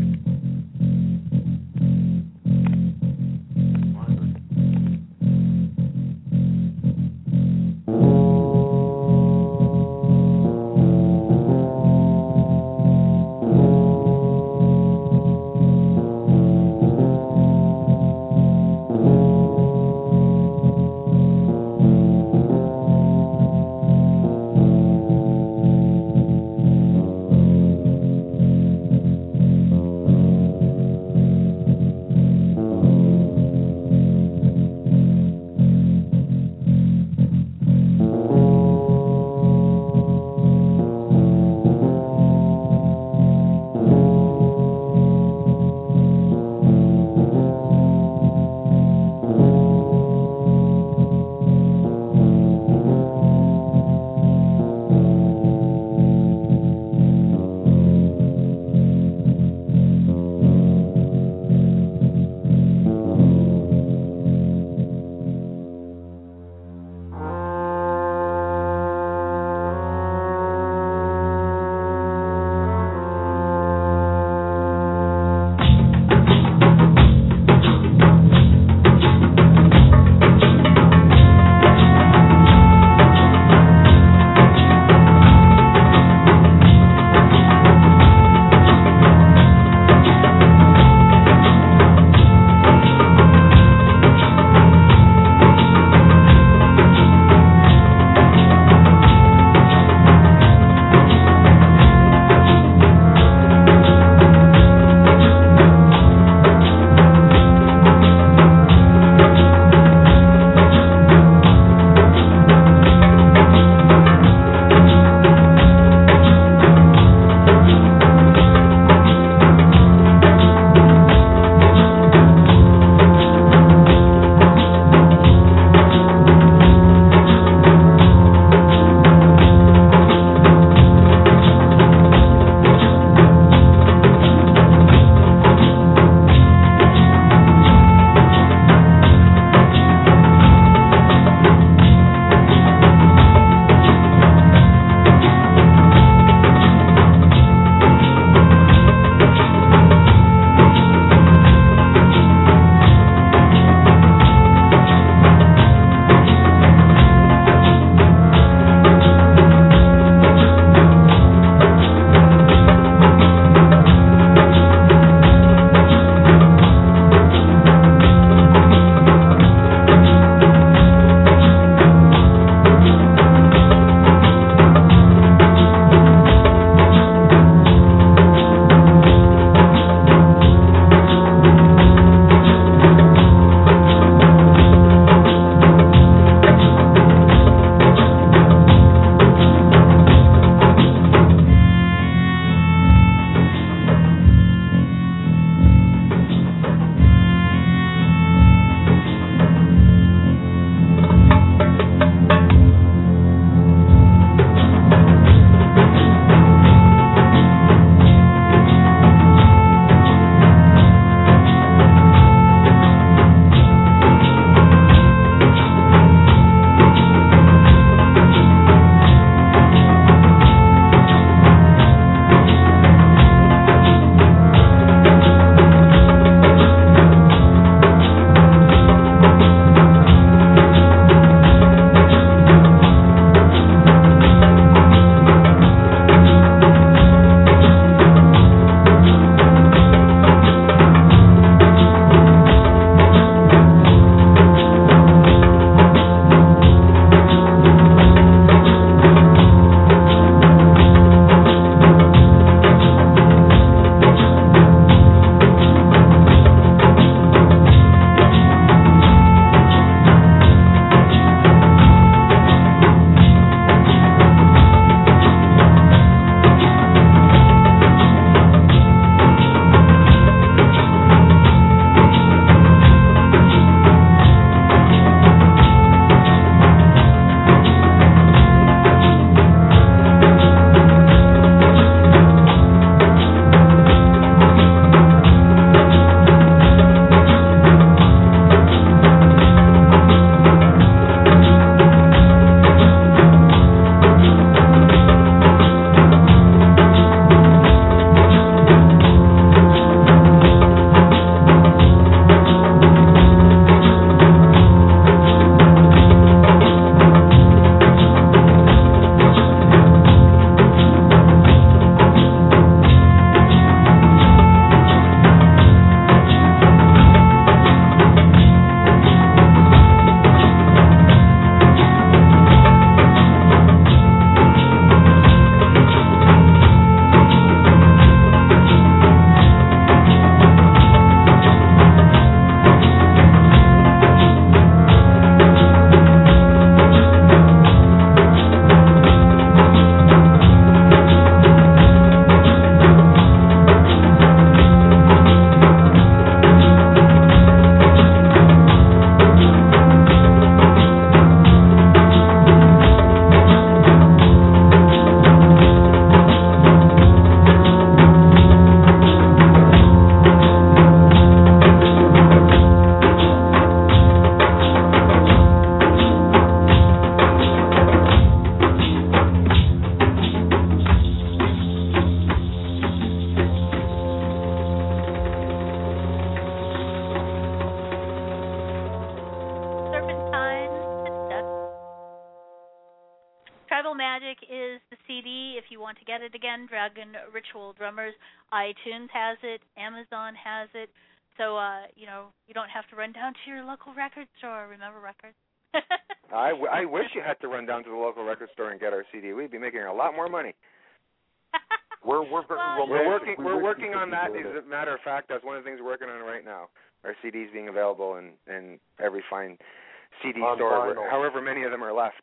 [SPEAKER 3] Magic is the CD if you want to get it again. Dragon Ritual Drummers. iTunes has it. Amazon has it. So, you don't have to run down to your local record store. Remember records?
[SPEAKER 6] I wish you had to run down to the local record store and get our CD. We'd be making a lot more money.
[SPEAKER 7] We're
[SPEAKER 6] working on that. As a matter of fact, that's one of the things we're working on right now. Our CDs being available in every fine CD store, however many of them are left.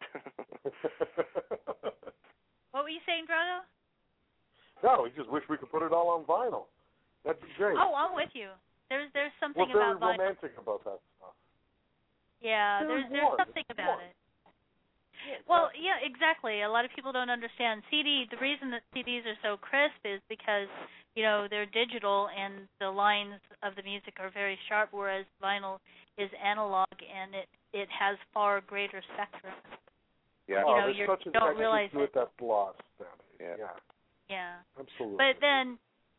[SPEAKER 3] What were you saying, Drago?
[SPEAKER 7] No, we just wish we could put it all on vinyl. That'd be great.
[SPEAKER 3] Oh, I'm with you. There's something
[SPEAKER 7] very
[SPEAKER 3] about vinyl.
[SPEAKER 7] romantic about that stuff.
[SPEAKER 3] Yeah, there's something about it. Well, yeah, exactly. A lot of people don't understand the reason that CDs are so crisp is because, they're digital and the lines of the music are very sharp, whereas vinyl is analog and it has far greater spectrum.
[SPEAKER 7] Yeah,
[SPEAKER 3] you don't realize
[SPEAKER 7] it. With that gloss.
[SPEAKER 3] Yeah.
[SPEAKER 7] Absolutely.
[SPEAKER 3] But then,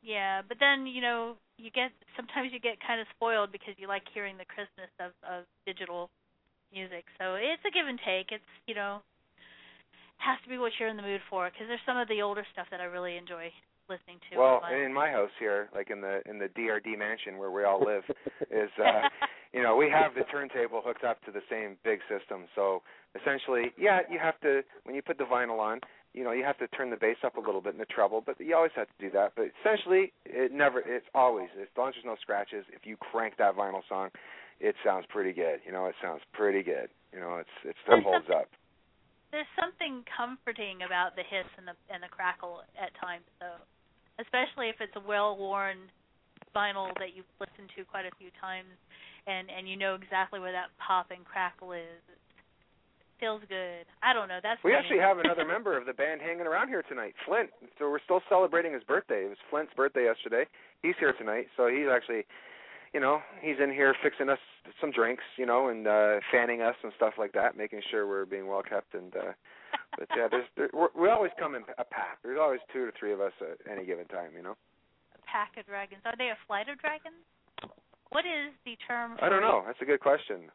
[SPEAKER 3] sometimes you get kind of spoiled because you like hearing the crispness of digital music. So it's a give and take. It's, has to be what you're in the mood for, because there's some of the older stuff that I really enjoy listening to.
[SPEAKER 6] Well, in my house here, like in the DRD mansion where we all live, is we have the turntable hooked up to the same big system. So essentially, you have to, when you put the vinyl on, you have to turn the bass up a little bit in the treble, but you always have to do that. But essentially, it's always, as long as there's no scratches, if you crank that vinyl song, it sounds pretty good. It sounds pretty good. It still holds up.
[SPEAKER 3] There's something comforting about the hiss and the crackle at times, though, especially if it's a well-worn vinyl that you've listened to quite a few times, and you know exactly where that pop and crackle is. It feels good. I don't know. We
[SPEAKER 6] actually have another member of the band hanging around here tonight, Flint. So we're still celebrating his birthday. It was Flint's birthday yesterday. He's here tonight, so he's actually, he's in here fixing us some drinks, and fanning us and stuff like that, making sure we're being well kept. And but yeah, we always come in a pack. There's always 2 or 3 of us at any given time, A
[SPEAKER 3] pack of dragons. Are they a flight of dragons? What is the term?
[SPEAKER 6] I don't know. That's a good question.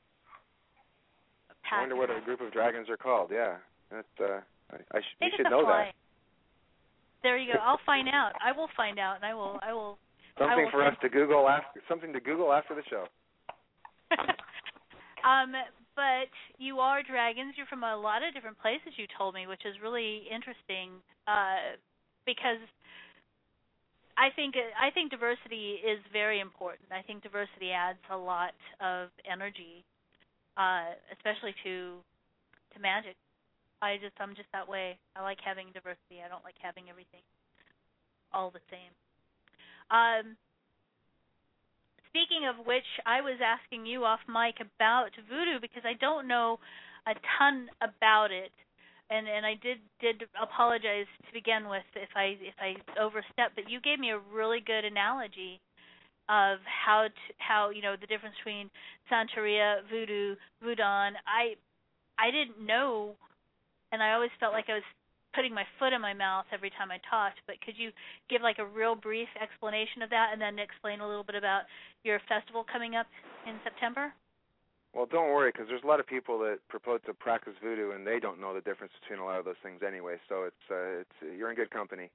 [SPEAKER 6] I wonder what a group of dragons are called. Yeah, that's. You should know that.
[SPEAKER 3] There you go. I'll find out. I will find out, and I will.
[SPEAKER 6] Something for us to Google after. Something to Google after the show.
[SPEAKER 3] But you are dragons. You're from a lot of different places, you told me, which is really interesting. Because I think diversity is very important. I think diversity adds a lot of energy, especially to magic. I'm just that way. I like having diversity. I don't like having everything all the same. Speaking of which, I was asking you off mic about voodoo because I don't know a ton about it, and I did apologize to begin with if I overstepped. But you gave me a really good analogy of how the difference between Santeria, voodoo, voodoo. I didn't know, and I always felt like I was putting my foot in my mouth every time I talked, but could you give like a real brief explanation of that and then explain a little bit about your festival coming up in September?
[SPEAKER 6] Well, don't worry, because there's a lot of people that propose to practice voodoo and they don't know the difference between a lot of those things anyway, so it's you're in good company.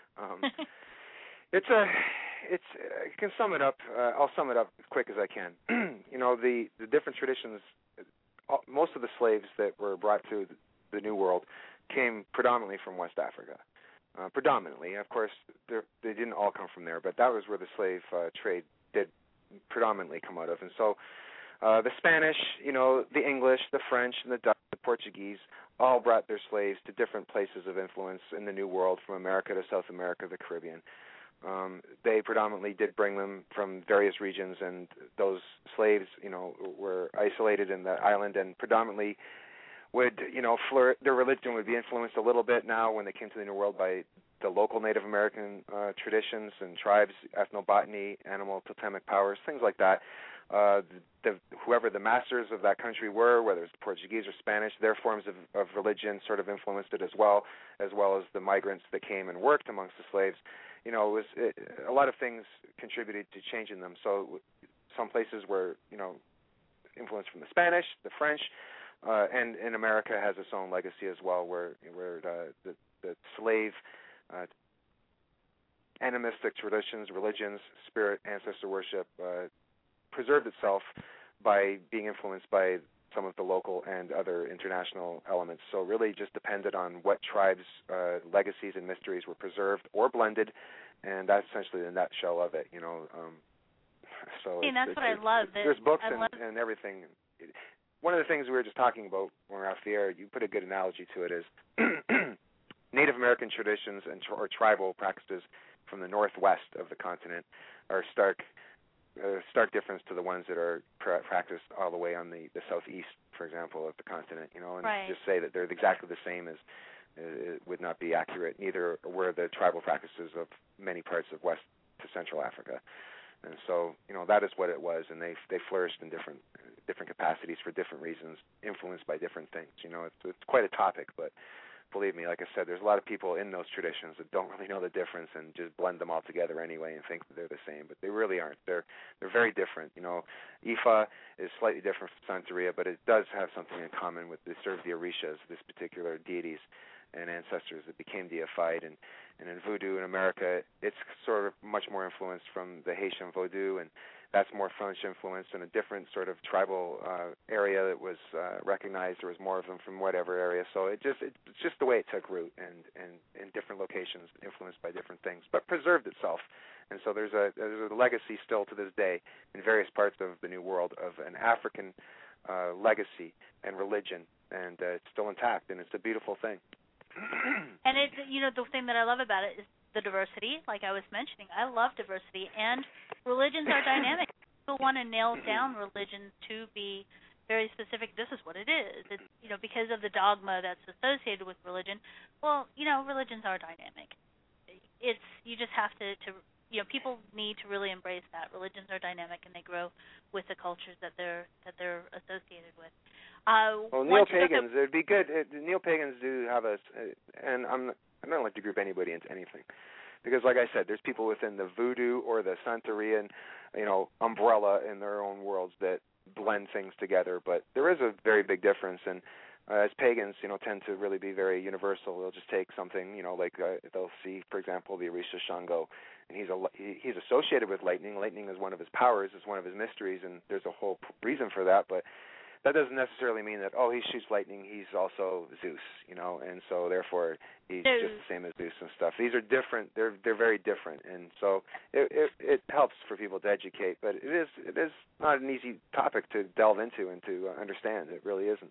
[SPEAKER 6] I can sum it up. I'll sum it up as quick as I can. The different traditions, most of the slaves that were brought to the New World came predominantly from West Africa. Predominantly, of course, they didn't all come from there, but that was where the slave trade did predominantly come out of. And so the Spanish, the English, the French, and the Dutch, the Portuguese, all brought their slaves to different places of influence in the New World, from America to South America, the Caribbean. They predominantly did bring them from various regions, and those slaves, were isolated in the island and predominantly would, their religion would be influenced a little bit now when they came to the New World by the local Native American traditions and tribes, ethnobotany, animal totemic powers, things like that. Whoever the masters of that country were, whether it's Portuguese or Spanish, their forms of religion sort of influenced it as well as the migrants that came and worked amongst the slaves. A lot of things contributed to changing them. So some places were, influenced from the Spanish, the French, and America has its own legacy as well, where the slave animistic traditions, religions, spirit, ancestor worship preserved itself by being influenced by some of the local and other international elements. So it really just depended on what tribes' legacies and mysteries were preserved or blended, and that's essentially the nutshell of it. So
[SPEAKER 3] that's what I love.
[SPEAKER 6] There's books and everything. One of the things we were just talking about when we were off the air, you put a good analogy to it, is Native American traditions or tribal practices from the northwest of the continent are stark difference to the ones that are practiced all the way on the southeast, for example, of the continent. And just say that they're exactly the same as it would not be accurate. Neither were the tribal practices of many parts of West to Central Africa. And so, that is what it was, and they flourished in different capacities for different reasons, influenced by different things. It's quite a topic, but believe me, like I said, there's a lot of people in those traditions that don't really know the difference and just blend them all together anyway and think that they're the same, but they really aren't. They're very different. Ifa is slightly different from Santeria, but it does have something in common with the Orishas, this particular deities and ancestors that became deified. And in voodoo in America, it's sort of much more influenced from the Haitian voodoo, and that's more French influenced in a different sort of tribal area that was recognized. There was more of them from whatever area. So it's just the way it took root, and in different locations, influenced by different things, but preserved itself. And so there's a legacy still to this day in various parts of the New World of an African legacy and religion, and it's still intact, and it's a beautiful thing.
[SPEAKER 3] And it's the thing that I love about it is the diversity, like I was mentioning. I love diversity, and religions are dynamic. People want to nail down religions to be very specific. This is what it is. It's, because of the dogma that's associated with religion. Well, religions are dynamic. You just have to people need to really embrace that. Religions are dynamic, and they grow with the cultures that they're associated with.
[SPEAKER 6] Neo-pagans, it'd be good. Neo-pagans do have and I don't like to group anybody into anything, because, like I said, there's people within the voodoo or the Santerian, umbrella in their own worlds that blend things together. But there is a very big difference, and as pagans, tend to really be very universal. They'll just take something, like they'll see, for example, the Orisha Shango, and he's associated with lightning. Lightning is one of his powers, is one of his mysteries, and there's a whole reason for that. But that doesn't necessarily mean that, he shoots lightning, he's also Zeus, and so therefore he's just the same as Zeus and stuff. These are different. They're very different, and so it helps for people to educate. But it is not an easy topic to delve into and to understand. It really isn't.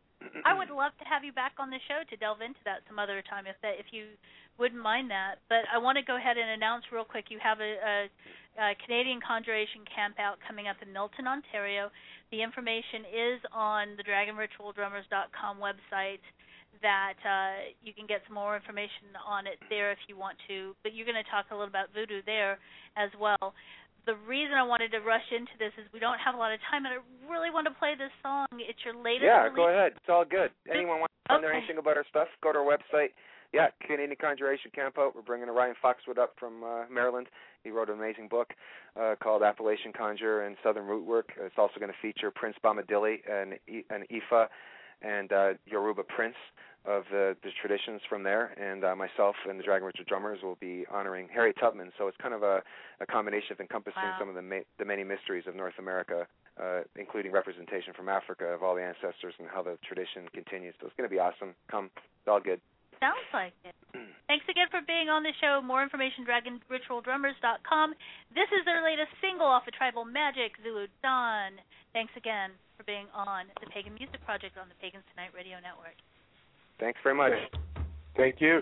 [SPEAKER 3] I would love to have you back on the show to delve into that some other time, if you wouldn't mind that. But I want to go ahead and announce real quick, you have a Canadian Conjuration Camp out coming up in Milton, Ontario. The information is on the DragonRitualDrummers.com website, that you can get some more information on it there if you want to. But you're going to talk a little about voodoo there as well. The reason I wanted to rush into this is we don't have a lot of time, and I really want to play this song. It's your latest release.
[SPEAKER 6] Go ahead. It's all good. Anyone wants to find out anything about our stuff, go to our website. Yeah, Canadian Conjuration Camp out. We're bringing Orion Foxwood up from Maryland. He wrote an amazing book called Appalachian Conjure and Southern Root Work. It's also going to feature Prince Bomadilli, an Ifa and Yoruba prince of the traditions from there, and myself and the Dragon Ritual Drummers will be honoring Harriet Tubman. So it's kind of a combination of encompassing some of the many mysteries of North America, including representation from Africa of all the ancestors and how the tradition continues. So it's going to be awesome. Come, it's all good.
[SPEAKER 3] Sounds like it. Thanks again for being on the show. More information, DragonRitualDrummers.com. This is their latest single off of Tribal Magic, Zulu Dawn. Thanks again for being on the Pagan Music Project on the Pagans Tonight Radio Network.
[SPEAKER 6] Thanks very much.
[SPEAKER 7] Thank you.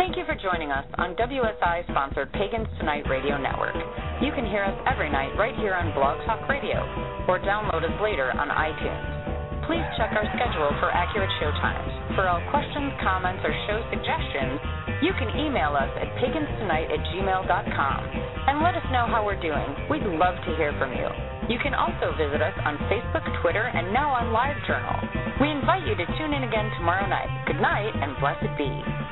[SPEAKER 1] Thank you for joining us on WSI-sponsored Pagans Tonight Radio Network. You can hear us every night right here on Blog Talk Radio, or download us later on iTunes. Please check our schedule for accurate show times. For all questions, comments, or show suggestions, you can email us at paganstonight@gmail.com and let us know how we're doing. We'd love to hear from you. You can also visit us on Facebook, Twitter, and now on LiveJournal. We invite you to tune in again tomorrow night. Good night, and blessed be.